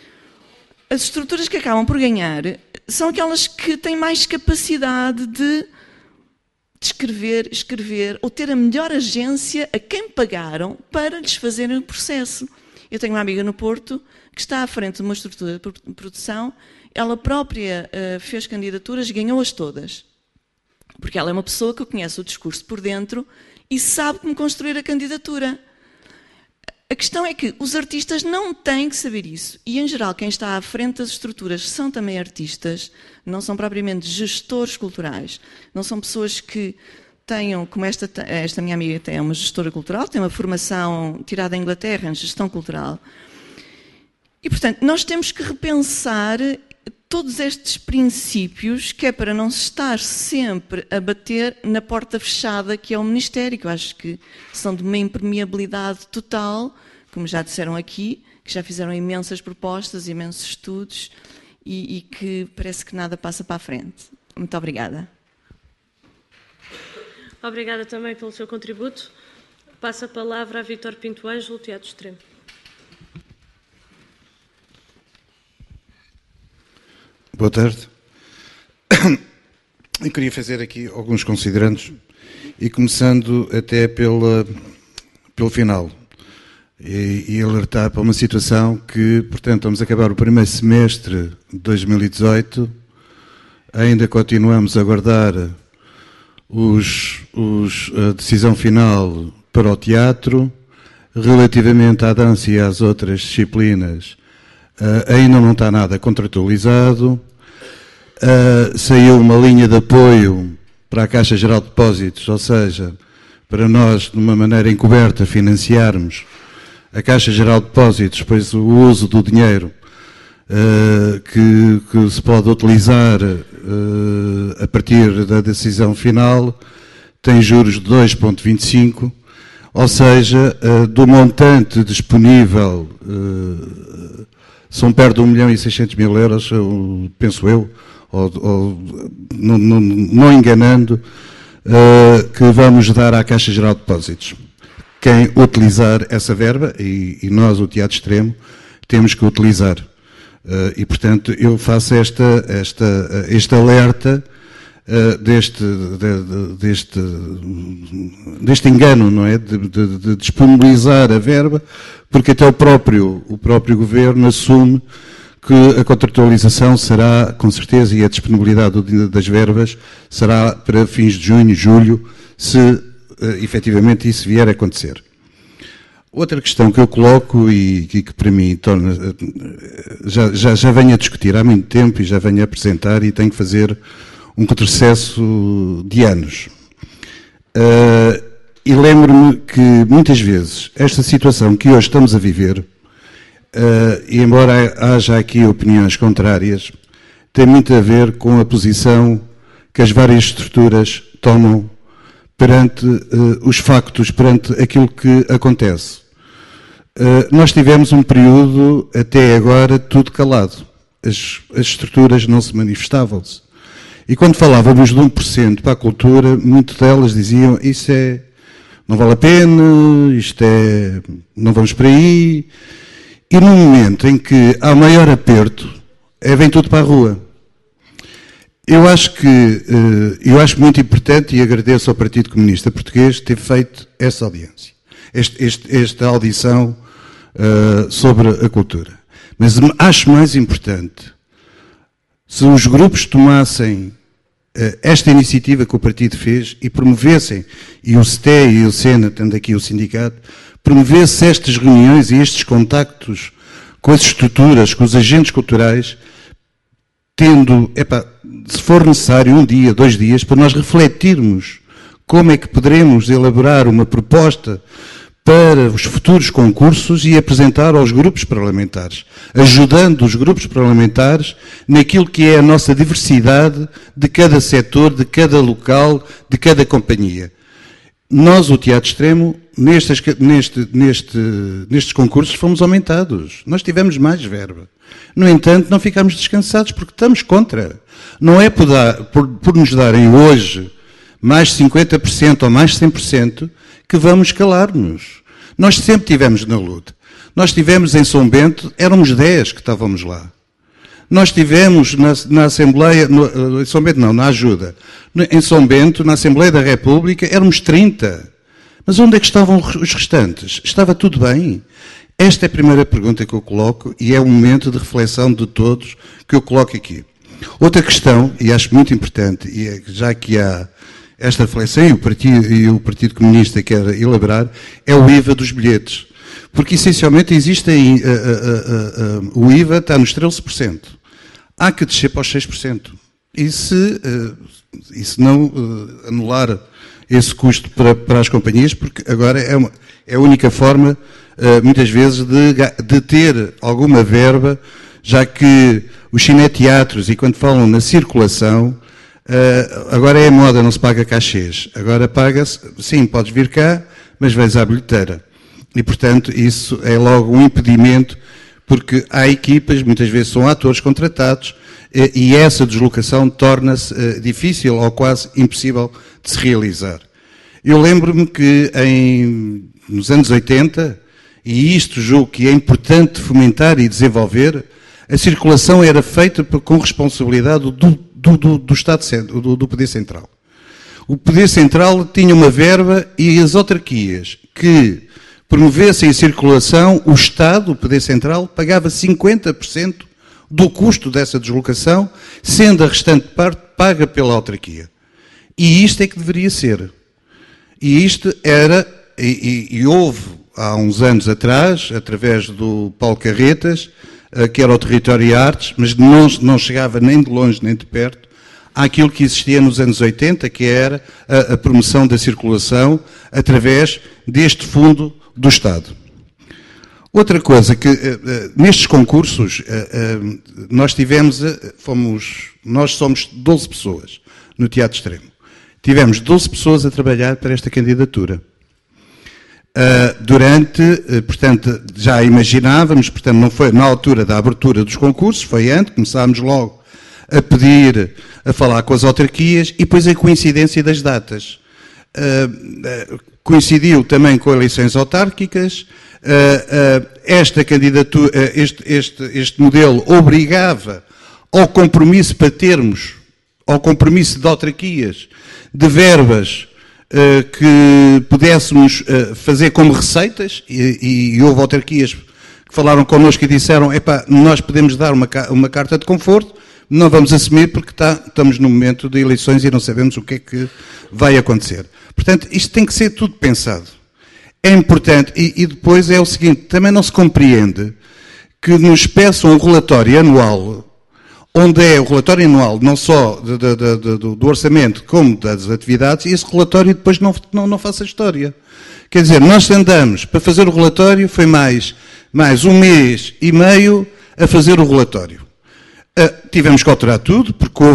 as estruturas que acabam por ganhar são aquelas que têm mais capacidade de escrever ou ter a melhor agência a quem pagaram para lhes fazerem o processo. Eu tenho uma amiga no Porto que está à frente de uma estrutura de produção, ela própria fez candidaturas e ganhou-as todas. Porque ela é uma pessoa que conhece o discurso por dentro e sabe como construir a candidatura. A questão é que os artistas não têm que saber isso. E, em geral, quem está à frente das estruturas são também artistas, não são propriamente gestores culturais. Não são pessoas que tenham, como esta minha amiga tem uma gestora cultural, tem uma formação tirada em Inglaterra em gestão cultural. E, portanto, nós temos que repensar todos estes princípios, que é para não se estar sempre a bater na porta fechada que é o Ministério, que eu acho que são de uma impermeabilidade total, como já disseram aqui, que já fizeram imensas propostas, imensos estudos e que parece que nada passa para a frente. Muito obrigada.
Obrigada também pelo seu contributo. Passo a palavra a Vítor Pinto Ângelo, Teatro Extremo.
Boa tarde. Eu queria fazer aqui alguns considerandos e começando até pelo final e alertar para uma situação que, portanto, estamos a acabar o primeiro semestre de 2018, ainda continuamos a aguardar a decisão final para o teatro, relativamente à dança e às outras disciplinas. Ainda não está nada contratualizado. Saiu uma linha de apoio para a Caixa Geral de Depósitos, ou seja, para nós, de uma maneira encoberta, financiarmos a Caixa Geral de Depósitos, pois o uso do dinheiro que se pode utilizar a partir da decisão final tem juros de 2,25%, ou seja, do montante disponível são perto de 1.600.000 euros, penso eu, ou não enganando, que vamos dar à Caixa Geral de Depósitos. Quem utilizar essa verba, e nós, o Teatro Extremo, temos que utilizar. E, portanto, eu faço este alerta deste engano, não é? De disponibilizar a verba, porque até o próprio Governo assume que a contratualização será, com certeza, e a disponibilidade das verbas será para fins de junho, julho, se efetivamente isso vier a acontecer. Outra questão que eu coloco e que para mim já venho a discutir há muito tempo e já venho a apresentar e tenho que fazer um retrocesso de anos. E lembro-me que muitas vezes esta situação que hoje estamos a viver, e embora haja aqui opiniões contrárias, tem muito a ver com a posição que as várias estruturas tomam perante os factos, perante aquilo que acontece. Nós tivemos um período, até agora, tudo calado. As estruturas não se manifestavam-se. E quando falávamos de 1% para a cultura, muitas delas diziam, isso não vale a pena, não vamos por aí. E no momento em que há maior aperto, vem tudo para a rua. Eu acho muito importante e agradeço ao Partido Comunista Português ter feito essa audiência, esta audição sobre a cultura. Mas acho mais importante se os grupos tomassem esta iniciativa que o partido fez e promovessem, e o STE e o SENA, tendo aqui o sindicato, promovesse estas reuniões e estes contactos com as estruturas, com os agentes culturais, tendo, se for necessário, 1 dia, 2 dias, para nós refletirmos como é que poderemos elaborar uma proposta para os futuros concursos e apresentar aos grupos parlamentares, ajudando os grupos parlamentares naquilo que é a nossa diversidade de cada setor, de cada local, de cada companhia. Nós, o Teatro Extremo, nestes concursos fomos aumentados. Nós tivemos mais verba. No entanto, não ficámos descansados porque estamos contra. Não é por nos darem hoje mais 50% ou mais 100% que vamos calar-nos. Nós sempre tivemos na luta. Nós tivemos em São Bento, éramos 10 que estávamos lá. Nós tivemos na Assembleia, em São Bento não, na Ajuda. Em São Bento, na Assembleia da República, éramos 30. Mas onde é que estavam os restantes? Estava tudo bem? Esta é a primeira pergunta que eu coloco e é um momento de reflexão de todos que eu coloco aqui. Outra questão, e acho muito importante, e já que há esta reflexão e o Partido Comunista quer elaborar, é o IVA dos bilhetes. Porque, essencialmente, existe aí, o IVA está nos 13%. Há que descer para os 6%. E se não anular esse custo para as companhias, porque agora é a única forma, muitas vezes, de ter alguma verba, já que os cineteatros, e quando falam na circulação, agora é a moda, não se paga cachês. Agora paga-se, sim, podes vir cá, mas vais à bilheteira. E, portanto, isso é logo um impedimento, porque há equipas, muitas vezes são atores contratados, e essa deslocação torna-se difícil ou quase impossível de se realizar. Eu lembro-me que nos anos 80, e isto julgo que é importante fomentar e desenvolver, a circulação era feita com responsabilidade do Estado, do Poder Central. O Poder Central tinha uma verba e as autarquias que promovessem a circulação, o Estado, o Poder Central, pagava 50% do custo dessa deslocação, sendo a restante parte paga pela autarquia. E isto é que deveria ser. E isto era, e houve há uns anos atrás, através do Paulo Carretas, que era o Território e Artes, mas não chegava nem de longe nem de perto, àquilo que existia nos anos 80, que era a promoção da circulação através deste fundo do Estado. Outra coisa que nestes concursos nós somos 12 pessoas no Teatro Extremo. Tivemos 12 pessoas a trabalhar para esta candidatura. Portanto, já imaginávamos, portanto, não foi na altura da abertura dos concursos, foi antes, começámos logo a pedir, a falar com as autarquias, e depois a coincidência das datas. Coincidiu também com eleições autárquicas, esta candidatura, este modelo obrigava ao compromisso para termos ao compromisso de autarquias, de verbas que pudéssemos fazer como receitas, e houve autarquias que falaram connosco e disseram, epá, nós podemos dar uma carta de conforto, não vamos assumir porque estamos no momento de eleições e não sabemos o que é que vai acontecer. Portanto, isto tem que ser tudo pensado. É importante, e depois é o seguinte, também não se compreende que nos peçam um relatório anual, onde é o relatório anual não só do orçamento como das atividades, e esse relatório depois não faça história. Quer dizer, nós andamos para fazer o relatório, foi mais 1 mês e meio a fazer o relatório. Tivemos que alterar tudo, porque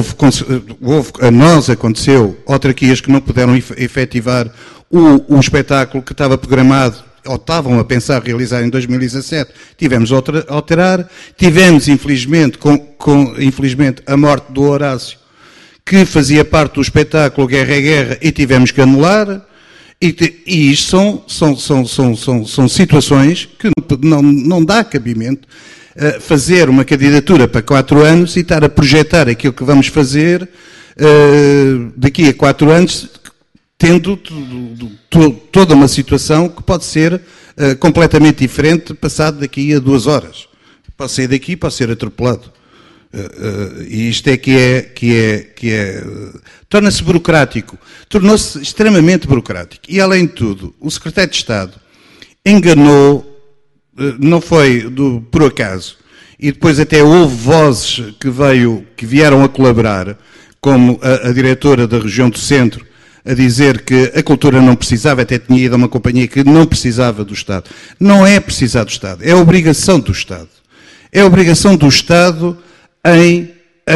a nós aconteceu autarquias que não puderam efetivar o espetáculo que estava programado, ou estavam a pensar realizar em 2017, tivemos a alterar, tivemos, infelizmente, infelizmente, a morte do Horácio, que fazia parte do espetáculo Guerra é Guerra, e tivemos que anular, e isto são situações que não dá cabimento fazer uma candidatura para 4 anos e estar a projetar aquilo que vamos fazer daqui a 4 anos, tendo toda uma situação que pode ser completamente diferente passado daqui a 2 horas. Posso sair daqui, posso ser atropelado. E isto é que é torna-se burocrático. Tornou-se extremamente burocrático. E, além de tudo, o secretário de Estado enganou, não foi por acaso, e depois até houve vozes que vieram a colaborar, como a diretora da região do Centro, a dizer que a cultura não precisava, até tinha ido a uma companhia que não precisava do Estado. Não é precisar do Estado, é a obrigação do Estado. É a obrigação do Estado em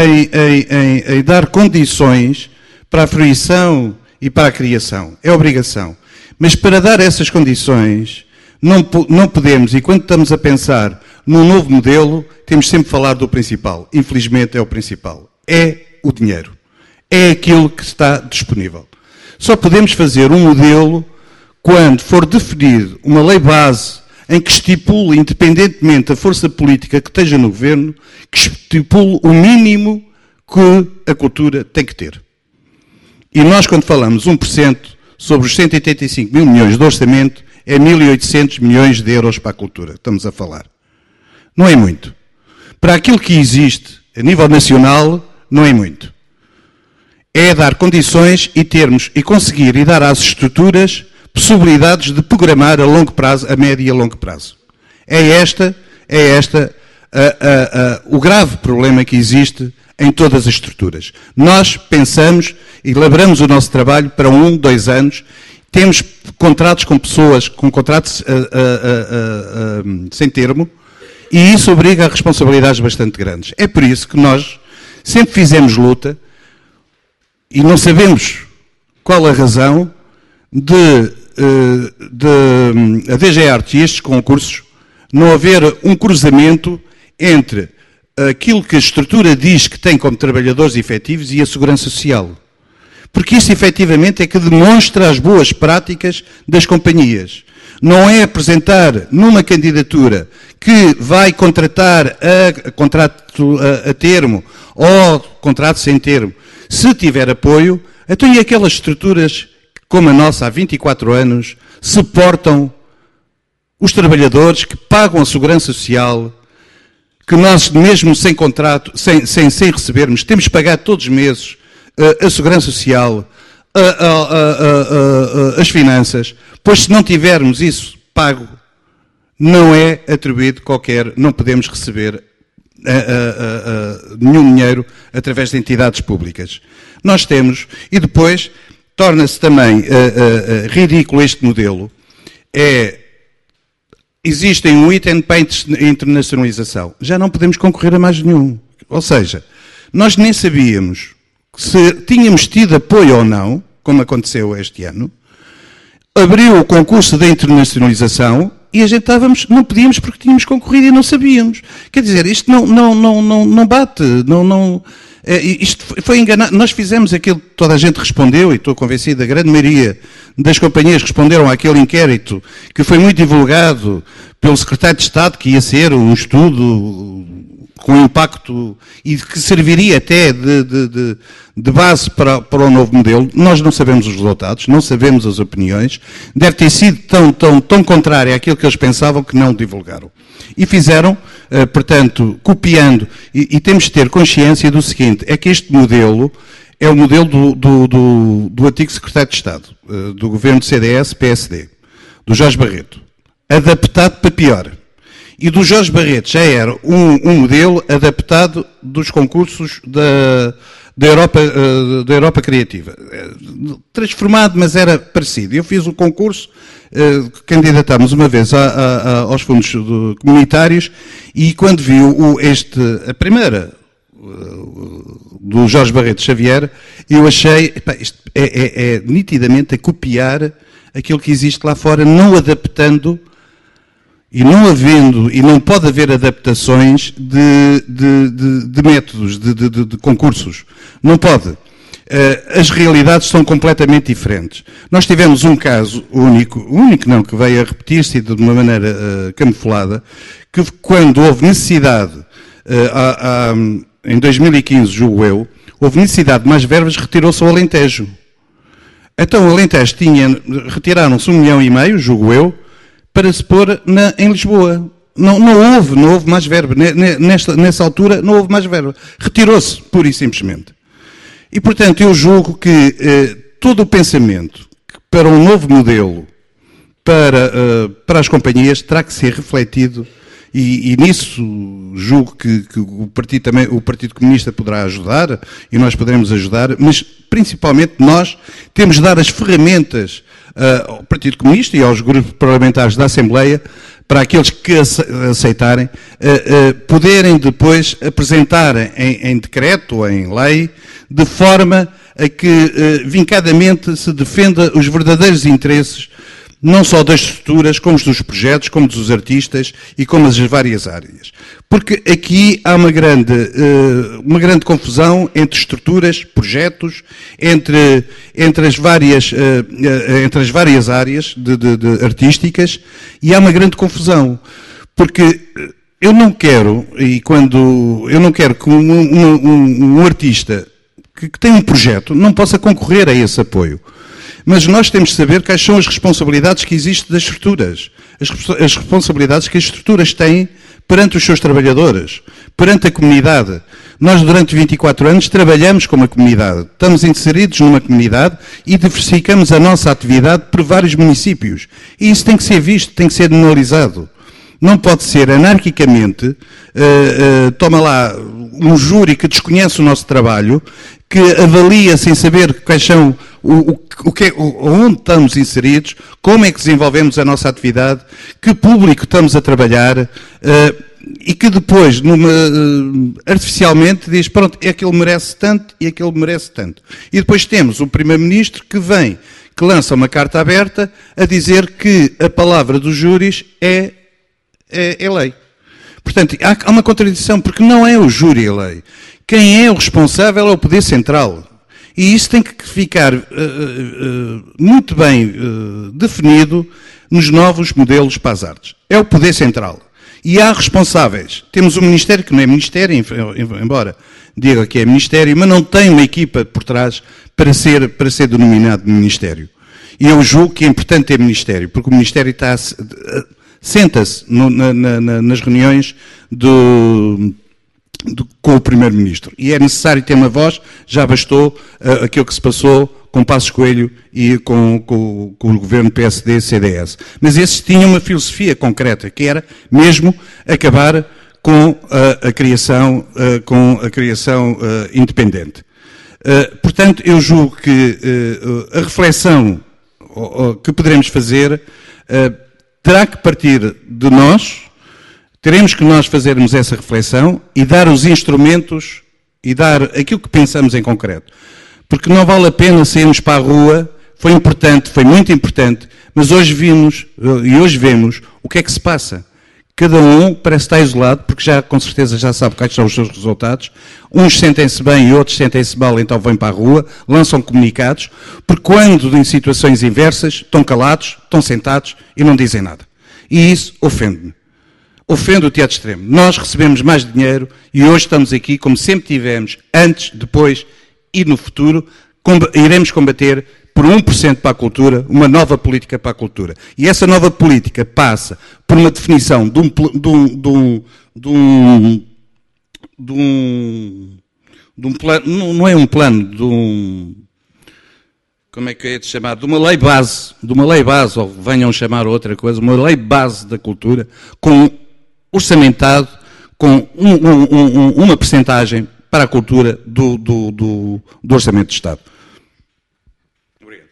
dar condições para a fruição e para a criação. É obrigação. Mas para dar essas condições, não podemos, e quando estamos a pensar num novo modelo, temos sempre de falar do principal. Infelizmente é o principal. É o dinheiro. É aquilo que está disponível. Só podemos fazer um modelo quando for definido uma lei base em que estipule, independentemente da força política que esteja no governo, que estipule o mínimo que a cultura tem que ter. E nós, quando falamos 1% sobre os 185 mil milhões de orçamento, é 1.800 milhões de euros para a cultura. Estamos a falar. Não é muito. Para aquilo que existe a nível nacional, não é muito. É dar condições e conseguir e dar às estruturas possibilidades de programar a longo prazo, a médio e a longo prazo. É este o grave problema que existe em todas as estruturas. Nós pensamos e elaboramos o nosso trabalho para 1, 2 anos, temos contratos com pessoas, com contratos sem termo, e isso obriga a responsabilidades bastante grandes. É por isso que nós sempre fizemos luta, e não sabemos qual a razão de a DG Arte e estes concursos não haver um cruzamento entre aquilo que a estrutura diz que tem como trabalhadores efetivos e a segurança social. Porque isso efetivamente é que demonstra as boas práticas das companhias. Não é apresentar numa candidatura que vai contratar contrato a termo ou contrato sem termo. Se tiver apoio, então e aquelas estruturas como a nossa há 24 anos suportam os trabalhadores que pagam a segurança social, que nós mesmo sem contrato, sem recebermos, temos de pagar todos os meses a segurança social, as finanças, pois se não tivermos isso pago, não é atribuído não podemos receber nenhum dinheiro através de entidades públicas. Nós temos, e depois torna-se também ridículo este modelo, existem um item para a internacionalização. Já não podemos concorrer a mais nenhum. Ou seja, nós nem sabíamos se tínhamos tido apoio ou não, como aconteceu este ano, abriu o concurso da internacionalização e a gente não podíamos porque tínhamos concorrido e não sabíamos. Quer dizer, isto não bate, isto foi enganado. Nós fizemos aquilo que toda a gente respondeu, e estou convencido, a grande maioria das companhias responderam àquele inquérito que foi muito divulgado pelo secretário de Estado, que ia ser um estudo com impacto e que serviria até de base para o novo modelo. Nós não sabemos os resultados, não sabemos as opiniões. Deve ter sido tão contrária àquilo que eles pensavam que não divulgaram. E fizeram, portanto, copiando. E temos de ter consciência do seguinte, é que este modelo é o modelo do antigo secretário de Estado, do governo do CDS-PSD, do Jorge Barreto, adaptado para pior. E do Jorge Barreto já era um modelo adaptado dos concursos da Europa Criativa. Transformado, mas era parecido. Eu fiz o concurso, candidatámos uma vez aos fundos comunitários e quando vi a primeira do Jorge Barreto Xavier, eu achei, isto é nitidamente a copiar aquilo que existe lá fora, não adaptando e não havendo, e não pode haver adaptações de métodos, de concursos. Não pode. As realidades são completamente diferentes. Nós tivemos um caso único não, que veio a repetir-se de uma maneira camuflada, que quando houve necessidade, em 2015, julgo eu, houve necessidade de mais verbas, retirou-se o Alentejo. Então o Alentejo retiraram-se 1,5 milhão, julgo eu, para se pôr em Lisboa. Não houve mais verba. Nessa altura não houve mais verba. Retirou-se, pura e simplesmente. E, portanto, eu julgo que todo o pensamento para um novo modelo para as companhias terá que ser refletido e nisso julgo que o Partido Comunista poderá ajudar e nós poderemos ajudar, mas principalmente nós temos de dar as ferramentas ao Partido Comunista e aos grupos parlamentares da Assembleia para aqueles que aceitarem poderem depois apresentar em decreto ou em lei de forma a que vincadamente se defenda os verdadeiros interesses não só das estruturas, como dos projetos, como dos artistas e como das várias áreas. Porque aqui há uma grande confusão entre estruturas, projetos, entre as várias áreas artísticas, e há uma grande confusão. Porque eu não quero que um artista que tem um projeto não possa concorrer a esse apoio. Mas nós temos de saber quais são as responsabilidades que existem das estruturas. As responsabilidades que as estruturas têm perante os seus trabalhadores, perante a comunidade. Nós, durante 24 anos, trabalhamos com a comunidade. Estamos inseridos numa comunidade e diversificamos a nossa atividade por vários municípios. E isso tem que ser visto, tem que ser analisado. Não pode ser anarquicamente, toma lá um júri que desconhece o nosso trabalho, que avalia sem saber quais são onde estamos inseridos, como é que desenvolvemos a nossa atividade, que público estamos a trabalhar, e que depois, artificialmente, diz, pronto, aquele merece tanto e aquele merece tanto. E depois temos o Primeiro-Ministro que lança uma carta aberta a dizer que a palavra dos júris é lei. Portanto, há uma contradição, porque não é o júri a lei. Quem é o responsável é o Poder Central. E isso tem que ficar muito bem definido nos novos modelos para as artes. É o Poder Central. E há responsáveis. Temos um Ministério que não é Ministério, embora diga que é Ministério, mas não tem uma equipa por trás para ser denominado Ministério. E eu julgo que é importante ter Ministério, porque o Ministério senta-se nas reuniões com o Primeiro-Ministro. E é necessário ter uma voz, já bastou aquilo que se passou com Passos Coelho e com o governo PSD-CDS. Mas esses tinham uma filosofia concreta, que era mesmo acabar com a criação independente. Portanto, eu julgo que a reflexão que poderemos fazer terá que partir de nós. Teremos que nós fazermos essa reflexão e dar os instrumentos e dar aquilo que pensamos em concreto. Porque não vale a pena sairmos para a rua, foi importante, foi muito importante, mas hoje vemos o que é que se passa. Cada um parece estar isolado, porque com certeza já sabe quais são os seus resultados. Uns sentem-se bem e outros sentem-se mal, então vêm para a rua, lançam comunicados, porque quando em situações inversas estão calados, estão sentados e não dizem nada. E isso ofende-me. ofende o teatro extremo. Nós recebemos mais dinheiro e hoje estamos aqui, como sempre tivemos, antes, depois e no futuro, iremos combater por 1% para a cultura, uma nova política para a cultura. E essa nova política passa por uma definição de um plano, não é um plano, como é que é de chamar? De uma lei base, ou venham chamar outra coisa, uma lei base da cultura, orçamentado, com uma percentagem para a cultura do Orçamento de Estado. Obrigado.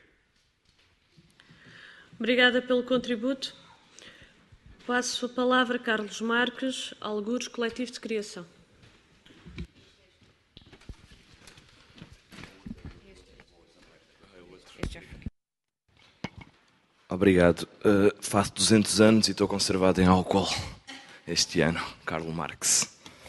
Obrigada pelo contributo. Passo a palavra a Carlos Marques, Algures Coletivo de Criação.
Obrigado. Faço 200 anos e estou conservado em álcool este ano, Carlos Marx.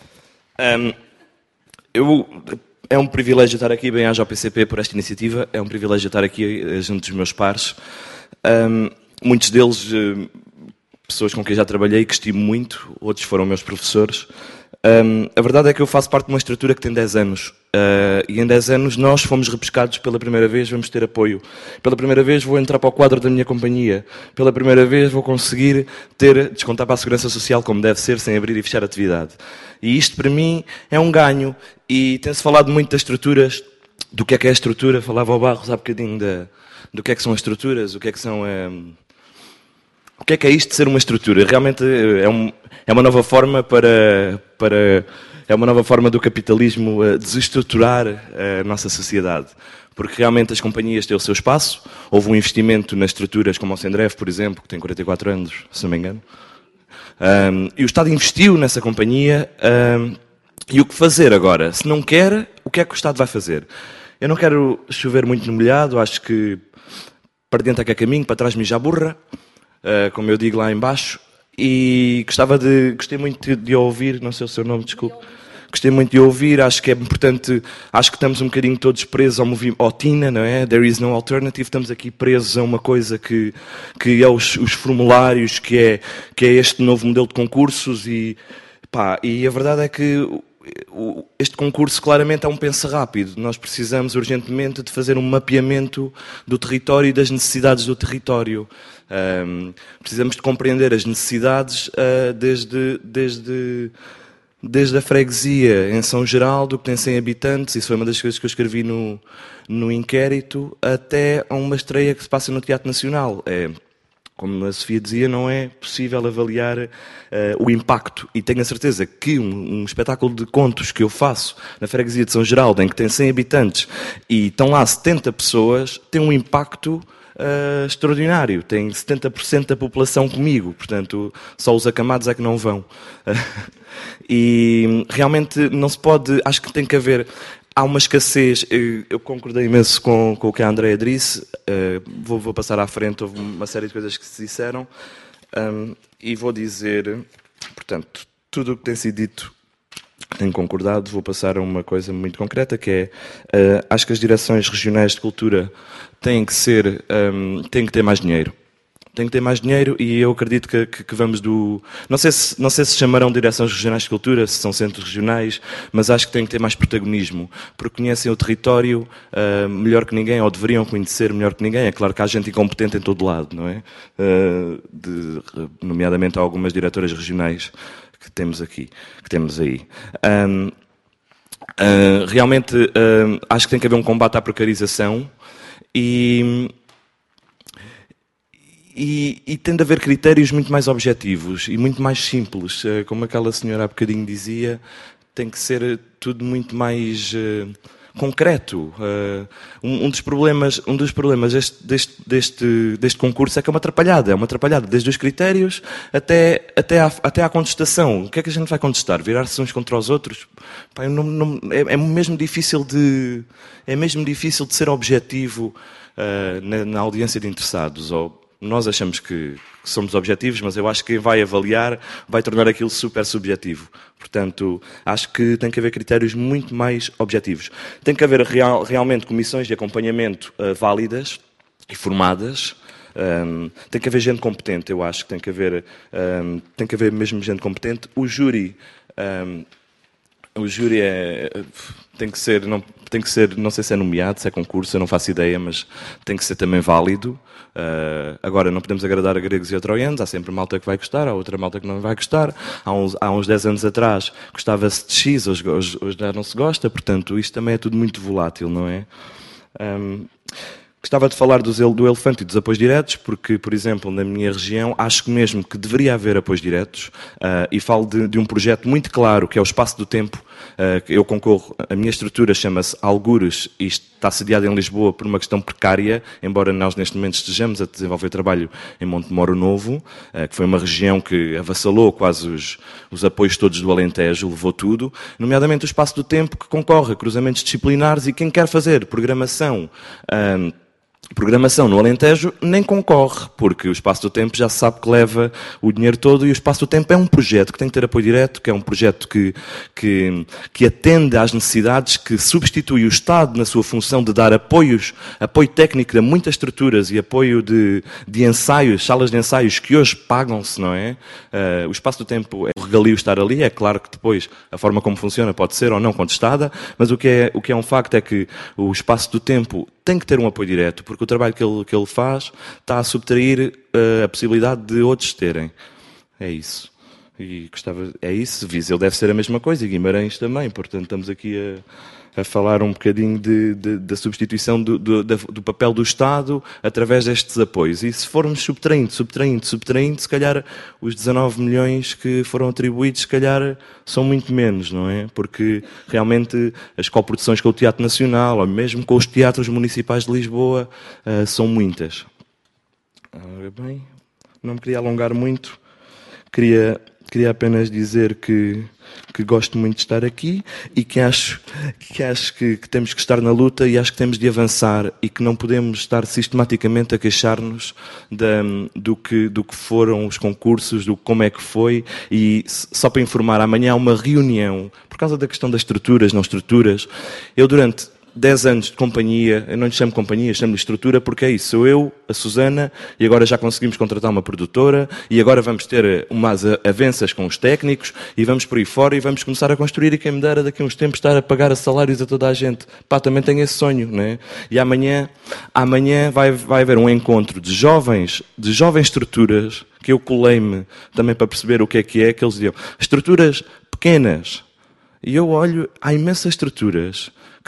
É um privilégio estar aqui, bem-aja ao PCP por esta iniciativa, é um privilégio estar aqui junto dos meus pares. Muitos deles, pessoas com quem já trabalhei, que estimo muito, outros foram meus professores. A verdade é que eu faço parte de uma estrutura que tem 10 anos. E em 10 anos nós fomos repescados pela primeira vez, vamos ter apoio. Pela primeira vez vou entrar para o quadro da minha companhia. Pela primeira vez vou conseguir descontar para a Segurança Social como deve ser, sem abrir e fechar atividade. E isto para mim é um ganho. E tem-se falado muito das estruturas, do que é a estrutura. Falava ao Barros há bocadinho do que é que são as estruturas, o que é que são... O que é isto de ser uma estrutura? Realmente é uma nova forma é uma nova forma do capitalismo desestruturar a nossa sociedade. Porque realmente as companhias têm o seu espaço. Houve um investimento nas estruturas como o Sendref, por exemplo, que tem 44 anos, se não me engano. E o Estado investiu nessa companhia. E o que fazer agora? Se não quer, o que é que o Estado vai fazer? Eu não quero chover muito no molhado. Acho que para dentro é que é caminho, para trás mija a burra. Como eu digo lá em baixo, e gostei muito de ouvir, não sei o seu nome, desculpe, gostei muito de ouvir, acho que é importante, acho que estamos um bocadinho todos presos ao movimento, ao TINA, não é? There is no alternative, estamos aqui presos a uma coisa que é os formulários, que é este novo modelo de concursos, e a verdade é que este concurso claramente é um pense rápido. Nós precisamos urgentemente de fazer um mapeamento do território e das necessidades do território. Precisamos de compreender as necessidades desde a freguesia em São Geraldo, que tem 100 habitantes, isso foi uma das coisas que eu escrevi no inquérito, até a uma estreia que se passa no Teatro Nacional. Como a Sofia dizia, não é possível avaliar o impacto. E tenho a certeza que um espetáculo de contos que eu faço na freguesia de São Geraldo, em que tem 100 habitantes e estão lá 70 pessoas, tem um impacto extraordinário. Tem 70% da população comigo. Portanto, só os acamados é que não vão. E realmente não se pode... Acho que tem que haver... Há uma escassez, eu concordei imenso com o que a Andréia disse, vou passar à frente, houve uma série de coisas que se disseram, e vou dizer, portanto, tudo o que tem sido dito tenho concordado, vou passar a uma coisa muito concreta, que é, acho que as direções regionais de cultura têm que ter mais dinheiro. Tem que ter mais dinheiro e eu acredito que vamos do... Não sei se chamarão direções regionais de cultura, se são centros regionais, mas acho que têm que ter mais protagonismo, porque conhecem o território melhor que ninguém, ou deveriam conhecer melhor que ninguém. É claro que há gente incompetente em todo lado, não é? Nomeadamente há algumas diretoras regionais que temos aqui, que temos aí. Realmente acho que tem que haver um combate à precarização e tem de haver critérios muito mais objetivos e muito mais simples. Como aquela senhora há bocadinho dizia, tem que ser tudo muito mais concreto. Um dos problemas deste concurso é que é uma atrapalhada. Desde os critérios até à contestação. O que é que a gente vai contestar? Virar-se uns contra os outros? É mesmo difícil de ser objetivo na audiência de interessados. Nós achamos que somos objetivos, mas eu acho que quem vai avaliar vai tornar aquilo super subjetivo. Portanto, acho que tem que haver critérios muito mais objetivos. Tem que haver realmente comissões de acompanhamento válidas e formadas, Tem que haver gente competente, eu acho que tem que haver mesmo gente competente. O júri tem que ser, não sei se é nomeado, se é concurso, eu não faço ideia, mas tem que ser também válido. Agora, não podemos agradar a gregos e a troianos, há sempre malta que vai gostar, há outra malta que não vai gostar. Há uns 10 anos atrás gostava-se de X, hoje já não se gosta, portanto, isto também é tudo muito volátil, não é? Gostava de falar do elefante e dos apoios diretos, porque, por exemplo, na minha região, acho que mesmo que deveria haver apoios diretos, e falo de um projeto muito claro, que é o Espaço do Tempo. Eu concorro, a minha estrutura chama-se Algures e está sediada em Lisboa por uma questão precária, embora nós neste momento estejamos a desenvolver trabalho em Montemoro Novo, que foi uma região que avassalou quase os apoios todos do Alentejo, levou tudo, nomeadamente o Espaço do Tempo, que concorre a cruzamentos disciplinares, e quem quer fazer programação no Alentejo nem concorre, porque o Espaço do Tempo já se sabe que leva o dinheiro todo, e o Espaço do Tempo é um projeto que tem que ter apoio direto, que é um projeto que atende às necessidades, que substitui o Estado na sua função de dar apoio técnico a muitas estruturas e apoio de ensaios, salas de ensaios que hoje pagam-se, não é? O Espaço do Tempo é um regalio estar ali, é claro que depois a forma como funciona pode ser ou não contestada, mas o que é um facto é que o Espaço do Tempo tem que ter um apoio direto, porque o trabalho que ele faz está a subtrair a possibilidade de outros terem. É isso. É isso. Viseu deve ser a mesma coisa, e Guimarães também. Portanto, estamos aqui a falar um bocadinho da substituição do papel do Estado através destes apoios. E se formos subtraindo, se calhar os 19 milhões que foram atribuídos, se calhar são muito menos, não é? Porque realmente as coproduções com o Teatro Nacional, ou mesmo com os teatros municipais de Lisboa, são muitas. Ora bem, não me queria alongar muito, queria apenas dizer que gosto muito de estar aqui e que acho que temos que estar na luta, e acho que temos de avançar, e que não podemos estar sistematicamente a queixar-nos do que foram os concursos, do como é que foi. E só para informar, amanhã há uma reunião, por causa da questão das estruturas, não estruturas. Eu durante 10 anos de companhia, eu não lhe chamo companhia, chamo-lhe estrutura, porque é isso, sou eu, a Susana, e agora já conseguimos contratar uma produtora, e agora vamos ter umas avanças com os técnicos, e vamos por aí fora, e vamos começar a construir, e quem me dera daqui a uns tempos estar a pagar salários a toda a gente. Pá, também tenho esse sonho, não é? E amanhã vai haver um encontro de jovens estruturas, que eu colei-me também para perceber o que é que eles diziam. Estruturas pequenas. E eu olho, há imensas estruturas que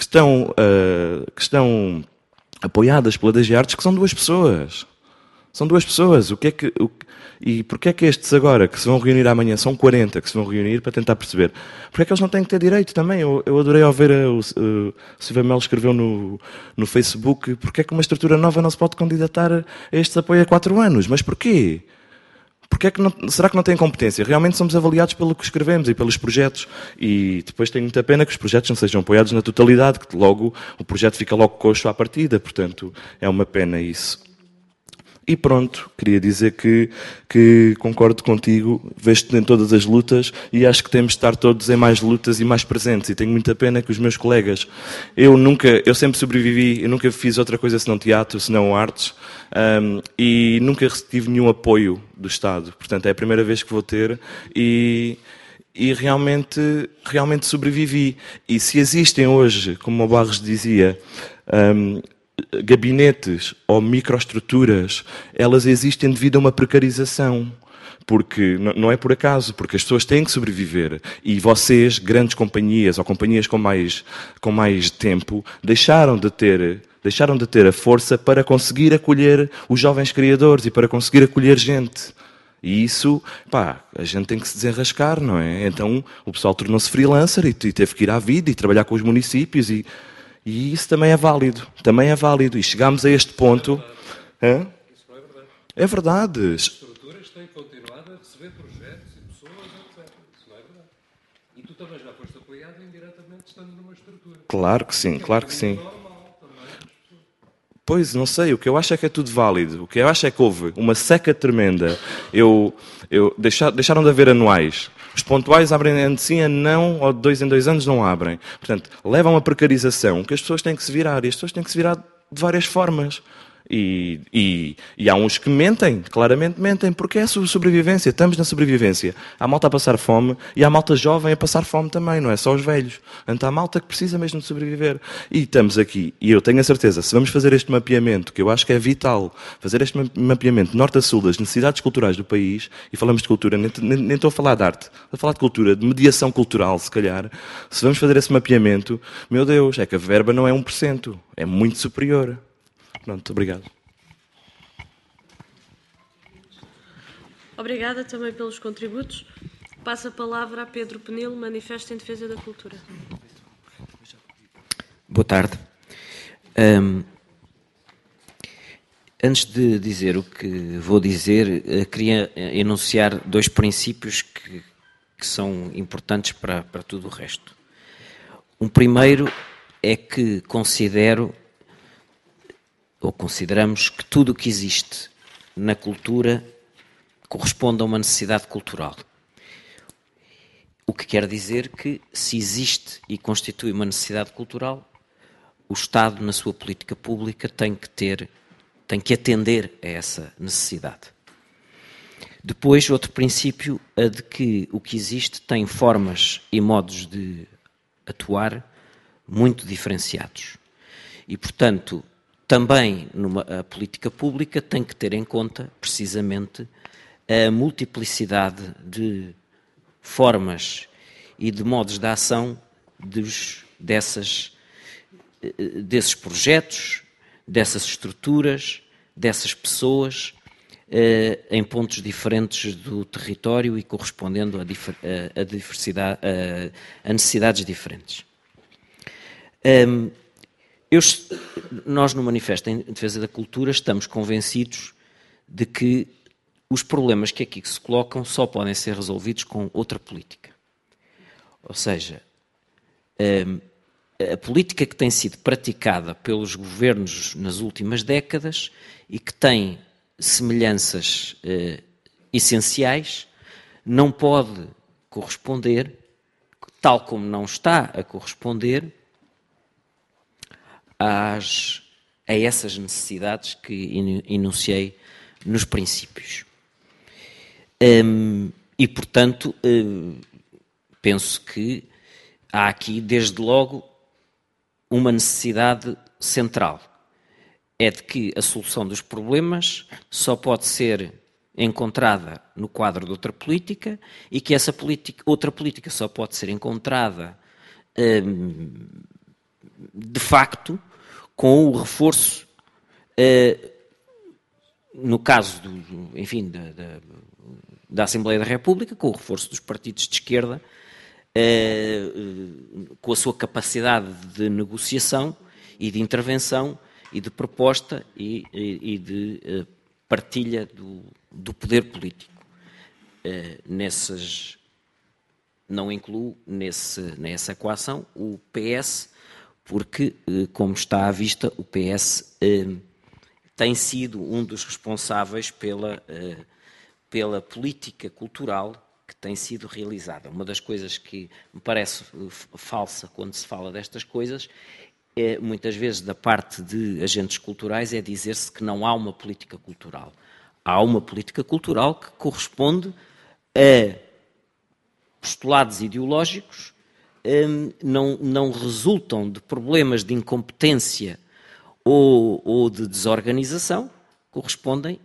estão apoiadas pela DG Artes, que são duas pessoas. São duas pessoas. E porquê é que estes agora, que se vão reunir amanhã, são 40 que se vão reunir para tentar perceber? Porquê é que eles não têm que ter direito também? Eu adorei ouvir o Silvia Melo escreveu no Facebook, porquê é que uma estrutura nova não se pode candidatar a estes apoios há 4 anos? Mas porquê? Será que não têm competência? Realmente somos avaliados pelo que escrevemos e pelos projetos. E depois tenho muita pena que os projetos não sejam apoiados na totalidade, que logo o projeto fica logo coxo à partida. Portanto, é uma pena isso. E pronto, queria dizer que concordo contigo, vejo-te em todas as lutas, e acho que temos de estar todos em mais lutas e mais presentes. E tenho muita pena que os meus colegas... Eu sempre sobrevivi, eu nunca fiz outra coisa senão teatro, senão artes, e nunca tive nenhum apoio do Estado. Portanto, é a primeira vez que vou ter, e realmente sobrevivi. E se existem hoje, como o Barros dizia, gabinetes ou microestruturas, elas existem devido a uma precarização. Porque não é por acaso, porque as pessoas têm que sobreviver. E vocês, grandes companhias ou companhias com mais tempo, deixaram de ter a força para conseguir acolher os jovens criadores e para conseguir acolher gente. E isso, a gente tem que se desenrascar, não é? Então o pessoal tornou-se freelancer e teve que ir à vida e trabalhar com os municípios, e isso também é válido. E chegámos a este ponto... Hã?
Isso não é verdade.
É verdade.
As estruturas têm continuado a receber projetos e pessoas, etc. Isso não é verdade. E tu também já foste apoiado indiretamente estando numa estrutura.
Claro que sim, claro que sim. Pois, não sei, o que eu acho é que é tudo válido. O que eu acho é que houve uma seca tremenda. Deixaram de haver anuais. Os pontuais abrem ano sim, ano não, ou de 2 em 2 anos não abrem. Portanto, levam a precarização que as pessoas têm que se virar. E as pessoas têm que se virar de várias formas. E há uns que mentem, claramente mentem, porque é a sobrevivência, estamos na sobrevivência. Há malta a passar fome e há malta jovem a passar fome também, não é só os velhos. Portanto, há malta que precisa mesmo de sobreviver. E estamos aqui, e eu tenho a certeza, se vamos fazer este mapeamento, que eu acho que é vital, fazer este mapeamento de norte a sul das necessidades culturais do país, e falamos de cultura, nem estou a falar de arte, estou a falar de cultura, de mediação cultural, se calhar, se vamos fazer esse mapeamento, meu Deus, é que a verba não é 1%, é muito superior. Pronto, obrigado.
Obrigada também pelos contributos. Passo a palavra a Pedro Penil, Manifesto em Defesa da Cultura.
Boa tarde. Antes de dizer o que vou dizer, queria enunciar 2 princípios que são importantes para tudo o resto. Um primeiro é que consideramos que tudo o que existe na cultura corresponde a uma necessidade cultural. O que quer dizer que, se existe e constitui uma necessidade cultural, o Estado, na sua política pública, tem que atender a essa necessidade. Depois, outro princípio é de que o que existe tem formas e modos de atuar muito diferenciados. E, portanto, também a política pública tem que ter em conta, precisamente, a multiplicidade de formas e de modos de ação desses projetos, dessas estruturas, dessas pessoas, em pontos diferentes do território e correspondendo a necessidades diferentes. Nós, no Manifesto em Defesa da Cultura, estamos convencidos de que os problemas que aqui se colocam só podem ser resolvidos com outra política. Ou seja, a política que tem sido praticada pelos governos nas últimas décadas e que tem semelhanças essenciais, não pode corresponder, tal como não está a corresponder, a essas necessidades que enunciei nos princípios. E, portanto, penso que há aqui, desde logo, uma necessidade central. É de que a solução dos problemas só pode ser encontrada no quadro de outra política e que essa outra política só pode ser encontrada, de facto, com o reforço, no caso da Assembleia da República, com o reforço dos partidos de esquerda, com a sua capacidade de negociação e de intervenção e de proposta e de partilha do poder político. Não incluo nessa equação o PS, porque, como está à vista, o PS tem sido um dos responsáveis pela política cultural que tem sido realizada. Uma das coisas que me parece falsa quando se fala destas coisas, muitas vezes da parte de agentes culturais, é dizer-se que não há uma política cultural. Há uma política cultural que corresponde a postulados ideológicos, não resultam de problemas de incompetência ou de desorganização, correspondem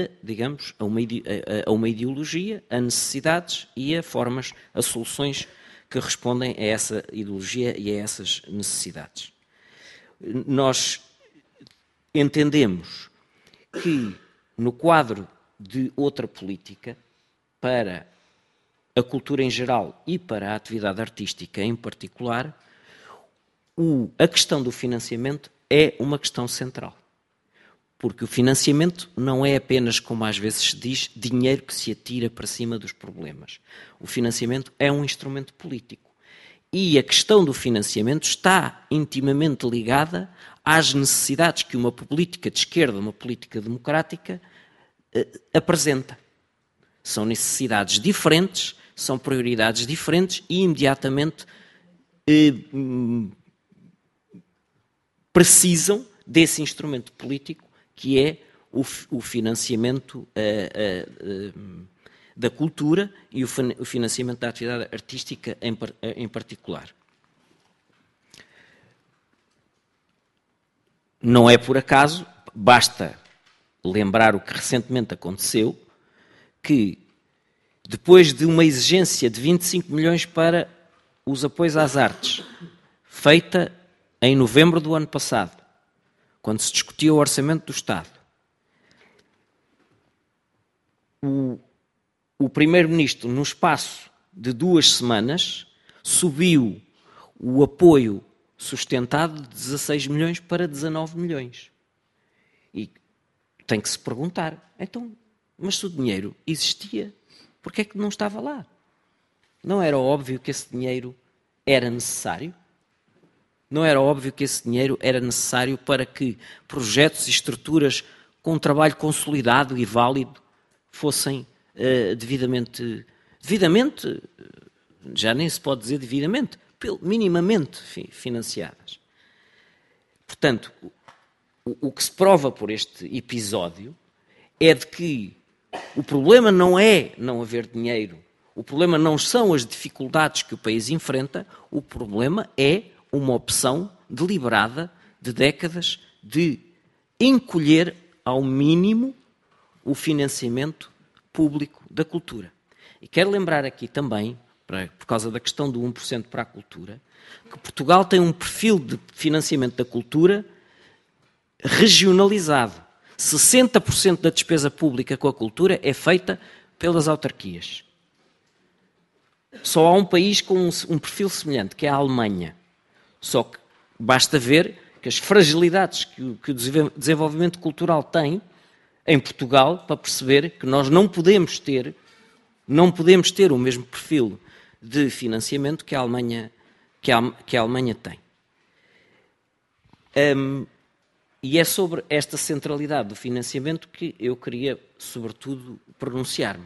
a uma ideologia, a necessidades e a formas, a soluções que respondem a essa ideologia e a essas necessidades. Nós entendemos que, no quadro de outra política, para a cultura em geral e para a atividade artística em particular, a questão do financiamento é uma questão central. Porque o financiamento não é apenas, como às vezes se diz, dinheiro que se atira para cima dos problemas. O financiamento é um instrumento político. E a questão do financiamento está intimamente ligada às necessidades que uma política de esquerda, uma política democrática, apresenta. São necessidades diferentes, são prioridades diferentes e imediatamente precisam desse instrumento político que é o financiamento da cultura e o financiamento da atividade artística em particular. Não é por acaso, basta lembrar o que recentemente aconteceu, que depois de uma exigência de 25 milhões para os apoios às artes, feita em novembro do ano passado, quando se discutia o orçamento do Estado, o Primeiro-Ministro, num espaço de 2 semanas, subiu o apoio sustentado de 16 milhões para 19 milhões. E tem que se perguntar, então, mas se o dinheiro existia, porquê é que não estava lá? Não era óbvio que esse dinheiro era necessário? Não era óbvio que esse dinheiro era necessário para que projetos e estruturas com um trabalho consolidado e válido fossem devidamente, já nem se pode dizer devidamente, minimamente financiadas. Portanto, o que se prova por este episódio é de que o problema não é não haver dinheiro, o problema não são as dificuldades que o país enfrenta, o problema é uma opção deliberada de décadas de encolher ao mínimo o financiamento público da cultura. E quero lembrar aqui também, por causa da questão do 1% para a cultura, que Portugal tem um perfil de financiamento da cultura regionalizado. 60% da despesa pública com a cultura é feita pelas autarquias. Só há um país com um perfil semelhante, que é a Alemanha. Só que basta ver que as fragilidades que o desenvolvimento cultural tem em Portugal para perceber que nós não podemos ter o mesmo perfil de financiamento que a Alemanha tem. E é sobre esta centralidade do financiamento que eu queria, sobretudo, pronunciar-me.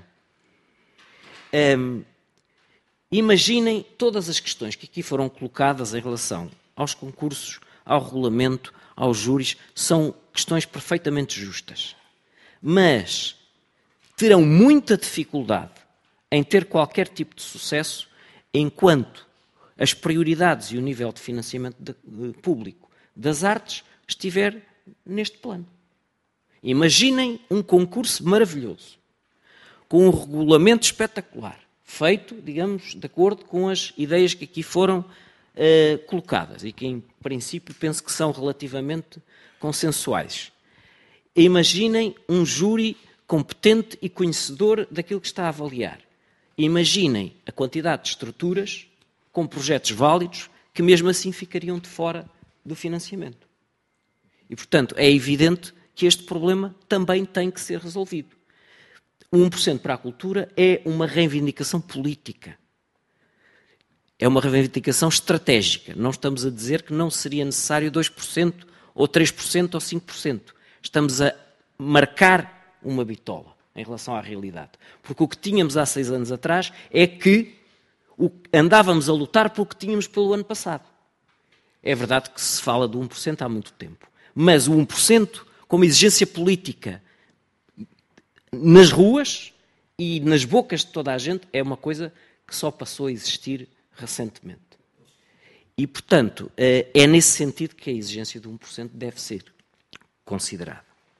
Imaginem todas as questões que aqui foram colocadas em relação aos concursos, ao regulamento, aos júris, são questões perfeitamente justas. Mas terão muita dificuldade em ter qualquer tipo de sucesso enquanto as prioridades e o nível de financiamento público das artes estiver neste plano. Imaginem um concurso maravilhoso, com um regulamento espetacular, feito, digamos, de acordo com as ideias que aqui foram colocadas e que, em princípio, penso que são relativamente consensuais. Imaginem um júri competente e conhecedor daquilo que está a avaliar. Imaginem a quantidade de estruturas com projetos válidos que, mesmo assim, ficariam de fora do financiamento. E, portanto, é evidente que este problema também tem que ser resolvido. O 1% para a cultura é uma reivindicação política. É uma reivindicação estratégica. Não estamos a dizer que não seria necessário 2%, ou 3%, ou 5%. Estamos a marcar uma bitola em relação à realidade. Porque o que tínhamos há 6 anos atrás é que andávamos a lutar pelo que tínhamos pelo ano passado. É verdade que se fala do 1% há muito tempo. Mas o 1%, como exigência política nas ruas e nas bocas de toda a gente, é uma coisa que só passou a existir recentemente. E, portanto, é nesse sentido que a exigência do 1% deve ser considerada.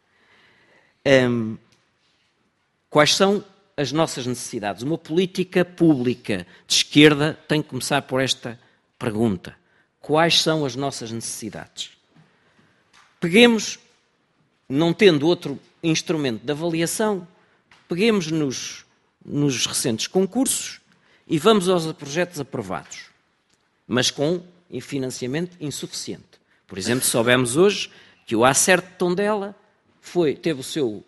Quais são as nossas necessidades? Uma política pública de esquerda tem que começar por esta pergunta. Quais são as nossas necessidades? Peguemos, não tendo outro instrumento de avaliação, peguemos nos recentes concursos e vamos aos projetos aprovados, mas com financiamento insuficiente. Por exemplo, soubemos hoje que o Acerto de Tondela teve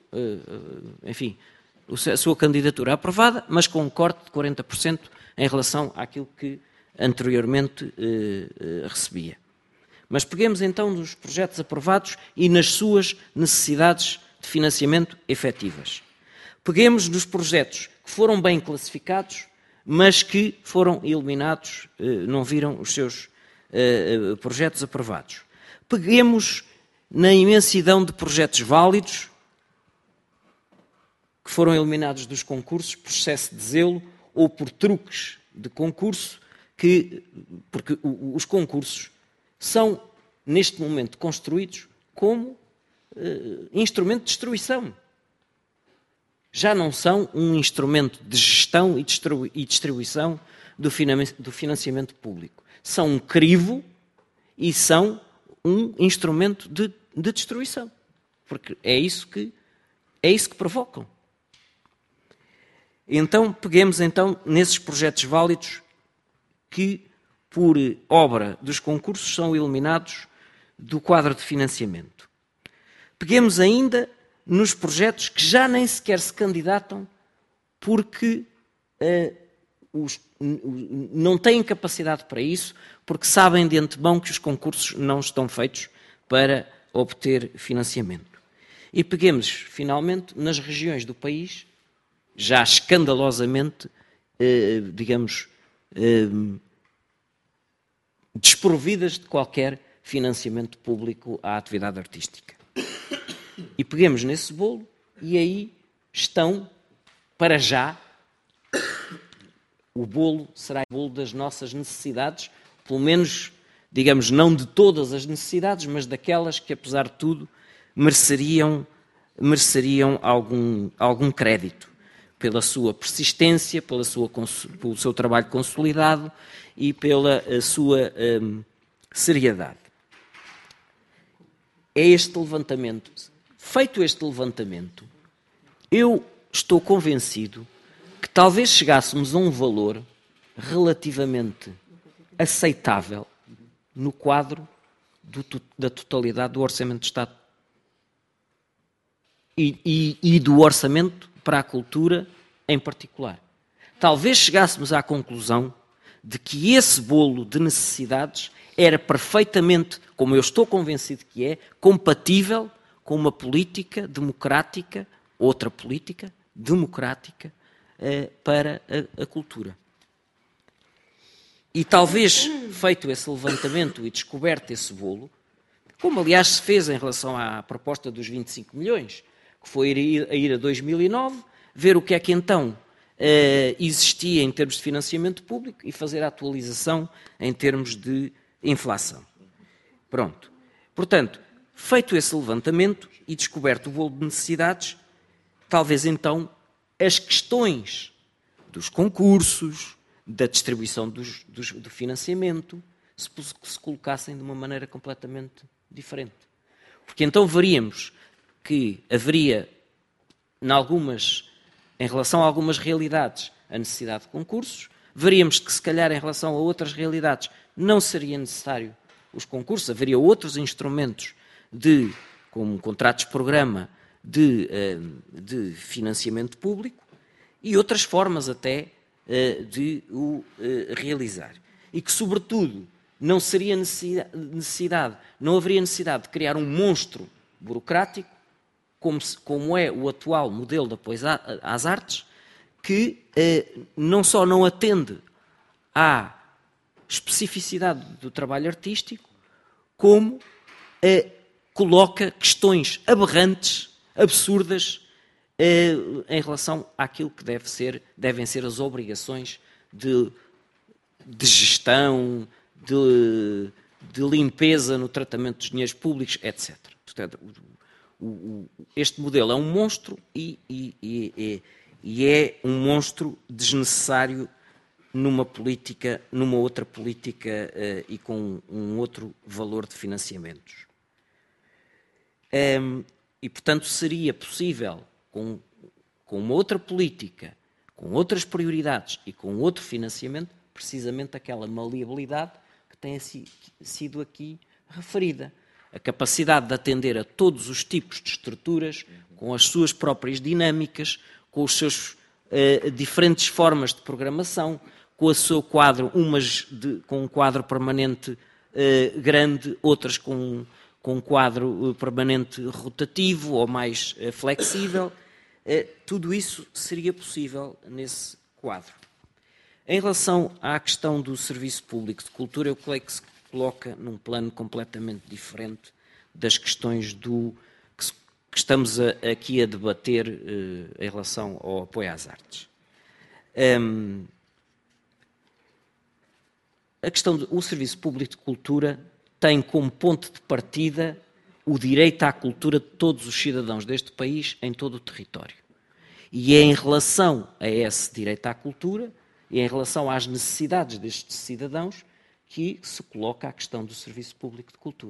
a sua candidatura aprovada, mas com um corte de 40% em relação àquilo que anteriormente recebia. Mas peguemos então nos projetos aprovados e nas suas necessidades de financiamento efetivas. Peguemos nos projetos que foram bem classificados, mas que foram eliminados, não viram os seus projetos aprovados. Peguemos na imensidão de projetos válidos que foram eliminados dos concursos por excesso de zelo ou por truques de concurso, porque os concursos são, neste momento, construídos como instrumento de destruição. Já não são um instrumento de gestão e distribuição do financiamento público. São um crivo e são um instrumento de destruição. Porque é isso que provocam. Então, peguemos nesses projetos válidos que, por obra dos concursos, são eliminados do quadro de financiamento. Peguemos ainda nos projetos que já nem sequer se candidatam porque não têm capacidade para isso, porque sabem de antemão que os concursos não estão feitos para obter financiamento. E peguemos, finalmente, nas regiões do país, já escandalosamente, desprovidas de qualquer financiamento público à atividade artística. E peguemos nesse bolo e aí estão, para já, o bolo será o bolo das nossas necessidades, pelo menos, digamos, não de todas as necessidades, mas daquelas que, apesar de tudo, mereceriam algum crédito pela sua persistência, pelo seu trabalho consolidado e pela sua seriedade. É este levantamento. Feito este levantamento, eu estou convencido que talvez chegássemos a um valor relativamente aceitável no quadro da totalidade do Orçamento de Estado e do Orçamento para a Cultura em particular. Talvez chegássemos à conclusão de que esse bolo de necessidades era perfeitamente, como eu estou convencido que é, compatível com uma política democrática, outra política democrática para a cultura. E talvez, feito esse levantamento e descoberto esse bolo, como aliás se fez em relação à proposta dos 25 milhões, que foi ir a 2009, ver o que é que então existia em termos de financiamento público e fazer a atualização em termos de inflação. Pronto. Portanto, feito esse levantamento e descoberto o bolo de necessidades, talvez então as questões dos concursos, da distribuição do financiamento, se colocassem de uma maneira completamente diferente. Porque então veríamos que haveria, em relação a algumas realidades, a necessidade de concursos, veríamos que se calhar em relação a outras realidades não seria necessário os concursos, haveria outros instrumentos como contratos-programa de financiamento público e outras formas até de o realizar. E que, sobretudo, não haveria necessidade de criar um monstro burocrático, como é o atual modelo de apoio às artes, que não só não atende à especificidade do trabalho artístico, como coloca questões aberrantes, absurdas, em relação àquilo que devem ser as obrigações de gestão, de limpeza no tratamento dos dinheiros públicos, etc. Portanto, este modelo é um monstro e é um monstro desnecessário numa outra política e com um outro valor de financiamentos. E, portanto, seria possível, com uma outra política, com outras prioridades e com outro financiamento, precisamente aquela maleabilidade que tem sido aqui referida. A capacidade de atender a todos os tipos de estruturas, com as suas próprias dinâmicas, com os seus diferentes formas de programação, com o seu quadro, umas com um quadro permanente grande, outras com um quadro permanente rotativo ou mais flexível. Tudo isso seria possível nesse quadro. Em relação à questão do serviço público de cultura, eu creio que se coloca num plano completamente diferente das questões que estamos aqui a debater em relação ao apoio às artes. A questão do Serviço Público de Cultura tem como ponto de partida o direito à cultura de todos os cidadãos deste país em todo o território. E é em relação a esse direito à cultura e em relação às necessidades destes cidadãos que se coloca a questão do Serviço Público de Cultura.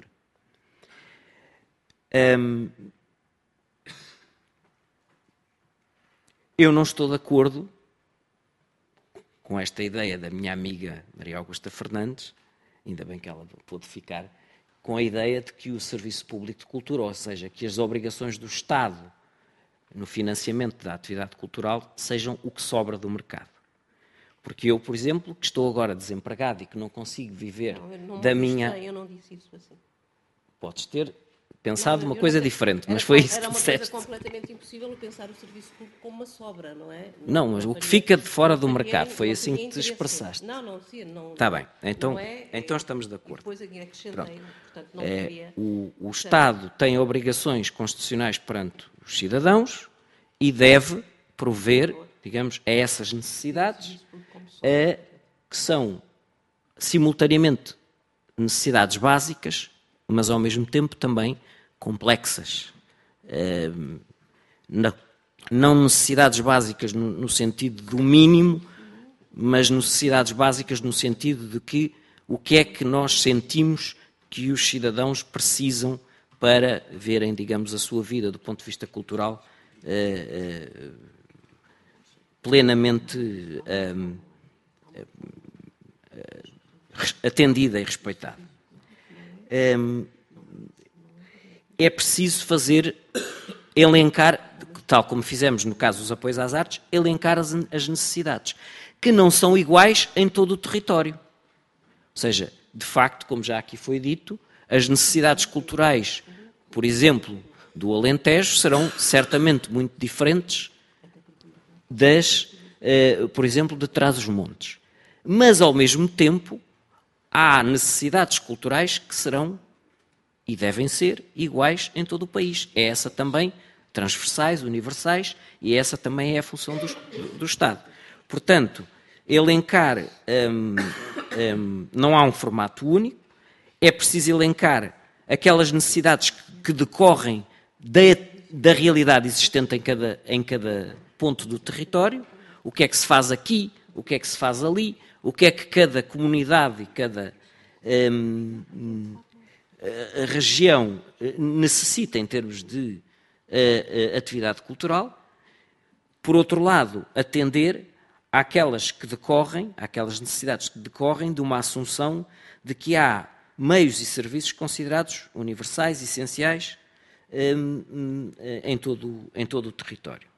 Eu não estou de acordo com esta ideia da minha amiga Maria Augusta Fernandes, ainda bem que ela pôde ficar, com a ideia de que o Serviço Público de Cultura, ou seja, que as obrigações do Estado no financiamento da atividade cultural sejam o que sobra do mercado. Porque eu, por exemplo, que estou agora desempregado e que não consigo viver da minha...
Eu não disse isso assim.
Podes ter pensado uma coisa diferente, mas foi isso que disseste.
Era uma coisa completamente impossível eu pensar o serviço público como uma sobra, não é?
Não, mas o que fica de fora do mercado, foi assim que te expressaste.
Não, sim, não.
Está bem, então estamos de acordo. O Estado tem obrigações constitucionais perante os cidadãos e deve prover, digamos, a essas necessidades, que são simultaneamente necessidades básicas, mas ao mesmo tempo também complexas. Não necessidades básicas no sentido do mínimo, mas necessidades básicas no sentido de que o que é que nós sentimos que os cidadãos precisam para verem, digamos, a sua vida do ponto de vista cultural plenamente atendida e respeitada. É preciso elencar, tal como fizemos no caso dos apoios às artes, elencar as necessidades, que não são iguais em todo o território. Ou seja, de facto, como já aqui foi dito, as necessidades culturais, por exemplo, do Alentejo, serão certamente muito diferentes das, por exemplo, de Trás-os-Montes. Mas, ao mesmo tempo, há necessidades culturais que serão e devem ser iguais em todo o país. É essa também, transversais, universais, e essa também é a função do Estado. Portanto, elencar, não há um formato único, é preciso elencar aquelas necessidades que decorrem da realidade existente em cada ponto do território, o que é que se faz aqui, o que é que se faz ali, o que é que cada comunidade e cada região necessita em termos de atividade cultural. Por outro lado, atender àquelas necessidades que decorrem de uma assunção de que há meios e serviços considerados universais, essenciais, em todo o território.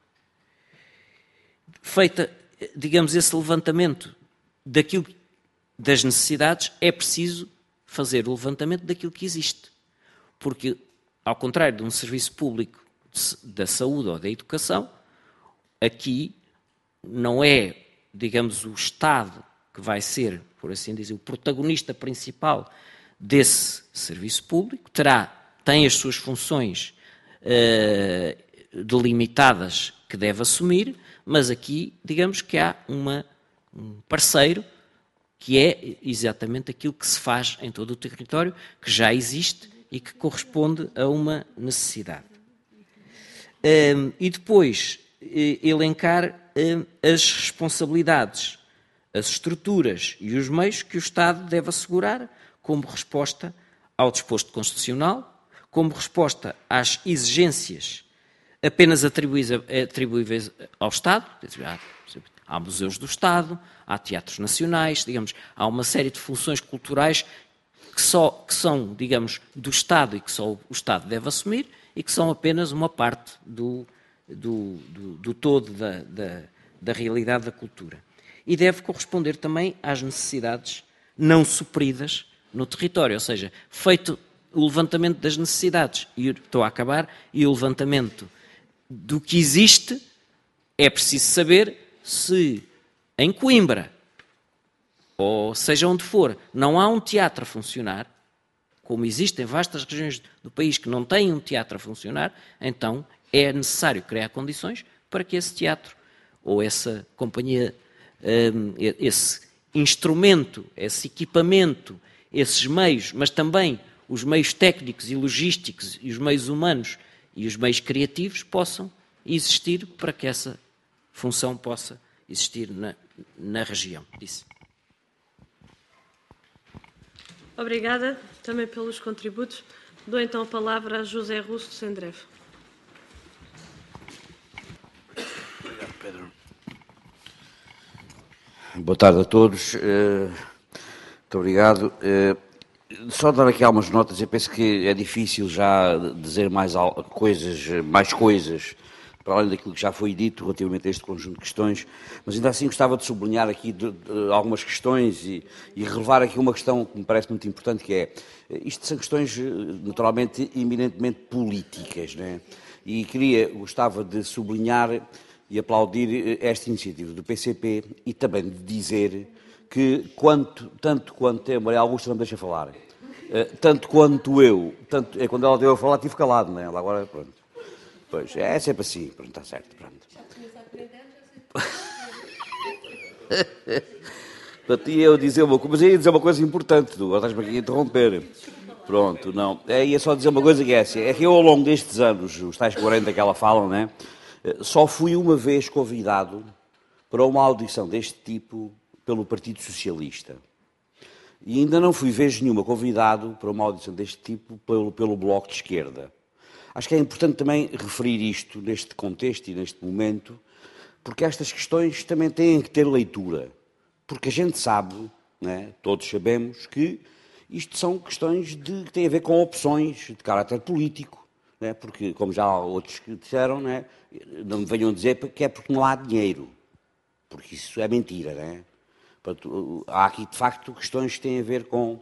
Feita, digamos, esse levantamento das necessidades, é preciso fazer o levantamento daquilo que existe. Porque, ao contrário de um serviço público da saúde ou da educação, aqui não é, digamos, o Estado que vai ser, por assim dizer, o protagonista principal desse serviço público, tem as suas funções delimitadas que deve assumir, mas aqui, digamos que há um parceiro que é exatamente aquilo que se faz em todo o território, que já existe e que corresponde a uma necessidade. E depois, elencar as responsabilidades, as estruturas e os meios que o Estado deve assegurar como resposta ao disposto constitucional, como resposta às exigências apenas atribuíveis ao Estado. Há museus do Estado, há teatros nacionais, digamos, há uma série de funções culturais que são, digamos, do Estado e que só o Estado deve assumir e que são apenas uma parte do todo da realidade da cultura. E deve corresponder também às necessidades não supridas no território, ou seja, feito o levantamento das necessidades, e estou a acabar, e o levantamento do que existe, é preciso saber se em Coimbra, ou seja onde for, não há um teatro a funcionar, como existem vastas regiões do país que não têm um teatro a funcionar, então é necessário criar condições para que esse teatro ou essa companhia, esse instrumento, esse equipamento, esses meios, mas também os meios técnicos e logísticos e os meios humanos e os meios criativos possam existir para que essa função possa existir na região. Disse.
Obrigada também pelos contributos. Dou então a palavra a José Russo de Sendreve.
Obrigado, Pedro. Boa tarde a todos. Muito obrigado. Só dar aqui algumas notas. Eu penso que é difícil já dizer mais coisas, para além daquilo que já foi dito relativamente a este conjunto de questões, mas ainda assim gostava de sublinhar aqui de algumas questões e relevar aqui uma questão que me parece muito importante, que é, isto são questões naturalmente eminentemente políticas, né? E gostava de sublinhar e aplaudir esta iniciativa do PCP e também de dizer que tanto quanto a Maria Augusta não me deixa falar, tanto quanto eu, quando ela deu a falar tive calado, né? Ela agora, pronto. Pois, é sempre assim, pronto, está certo, pronto. Portanto, ia dizer uma coisa, mas ia dizer uma coisa importante, tu agora estás-me aqui a interromper. Pronto, não, ia só dizer uma coisa que é assim, é que eu ao longo destes anos, os tais 40 que ela fala, né, só fui uma vez convidado para uma audição deste tipo pelo Partido Socialista. E ainda não fui vez nenhuma convidado para uma audição deste tipo pelo Bloco de Esquerda. Acho que é importante também referir isto neste contexto e neste momento, porque estas questões também têm que ter leitura. Porque a gente sabe, né, todos sabemos, que isto são questões que têm a ver com opções de caráter político. Né, porque, como já outros disseram, né, não me venham dizer que é porque não há dinheiro. Porque isso é mentira. Né? Portanto, há aqui, de facto, questões que têm a ver com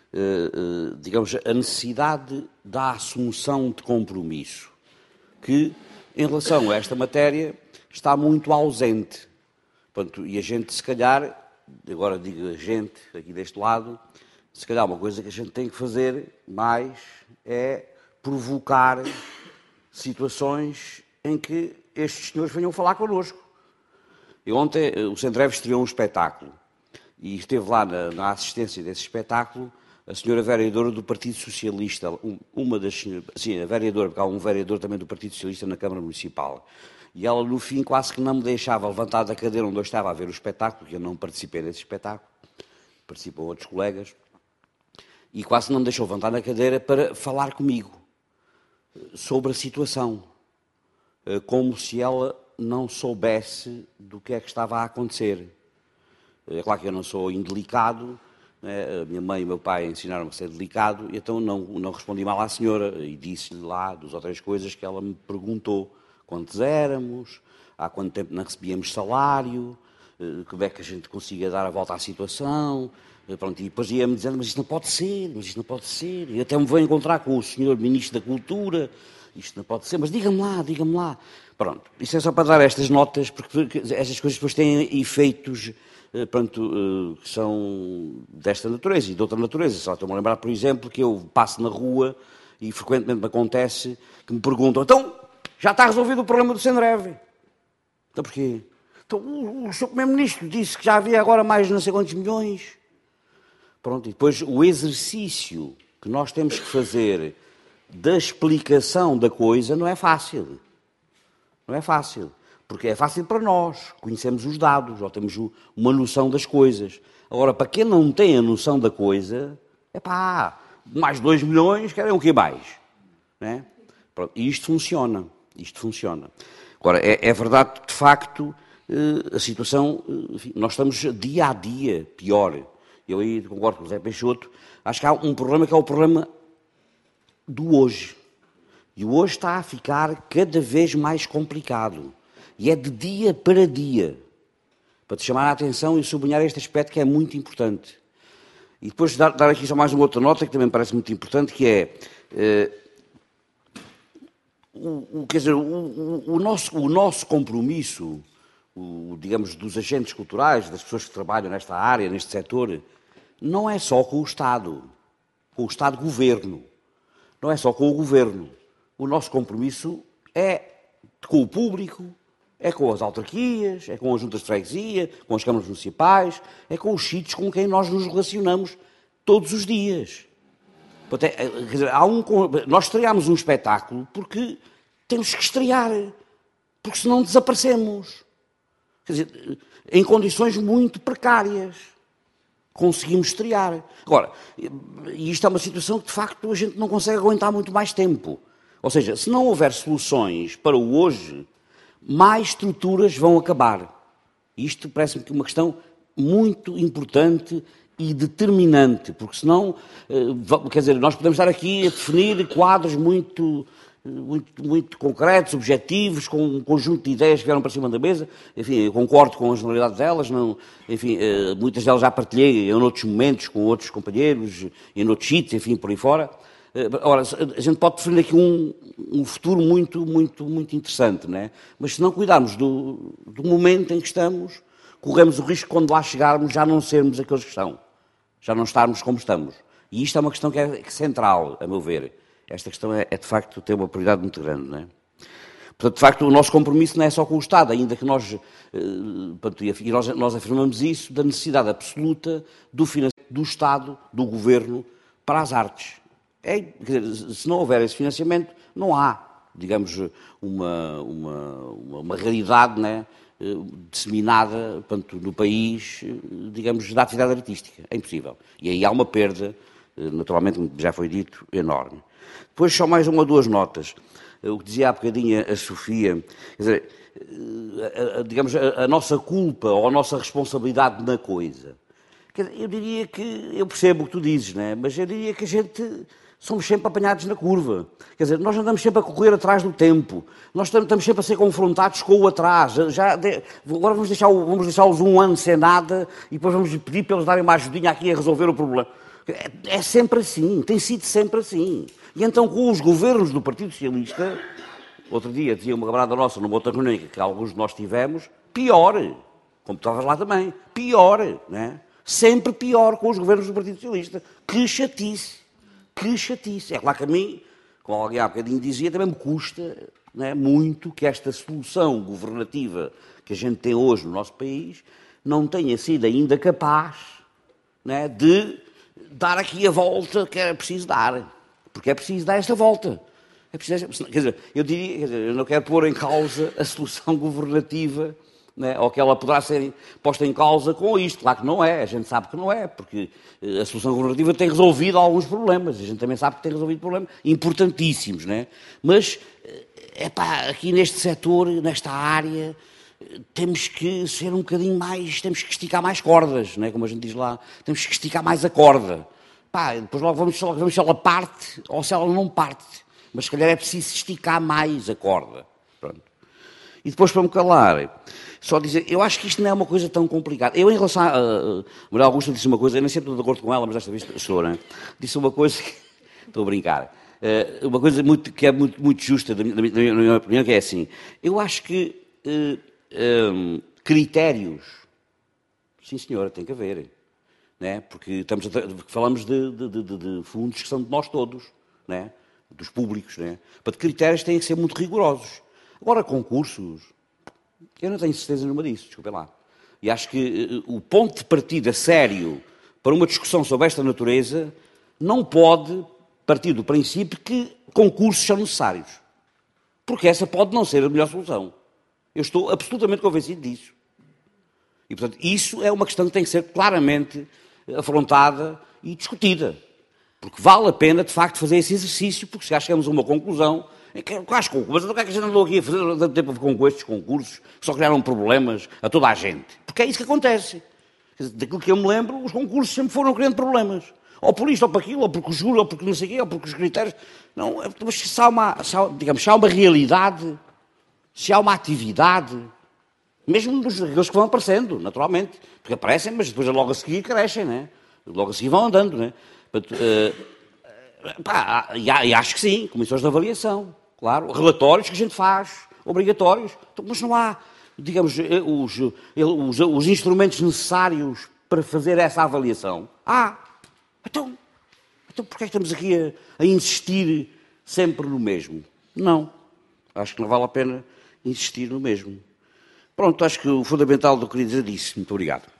digamos, a necessidade da assunção de compromisso, que, em relação a esta matéria, está muito ausente. Portanto, e a gente, se calhar, agora digo a gente, aqui deste lado, se calhar uma coisa que a gente tem que fazer mais é provocar situações em que estes senhores venham falar connosco. E ontem o Sendreve estreou um espetáculo e esteve lá na assistência desse espetáculo a senhora vereadora do Partido Socialista, uma das senhoras, sim, a vereadora, porque há um vereador também do Partido Socialista na Câmara Municipal. E ela, no fim, quase que não me deixava levantar da cadeira onde eu estava a ver o espetáculo, porque eu não participei desse espetáculo, participam outros colegas, e quase não me deixou levantar da cadeira para falar comigo sobre a situação, como se ela não soubesse do que é que estava a acontecer. É claro que eu não sou indelicado, a minha mãe e o meu pai ensinaram-me a ser delicado, e então não respondi mal à senhora e disse-lhe lá 2 ou 3 coisas que ela me perguntou. Quantos éramos, há quanto tempo não recebíamos salário, como é que a gente conseguia dar a volta à situação. Pronto, e depois ia-me dizendo, mas isto não pode ser, mas isto não pode ser. E até me vou encontrar com o senhor Ministro da Cultura, isto não pode ser, mas diga-me lá. Pronto, isso é só para dar estas notas, porque estas coisas depois têm efeitos pronto, que são desta natureza e de outra natureza. Só estou-me a lembrar, por exemplo, que eu passo na rua e frequentemente me acontece que me perguntam, então, já está resolvido o problema do Sendreve? Então porquê? Então, o Sr. Primeiro-Ministro disse que já havia agora mais não sei quantos milhões. Pronto, e depois o exercício que nós temos que fazer da explicação da coisa não é fácil. Não é fácil. Porque é fácil para nós, conhecemos os dados, ou temos uma noção das coisas. Agora, para quem não tem a noção da coisa, mais 2 milhões, querem o que mais? Né? Pronto, e isto funciona. Agora, é verdade que, de facto, a situação, enfim, nós estamos dia a dia pior. Eu aí concordo com o José Peixoto, acho que há um problema que é o problema do hoje. E o hoje está a ficar cada vez mais complicado. E é de dia para dia. Para te chamar a atenção e sublinhar este aspecto que é muito importante. E depois dar aqui só mais uma outra nota que também me parece muito importante, que é... quer dizer, o nosso compromisso, digamos, dos agentes culturais, das pessoas que trabalham nesta área, neste setor, não é só com o Estado. com o Estado-Governo. Não é só com o Governo. O nosso compromisso é com o público, é com as autarquias, é com as juntas de freguesia, com as câmaras municipais, é com os sítios com quem nós nos relacionamos todos os dias. Quer dizer, nós estreámos um espetáculo porque temos que estrear, porque senão desaparecemos. Quer dizer, em condições muito precárias. Conseguimos estrear. Agora, e isto é uma situação que, de facto, a gente não consegue aguentar muito mais tempo. Ou seja, se não houver soluções para o hoje, mais estruturas vão acabar. Isto parece-me que é uma questão muito importante e determinante, porque senão, quer dizer, nós podemos estar aqui a definir quadros muito concretos, objetivos, com um conjunto de ideias que vieram para cima da mesa. Enfim, eu concordo com a generalidade delas, não, enfim, muitas delas já partilhei em outros momentos com outros companheiros, em outros sítios, enfim, por aí fora. Ora, a gente pode definir aqui um futuro muito interessante, não é? Mas se não cuidarmos do momento em que estamos, corremos o risco, quando lá chegarmos, já não sermos aqueles que estão, já não estarmos como estamos. E isto é uma questão que é central, a meu ver. Esta questão é de facto, ter uma prioridade muito grande, não é? Portanto, de facto, o nosso compromisso não é só com o Estado, ainda que nós afirmamos isso, da necessidade absoluta do financiamento do Estado, do Governo, para as artes. Quer dizer, se não houver esse financiamento, não há, digamos, uma realidade, né, disseminada, portanto, no país, digamos, da atividade artística. É impossível. E aí há uma perda, naturalmente, como já foi dito, enorme. Depois só mais uma ou duas notas. O que dizia há bocadinho a Sofia, quer dizer, digamos, a nossa culpa ou a nossa responsabilidade na coisa. Quer dizer, eu diria que, eu percebo o que tu dizes, né? Mas eu diria que a gente somos sempre apanhados na curva. Quer dizer, nós andamos sempre a correr atrás do tempo. Nós estamos sempre a ser confrontados com o atrás. Agora vamos deixá-los um ano sem nada e depois vamos pedir para eles darem uma ajudinha aqui a resolver o problema. É sempre assim, tem sido sempre assim. E então, com os governos do Partido Socialista, outro dia dizia uma camarada nossa numa outra reunião que alguns de nós tivemos, pior, como tu estavas lá também, pior, né? Sempre pior com os governos do Partido Socialista. Que chatice, que chatice. É claro que a mim, como alguém há bocadinho dizia, também me custa, né, muito que esta solução governativa que a gente tem hoje no nosso país não tenha sido ainda capaz, né, de dar aqui a volta que era preciso dar. Porque é preciso dar esta volta. É preciso, quer dizer, eu não quero pôr em causa a solução governativa, né, ou que ela poderá ser posta em causa com isto. Claro que não é, a gente sabe que não é, porque a solução governativa tem resolvido alguns problemas, a gente também sabe que tem resolvido problemas importantíssimos, né? Mas, aqui neste setor, nesta área, temos que ser um bocadinho mais, temos que esticar mais cordas, né, como a gente diz lá, temos que esticar mais a corda. Depois logo vamos se ela parte ou se ela não parte, mas se calhar é preciso esticar mais a corda. Pronto. E depois, para me calar, só dizer, eu acho que isto não é uma coisa tão complicada. Eu, em relação a Maria Augusta, disse uma coisa, eu nem sempre estou de acordo com ela, mas desta vez estou, né? Disse uma coisa, estou a brincar, uma coisa que é muito justa, na minha opinião, que é assim, eu acho que critérios, sim senhora, tem que haver. Né? Porque falamos de fundos que são de nós todos, né? Dos públicos. Né? Para critérios têm que ser muito rigorosos. Agora, concursos, eu não tenho certeza nenhuma disso, desculpem lá. E acho que o ponto de partida sério para uma discussão sobre esta natureza não pode partir do princípio que concursos são necessários. Porque essa pode não ser a melhor solução. Eu estou absolutamente convencido disso. E, portanto, isso é uma questão que tem que ser claramente afrontada e discutida. Porque vale a pena, de facto, fazer esse exercício, porque se já chegamos a uma conclusão, mas não é que a gente andou aqui a fazer tanto tempo com estes concursos, que só criaram problemas a toda a gente. Porque é isso que acontece. Daquilo que eu me lembro, os concursos sempre foram criando problemas. Ou por isto, ou por aquilo, ou porque o juro, ou porque não sei o quê, ou porque os critérios... Não, mas se há uma realidade, se há uma atividade... Mesmo aqueles que vão aparecendo, naturalmente. Porque aparecem, mas depois logo a seguir crescem, né? Logo a seguir vão andando, né? E acho que sim, comissões de avaliação, claro. Relatórios que a gente faz, obrigatórios. Mas não há, digamos, os instrumentos necessários para fazer essa avaliação. Então Então porquê é que estamos aqui a insistir sempre no mesmo? Não. Acho que não vale a pena insistir no mesmo. Pronto, acho que o fundamental do que queria dizer disse. Muito obrigado.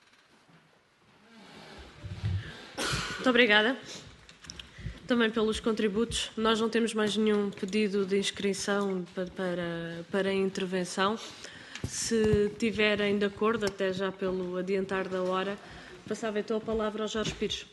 Muito obrigada também pelos contributos. Nós não temos mais nenhum pedido de inscrição para a intervenção. Se tiverem de acordo, até já pelo adiantar da hora, passava então a palavra ao Jorge Pires.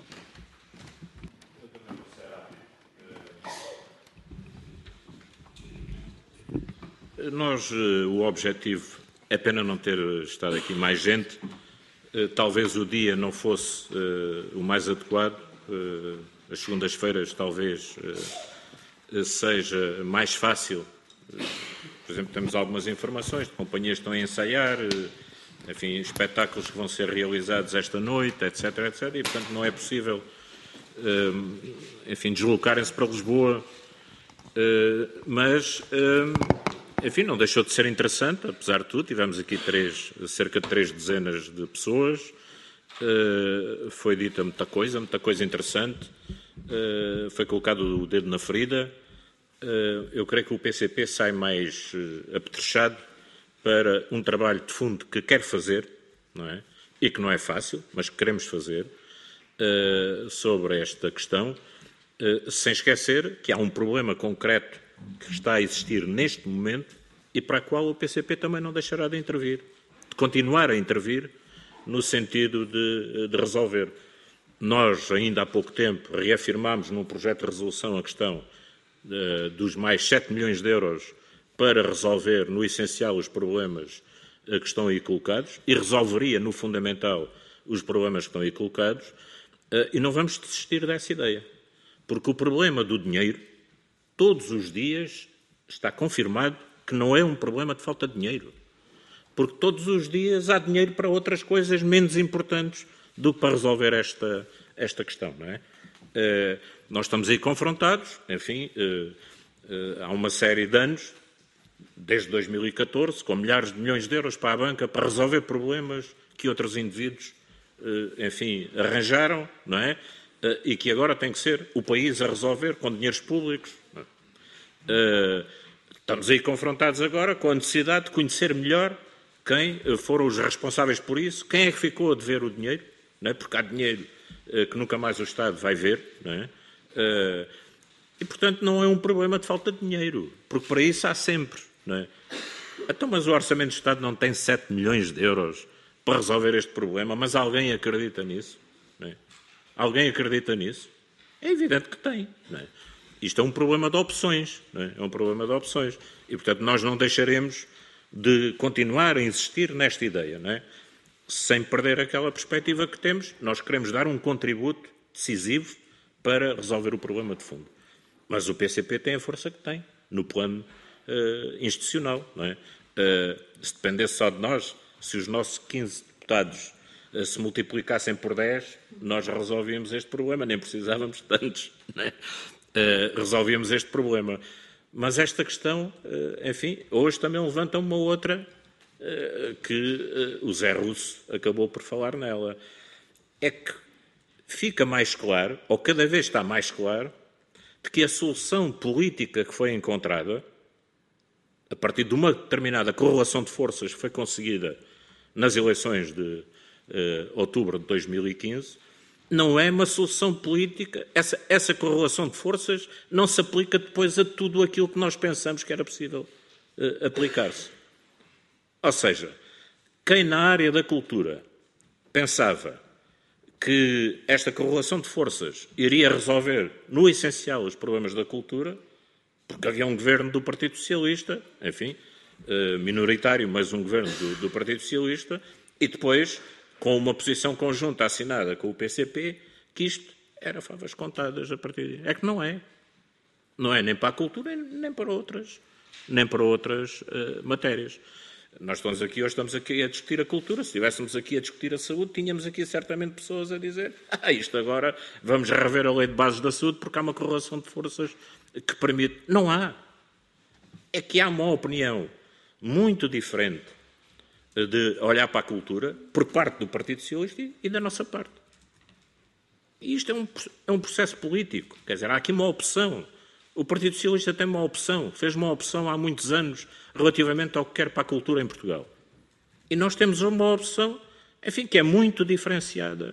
Nós, o objetivo, é pena não ter estado aqui mais gente. Talvez o dia não fosse o mais adequado. As segundas-feiras talvez seja mais fácil. Por exemplo, temos algumas informações de companhias que estão a ensaiar, enfim, espetáculos que vão ser realizados esta noite, etc, etc. E, portanto, não é possível, enfim, deslocarem-se para Lisboa. Mas, enfim, não deixou de ser interessante, apesar de tudo. Tivemos aqui cerca de 3 dezenas de pessoas. Foi dita muita coisa interessante. Foi colocado o dedo na ferida. Eu creio que o PCP sai mais apetrechado para um trabalho de fundo que quer fazer, não é? E que não é fácil, mas que queremos fazer, sobre esta questão, sem esquecer que há um problema concreto que está a existir neste momento e para o qual o PCP também não deixará de intervir, de continuar a intervir no sentido de resolver. Nós, ainda há pouco tempo, reafirmámos num projeto de resolução a questão dos mais 7 milhões de euros para resolver, no essencial, os problemas que estão aí colocados e resolveria, no fundamental, os problemas que estão aí colocados, e não vamos desistir dessa ideia. Porque o problema do dinheiro, todos os dias, está confirmado que não é um problema de falta de dinheiro. Porque todos os dias há dinheiro para outras coisas menos importantes do que para resolver esta questão, não é? Nós estamos aí confrontados, enfim, há uma série de anos, desde 2014, com milhares de milhões de euros para a banca para resolver problemas que outros indivíduos, enfim, arranjaram, não é? E que agora tem que ser o país a resolver com dinheiros públicos. Estamos aí confrontados agora com a necessidade de conhecer melhor quem foram os responsáveis por isso, quem é que ficou a dever o dinheiro, não é? Porque há dinheiro que nunca mais o Estado vai ver, não é? E, portanto, não é um problema de falta de dinheiro, porque para isso há sempre, não é? Então, mas o Orçamento do Estado não tem 7 milhões de euros para resolver este problema, mas alguém acredita nisso? Não é? Alguém acredita nisso? É evidente que tem, não é? Isto é um problema de opções, não é? É um problema de opções. E, portanto, nós não deixaremos de continuar a insistir nesta ideia, não é? Sem perder aquela perspectiva que temos. Nós queremos dar um contributo decisivo para resolver o problema de fundo. Mas o PCP tem a força que tem, no plano institucional, não é? Se dependesse só de nós, se os nossos 15 deputados se multiplicassem por 10, nós resolvíamos este problema, nem precisávamos de tantos, não é? Resolvíamos este problema. Mas esta questão, enfim, hoje também levanta uma outra que o Zé Russo acabou por falar nela. É que fica mais claro, ou cada vez está mais claro, de que a solução política que foi encontrada, a partir de uma determinada correlação de forças que foi conseguida nas eleições de outubro de 2015, não é uma solução política. Essa correlação de forças não se aplica depois a tudo aquilo que nós pensamos que era possível aplicar-se. Ou seja, quem na área da cultura pensava que esta correlação de forças iria resolver, no essencial, os problemas da cultura, porque havia um governo do Partido Socialista, enfim, minoritário, mas um governo do Partido Socialista, e depois, com uma posição conjunta assinada com o PCP, que isto era favas contadas a partir de... É que não é. Não é nem para a cultura, nem para outras matérias. Nós hoje estamos aqui a discutir a cultura. Se estivéssemos aqui a discutir a saúde, tínhamos aqui certamente pessoas a dizer isto agora vamos rever a lei de bases da saúde porque há uma correlação de forças que permite... Não há. É que há uma opinião muito diferente de olhar para a cultura por parte do Partido Socialista e da nossa parte. E isto é um processo político. Quer dizer, há aqui uma opção. O Partido Socialista tem uma opção, fez uma opção há muitos anos relativamente ao que quer para a cultura em Portugal. E nós temos uma opção, enfim, que é muito diferenciada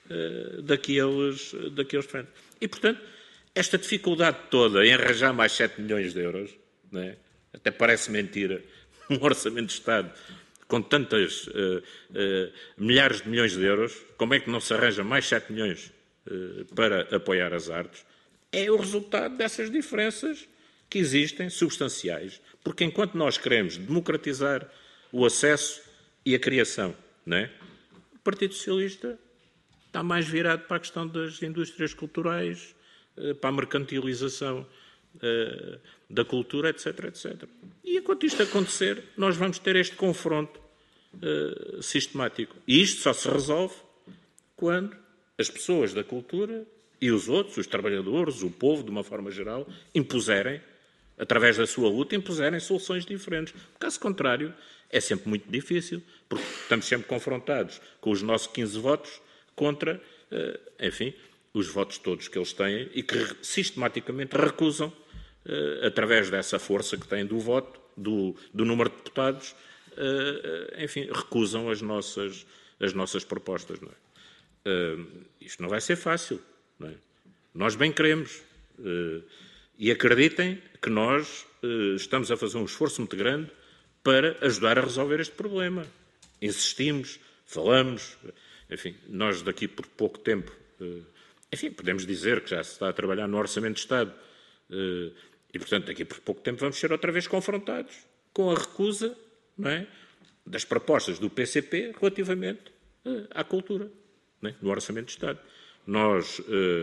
daqueles diferentes. E, portanto, esta dificuldade toda em arranjar mais 7 milhões de euros, não é? Até parece mentira, um orçamento de Estado com tantas milhares de milhões de euros, como é que não se arranja mais 7 milhões para apoiar as artes? É o resultado dessas diferenças que existem, substanciais, porque enquanto nós queremos democratizar o acesso e a criação, não é? O Partido Socialista está mais virado para a questão das indústrias culturais, para a mercantilização da cultura, etc, etc. E enquanto isto acontecer, nós vamos ter este confronto sistemático. E isto só se resolve quando as pessoas da cultura e os outros, os trabalhadores, o povo, de uma forma geral, impuserem, através da sua luta, impuserem soluções diferentes. Caso contrário, é sempre muito difícil, porque estamos sempre confrontados com os nossos 15 votos contra, enfim, os votos todos que eles têm e que sistematicamente recusam, através dessa força que têm do voto, do número de deputados, enfim, recusam as nossas propostas. Não é? Isto não vai ser fácil. Não é? Nós bem queremos. E acreditem que nós estamos a fazer um esforço muito grande para ajudar a resolver este problema. Insistimos, falamos, enfim, nós daqui por pouco tempo, enfim, podemos dizer que já se está a trabalhar no Orçamento de Estado e, portanto, daqui por pouco tempo vamos ser outra vez confrontados com a recusa, não é, das propostas do PCP relativamente à cultura, não é, no Orçamento de Estado. Nós,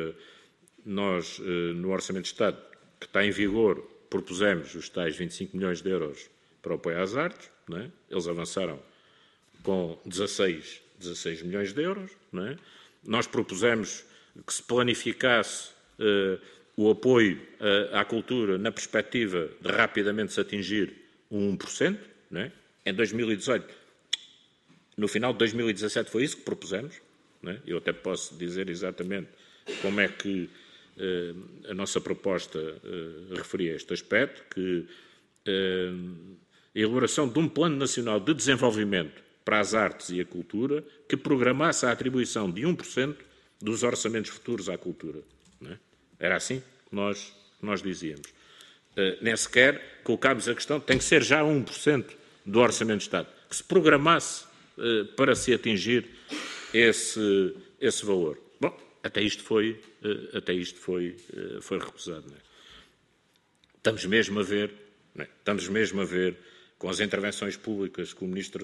no Orçamento de Estado, que está em vigor, propusemos os tais 25 milhões de euros para o apoio às artes, não é? Eles avançaram com 16 milhões de euros. Não é? Nós propusemos que se planificasse o apoio à cultura na perspectiva de rapidamente se atingir um 1%. Não é? Em 2018, no final de 2017 foi isso que propusemos. Não é? Eu até posso dizer exatamente como é que a nossa proposta referia este aspecto, que a elaboração de um Plano Nacional de Desenvolvimento para as Artes e a Cultura que programasse a atribuição de 1% dos orçamentos futuros à cultura. Não é? Era assim que nós dizíamos. Nem sequer colocámos a questão, tem que ser já 1% do Orçamento de Estado, que se programasse para se atingir esse valor. Bom, até isto foi recusado. Não é? Estamos mesmo a ver, não é? Estamos mesmo a ver com as intervenções públicas que o Ministro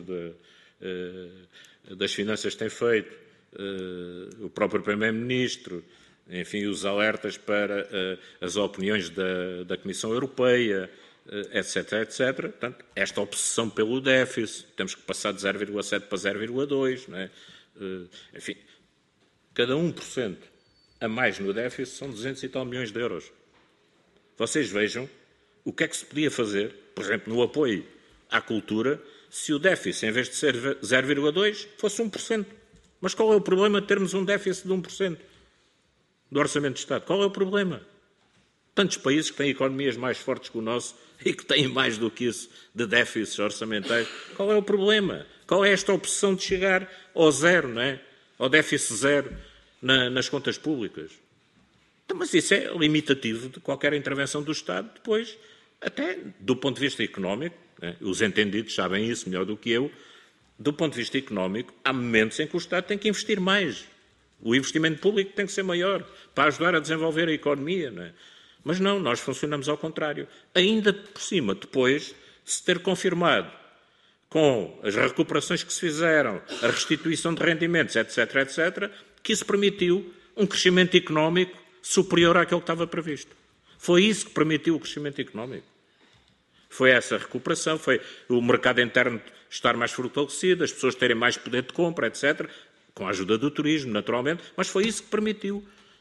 das Finanças tem feito, o próprio Primeiro-Ministro, enfim, os alertas para as opiniões da Comissão Europeia, etc, etc. Portanto, esta obsessão pelo déficit, temos que passar de 0,7 para 0,2, não é? Enfim, cada 1% a mais no déficit são 200 e tal milhões de euros. Vocês vejam o que é que se podia fazer, por exemplo, no apoio à cultura, se o déficit, em vez de ser 0,2, fosse 1%. Mas qual é o problema de termos um déficit de 1% do Orçamento de Estado? Qual é o problema? Tantos países que têm economias mais fortes que o nosso e que têm mais do que isso de déficits orçamentais. Qual é o problema? Qual é esta opção de chegar ao zero, não é? Ao déficit zero nas contas públicas? Então, mas isso é limitativo de qualquer intervenção do Estado, depois, até do ponto de vista económico, né? Os entendidos sabem isso melhor do que eu, do ponto de vista económico, há momentos em que o Estado tem que investir mais. O investimento público tem que ser maior para ajudar a desenvolver a economia, não é? Mas não, nós funcionamos ao contrário. Ainda por cima, depois de se ter confirmado com as recuperações que se fizeram, a restituição de rendimentos, etc, etc, que isso permitiu um crescimento económico superior àquele que estava previsto. Foi isso que permitiu o crescimento económico. Foi essa recuperação, foi o mercado interno estar mais fortalecido, as pessoas terem mais poder de compra, etc., com a ajuda do turismo, naturalmente, mas foi isso que permitiu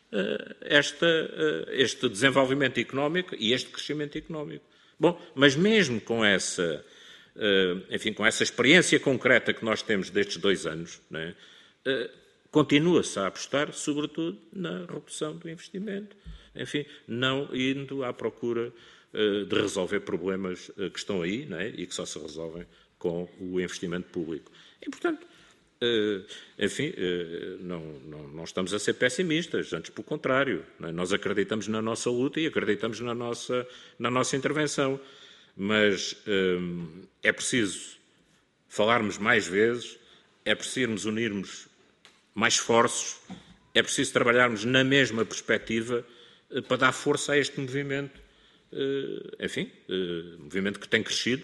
este desenvolvimento económico e este crescimento económico. Bom, mas mesmo com essa, enfim, com essa experiência concreta que nós temos destes 2 anos, não é? continua-se a apostar, sobretudo, na redução do investimento, enfim, não indo à procura de resolver problemas que estão aí, não é? E que só se resolvem com o investimento público. E, portanto, enfim, não estamos a ser pessimistas, antes pelo contrário. Não é? Nós acreditamos na nossa luta e acreditamos na nossa intervenção. Mas é preciso falarmos mais vezes, é preciso unirmos mais esforços, é preciso trabalharmos na mesma perspectiva para dar força a este movimento, enfim, movimento que tem crescido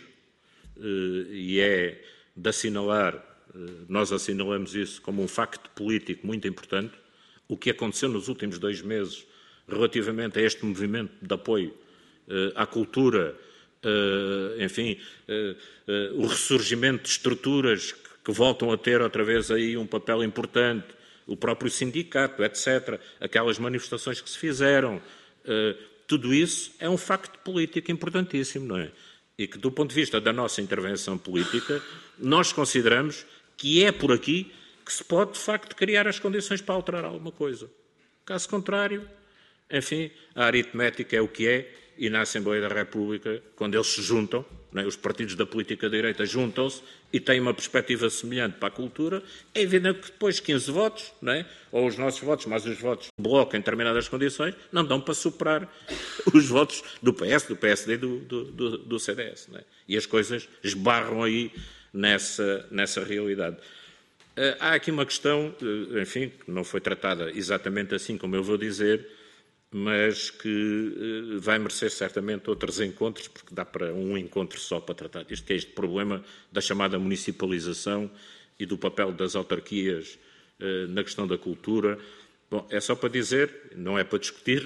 e é de assinalar, nós assinalamos isso como um facto político muito importante, o que aconteceu nos últimos 2 meses relativamente a este movimento de apoio à cultura, enfim, o ressurgimento de estruturas que voltam a ter outra vez aí um papel importante, o próprio sindicato, etc., aquelas manifestações que se fizeram, tudo isso é um facto político importantíssimo, não é? E que, do ponto de vista da nossa intervenção política, nós consideramos que é por aqui que se pode, de facto, criar as condições para alterar alguma coisa. Caso contrário, enfim, a aritmética é o que é, e na Assembleia da República, quando eles se juntam, não é, os partidos da política direita juntam-se e têm uma perspectiva semelhante para a cultura, é evidente que depois 15 votos, não é, ou os nossos votos, mais os votos do Bloco em determinadas condições, não dão para superar os votos do PS, do PSD e do CDS. Não é? E as coisas esbarram aí nessa realidade. Há aqui uma questão, enfim, que não foi tratada exatamente assim como eu vou dizer, mas que vai merecer certamente outros encontros, porque dá para um encontro só para tratar disto, que é este problema da chamada municipalização e do papel das autarquias na questão da cultura. Bom, é só para dizer, não é para discutir,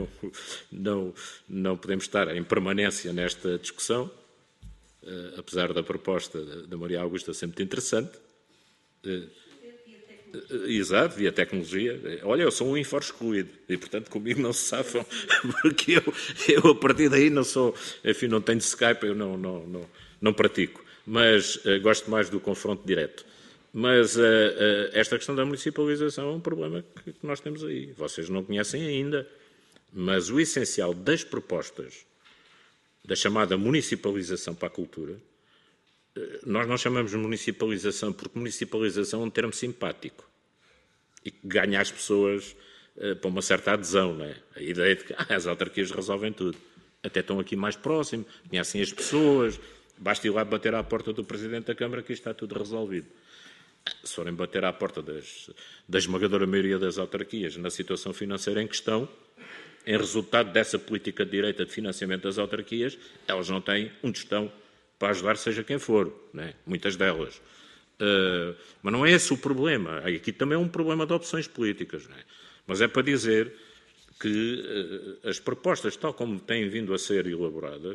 não podemos estar em permanência nesta discussão, apesar da proposta da Maria Augusta ser muito interessante. Exato, via tecnologia. Olha, eu sou um info excluído e, portanto, comigo não se safam, porque eu a partir daí não sou, enfim, não tenho Skype, eu não pratico, mas gosto mais do confronto direto. Mas esta questão da municipalização é um problema que nós temos aí. Vocês não conhecem ainda, mas o essencial das propostas da chamada municipalização para a cultura, nós não chamamos de municipalização porque municipalização é um termo simpático e que ganha as pessoas para uma certa adesão, não é? A ideia de que as autarquias resolvem tudo. Até estão aqui mais próximo, conhecem as pessoas, basta ir lá bater à porta do Presidente da Câmara que está tudo resolvido. Se forem bater à porta da esmagadora maioria das autarquias na situação financeira em questão, em resultado dessa política de direita de financiamento das autarquias, elas não têm um tostão para ajudar seja quem for, né? Muitas delas. Mas não é esse o problema. Aqui também é um problema de opções políticas. Né? Mas é para dizer que as propostas, tal como têm vindo a ser elaboradas,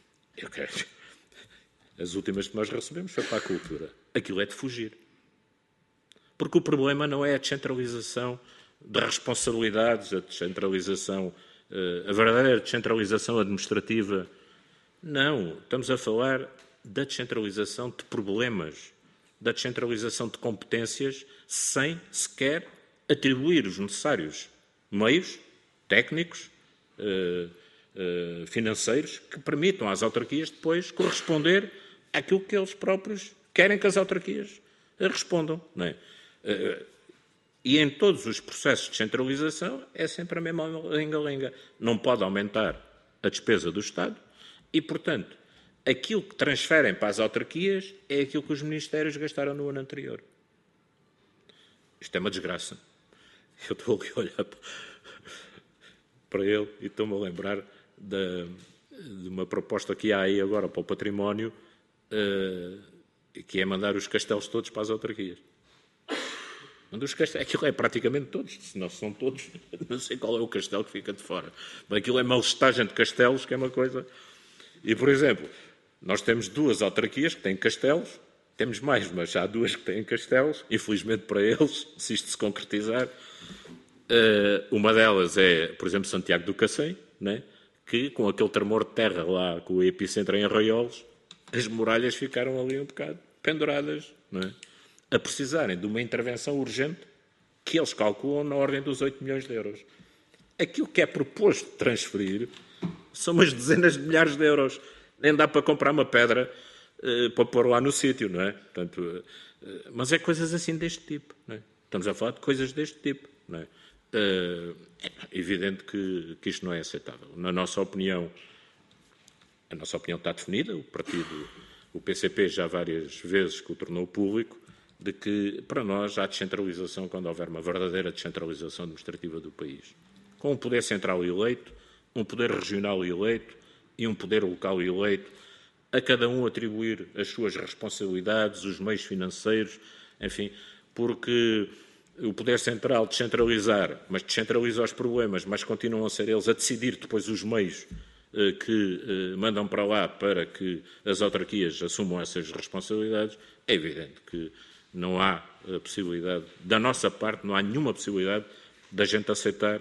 as últimas que nós recebemos foi para a cultura. Aquilo é de fugir. Porque o problema não é a descentralização de responsabilidades, a descentralização, a verdadeira descentralização administrativa. Não, estamos a falar da descentralização de problemas, da descentralização de competências, sem sequer atribuir os necessários meios técnicos, financeiros, que permitam às autarquias depois corresponder àquilo que eles próprios querem que as autarquias respondam. Não é? E em todos os processos de descentralização é sempre a mesma lenga-lenga. Não pode aumentar a despesa do Estado e, portanto, aquilo que transferem para as autarquias é aquilo que os ministérios gastaram no ano anterior. Isto é uma desgraça. Eu estou ali a olhar para ele e estou-me a lembrar de uma proposta que há aí agora para o património, que é mandar os castelos todos para as autarquias. Aquilo é praticamente todos, se não são todos, não sei qual é o castelo que fica de fora. Mas aquilo é uma listagem de castelos, que é uma coisa... E, por exemplo, nós temos 2 autarquias que têm castelos, temos mais, mas há 2 que têm castelos, infelizmente para eles, se isto se concretizar. Uma delas é, por exemplo, Santiago do Cacém, né? Que com aquele tremor de terra lá, com o epicentro em Arraiolos, as muralhas ficaram ali um bocado penduradas, não é? A precisarem de uma intervenção urgente que eles calculam na ordem dos 8 milhões de euros. Aquilo que é proposto transferir são umas dezenas de milhares de euros. Nem dá para comprar uma pedra para pôr lá no sítio, não é? Portanto, mas é coisas assim deste tipo, não é? Estamos a falar de coisas deste tipo, não é? É evidente que isto não é aceitável. Na nossa opinião, a nossa opinião está definida, o PCP já várias vezes que o tornou público, de que para nós há descentralização quando houver uma verdadeira descentralização administrativa do país. Com um poder central eleito, um poder regional eleito e um poder local eleito, a cada um atribuir as suas responsabilidades, os meios financeiros, enfim, porque o poder central descentralizar, mas descentraliza os problemas, mas continuam a ser eles a decidir depois os meios que mandam para lá para que as autarquias assumam essas responsabilidades, é evidente que não há possibilidade, da nossa parte, não há nenhuma possibilidade da gente aceitar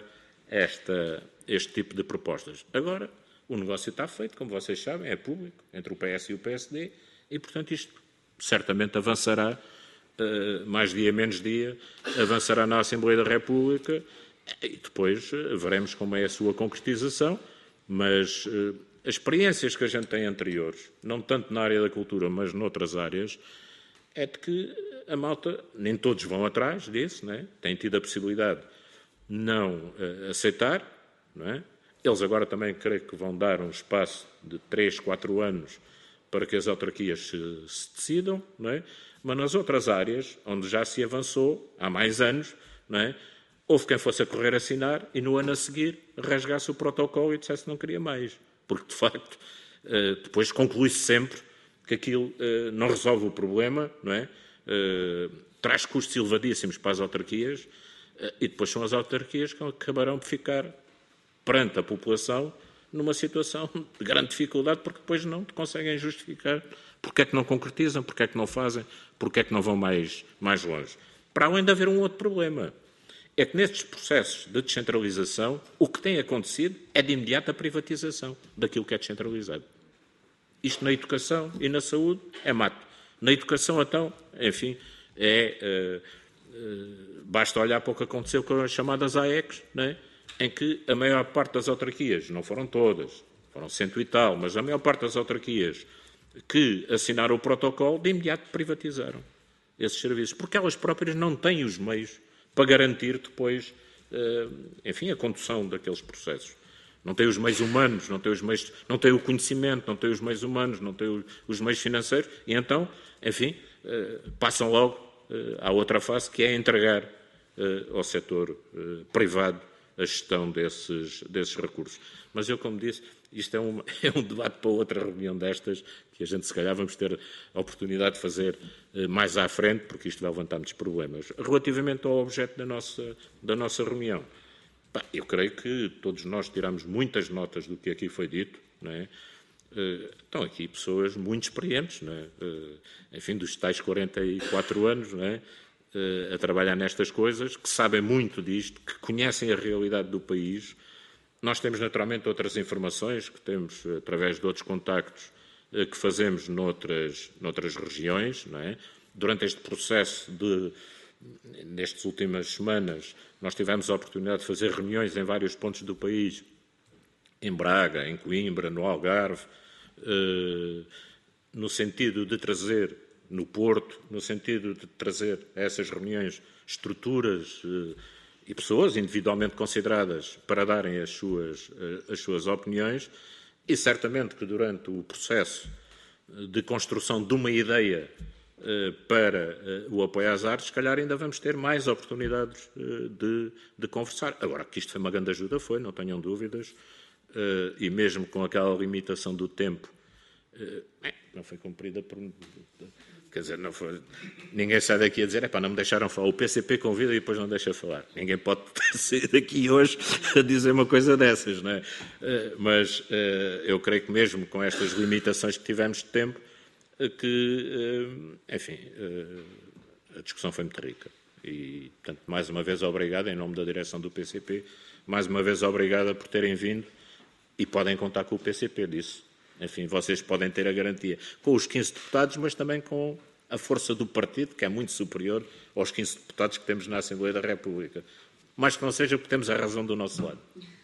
este tipo de propostas. Agora, o negócio está feito, como vocês sabem, é público, entre o PS e o PSD, e, portanto, isto certamente avançará, mais dia, menos dia, avançará na Assembleia da República, e depois veremos como é a sua concretização, mas as experiências que a gente tem anteriores, não tanto na área da cultura, mas noutras áreas, é de que a malta, nem todos vão atrás disso, não é? Têm tido a possibilidade de não aceitar, não é? Eles agora também creio que vão dar um espaço de 3, 4 anos para que as autarquias se decidam, não é? Mas nas outras áreas, onde já se avançou há mais anos, não é? Houve quem fosse a correr assinar e no ano a seguir rasgasse o protocolo e dissesse que não queria mais. Porque, de facto, depois conclui-se sempre que aquilo não resolve o problema, não é? Traz custos elevadíssimos para as autarquias e depois são as autarquias que acabarão por ficar perante a população numa situação de grande dificuldade porque depois não conseguem justificar porque é que não concretizam, porque é que não fazem, porque é que não vão mais longe. Para além de haver um outro problema, é que nestes processos de descentralização o que tem acontecido é de imediato a privatização daquilo que é descentralizado. Isto na educação e na saúde é mato. Na educação, então, enfim, basta olhar para o que aconteceu com as chamadas AECs, não é? Em que a maior parte das autarquias, não foram todas, foram 100 e tal, mas a maior parte das autarquias que assinaram o protocolo, de imediato privatizaram esses serviços, porque elas próprias não têm os meios para garantir depois, enfim, a condução daqueles processos. Não têm os meios humanos, não têm o conhecimento, não têm os meios humanos, não têm os meios financeiros, e então, enfim, passam logo à outra fase, que é entregar ao setor privado a gestão desses recursos. Mas eu, como disse, isto é um debate para outra reunião destas, que a gente se calhar vamos ter a oportunidade de fazer mais à frente, porque isto vai levantar muitos problemas. Relativamente ao objeto da nossa reunião, eu creio que todos nós tiramos muitas notas do que aqui foi dito, não é? Estão aqui pessoas muito experientes, não é? Enfim, dos tais 44 anos, não é? A trabalhar nestas coisas, que sabem muito disto, que conhecem a realidade do país. Nós temos naturalmente outras informações que temos através de outros contactos que fazemos noutras regiões, não é? Durante este processo nestas últimas semanas, nós tivemos a oportunidade de fazer reuniões em vários pontos do país, em Braga, em Coimbra, no Algarve, no sentido de trazer, no Porto, no sentido de trazer a essas reuniões estruturas e pessoas individualmente consideradas para darem as suas opiniões, e certamente que durante o processo de construção de uma ideia para o apoio às artes, se calhar ainda vamos ter mais oportunidades de conversar. Agora, que isto foi uma grande ajuda, não tenham dúvidas, e mesmo com aquela limitação do tempo, não foi cumprida por... Quer dizer, não foi, ninguém sai daqui a dizer, não me deixaram falar. O PCP convida e depois não deixa falar. Ninguém pode sair daqui hoje a dizer uma coisa dessas, não é? Mas eu creio que mesmo com estas limitações que tivemos de tempo, que, enfim, a discussão foi muito rica. E, portanto, mais uma vez obrigado, em nome da direção do PCP, mais uma vez obrigado por terem vindo e podem contar com o PCP disso. Enfim, vocês podem ter a garantia com os 15 deputados, mas também com a força do partido, que é muito superior aos 15 deputados que temos na Assembleia da República. Mais que não seja porque temos a razão do nosso lado.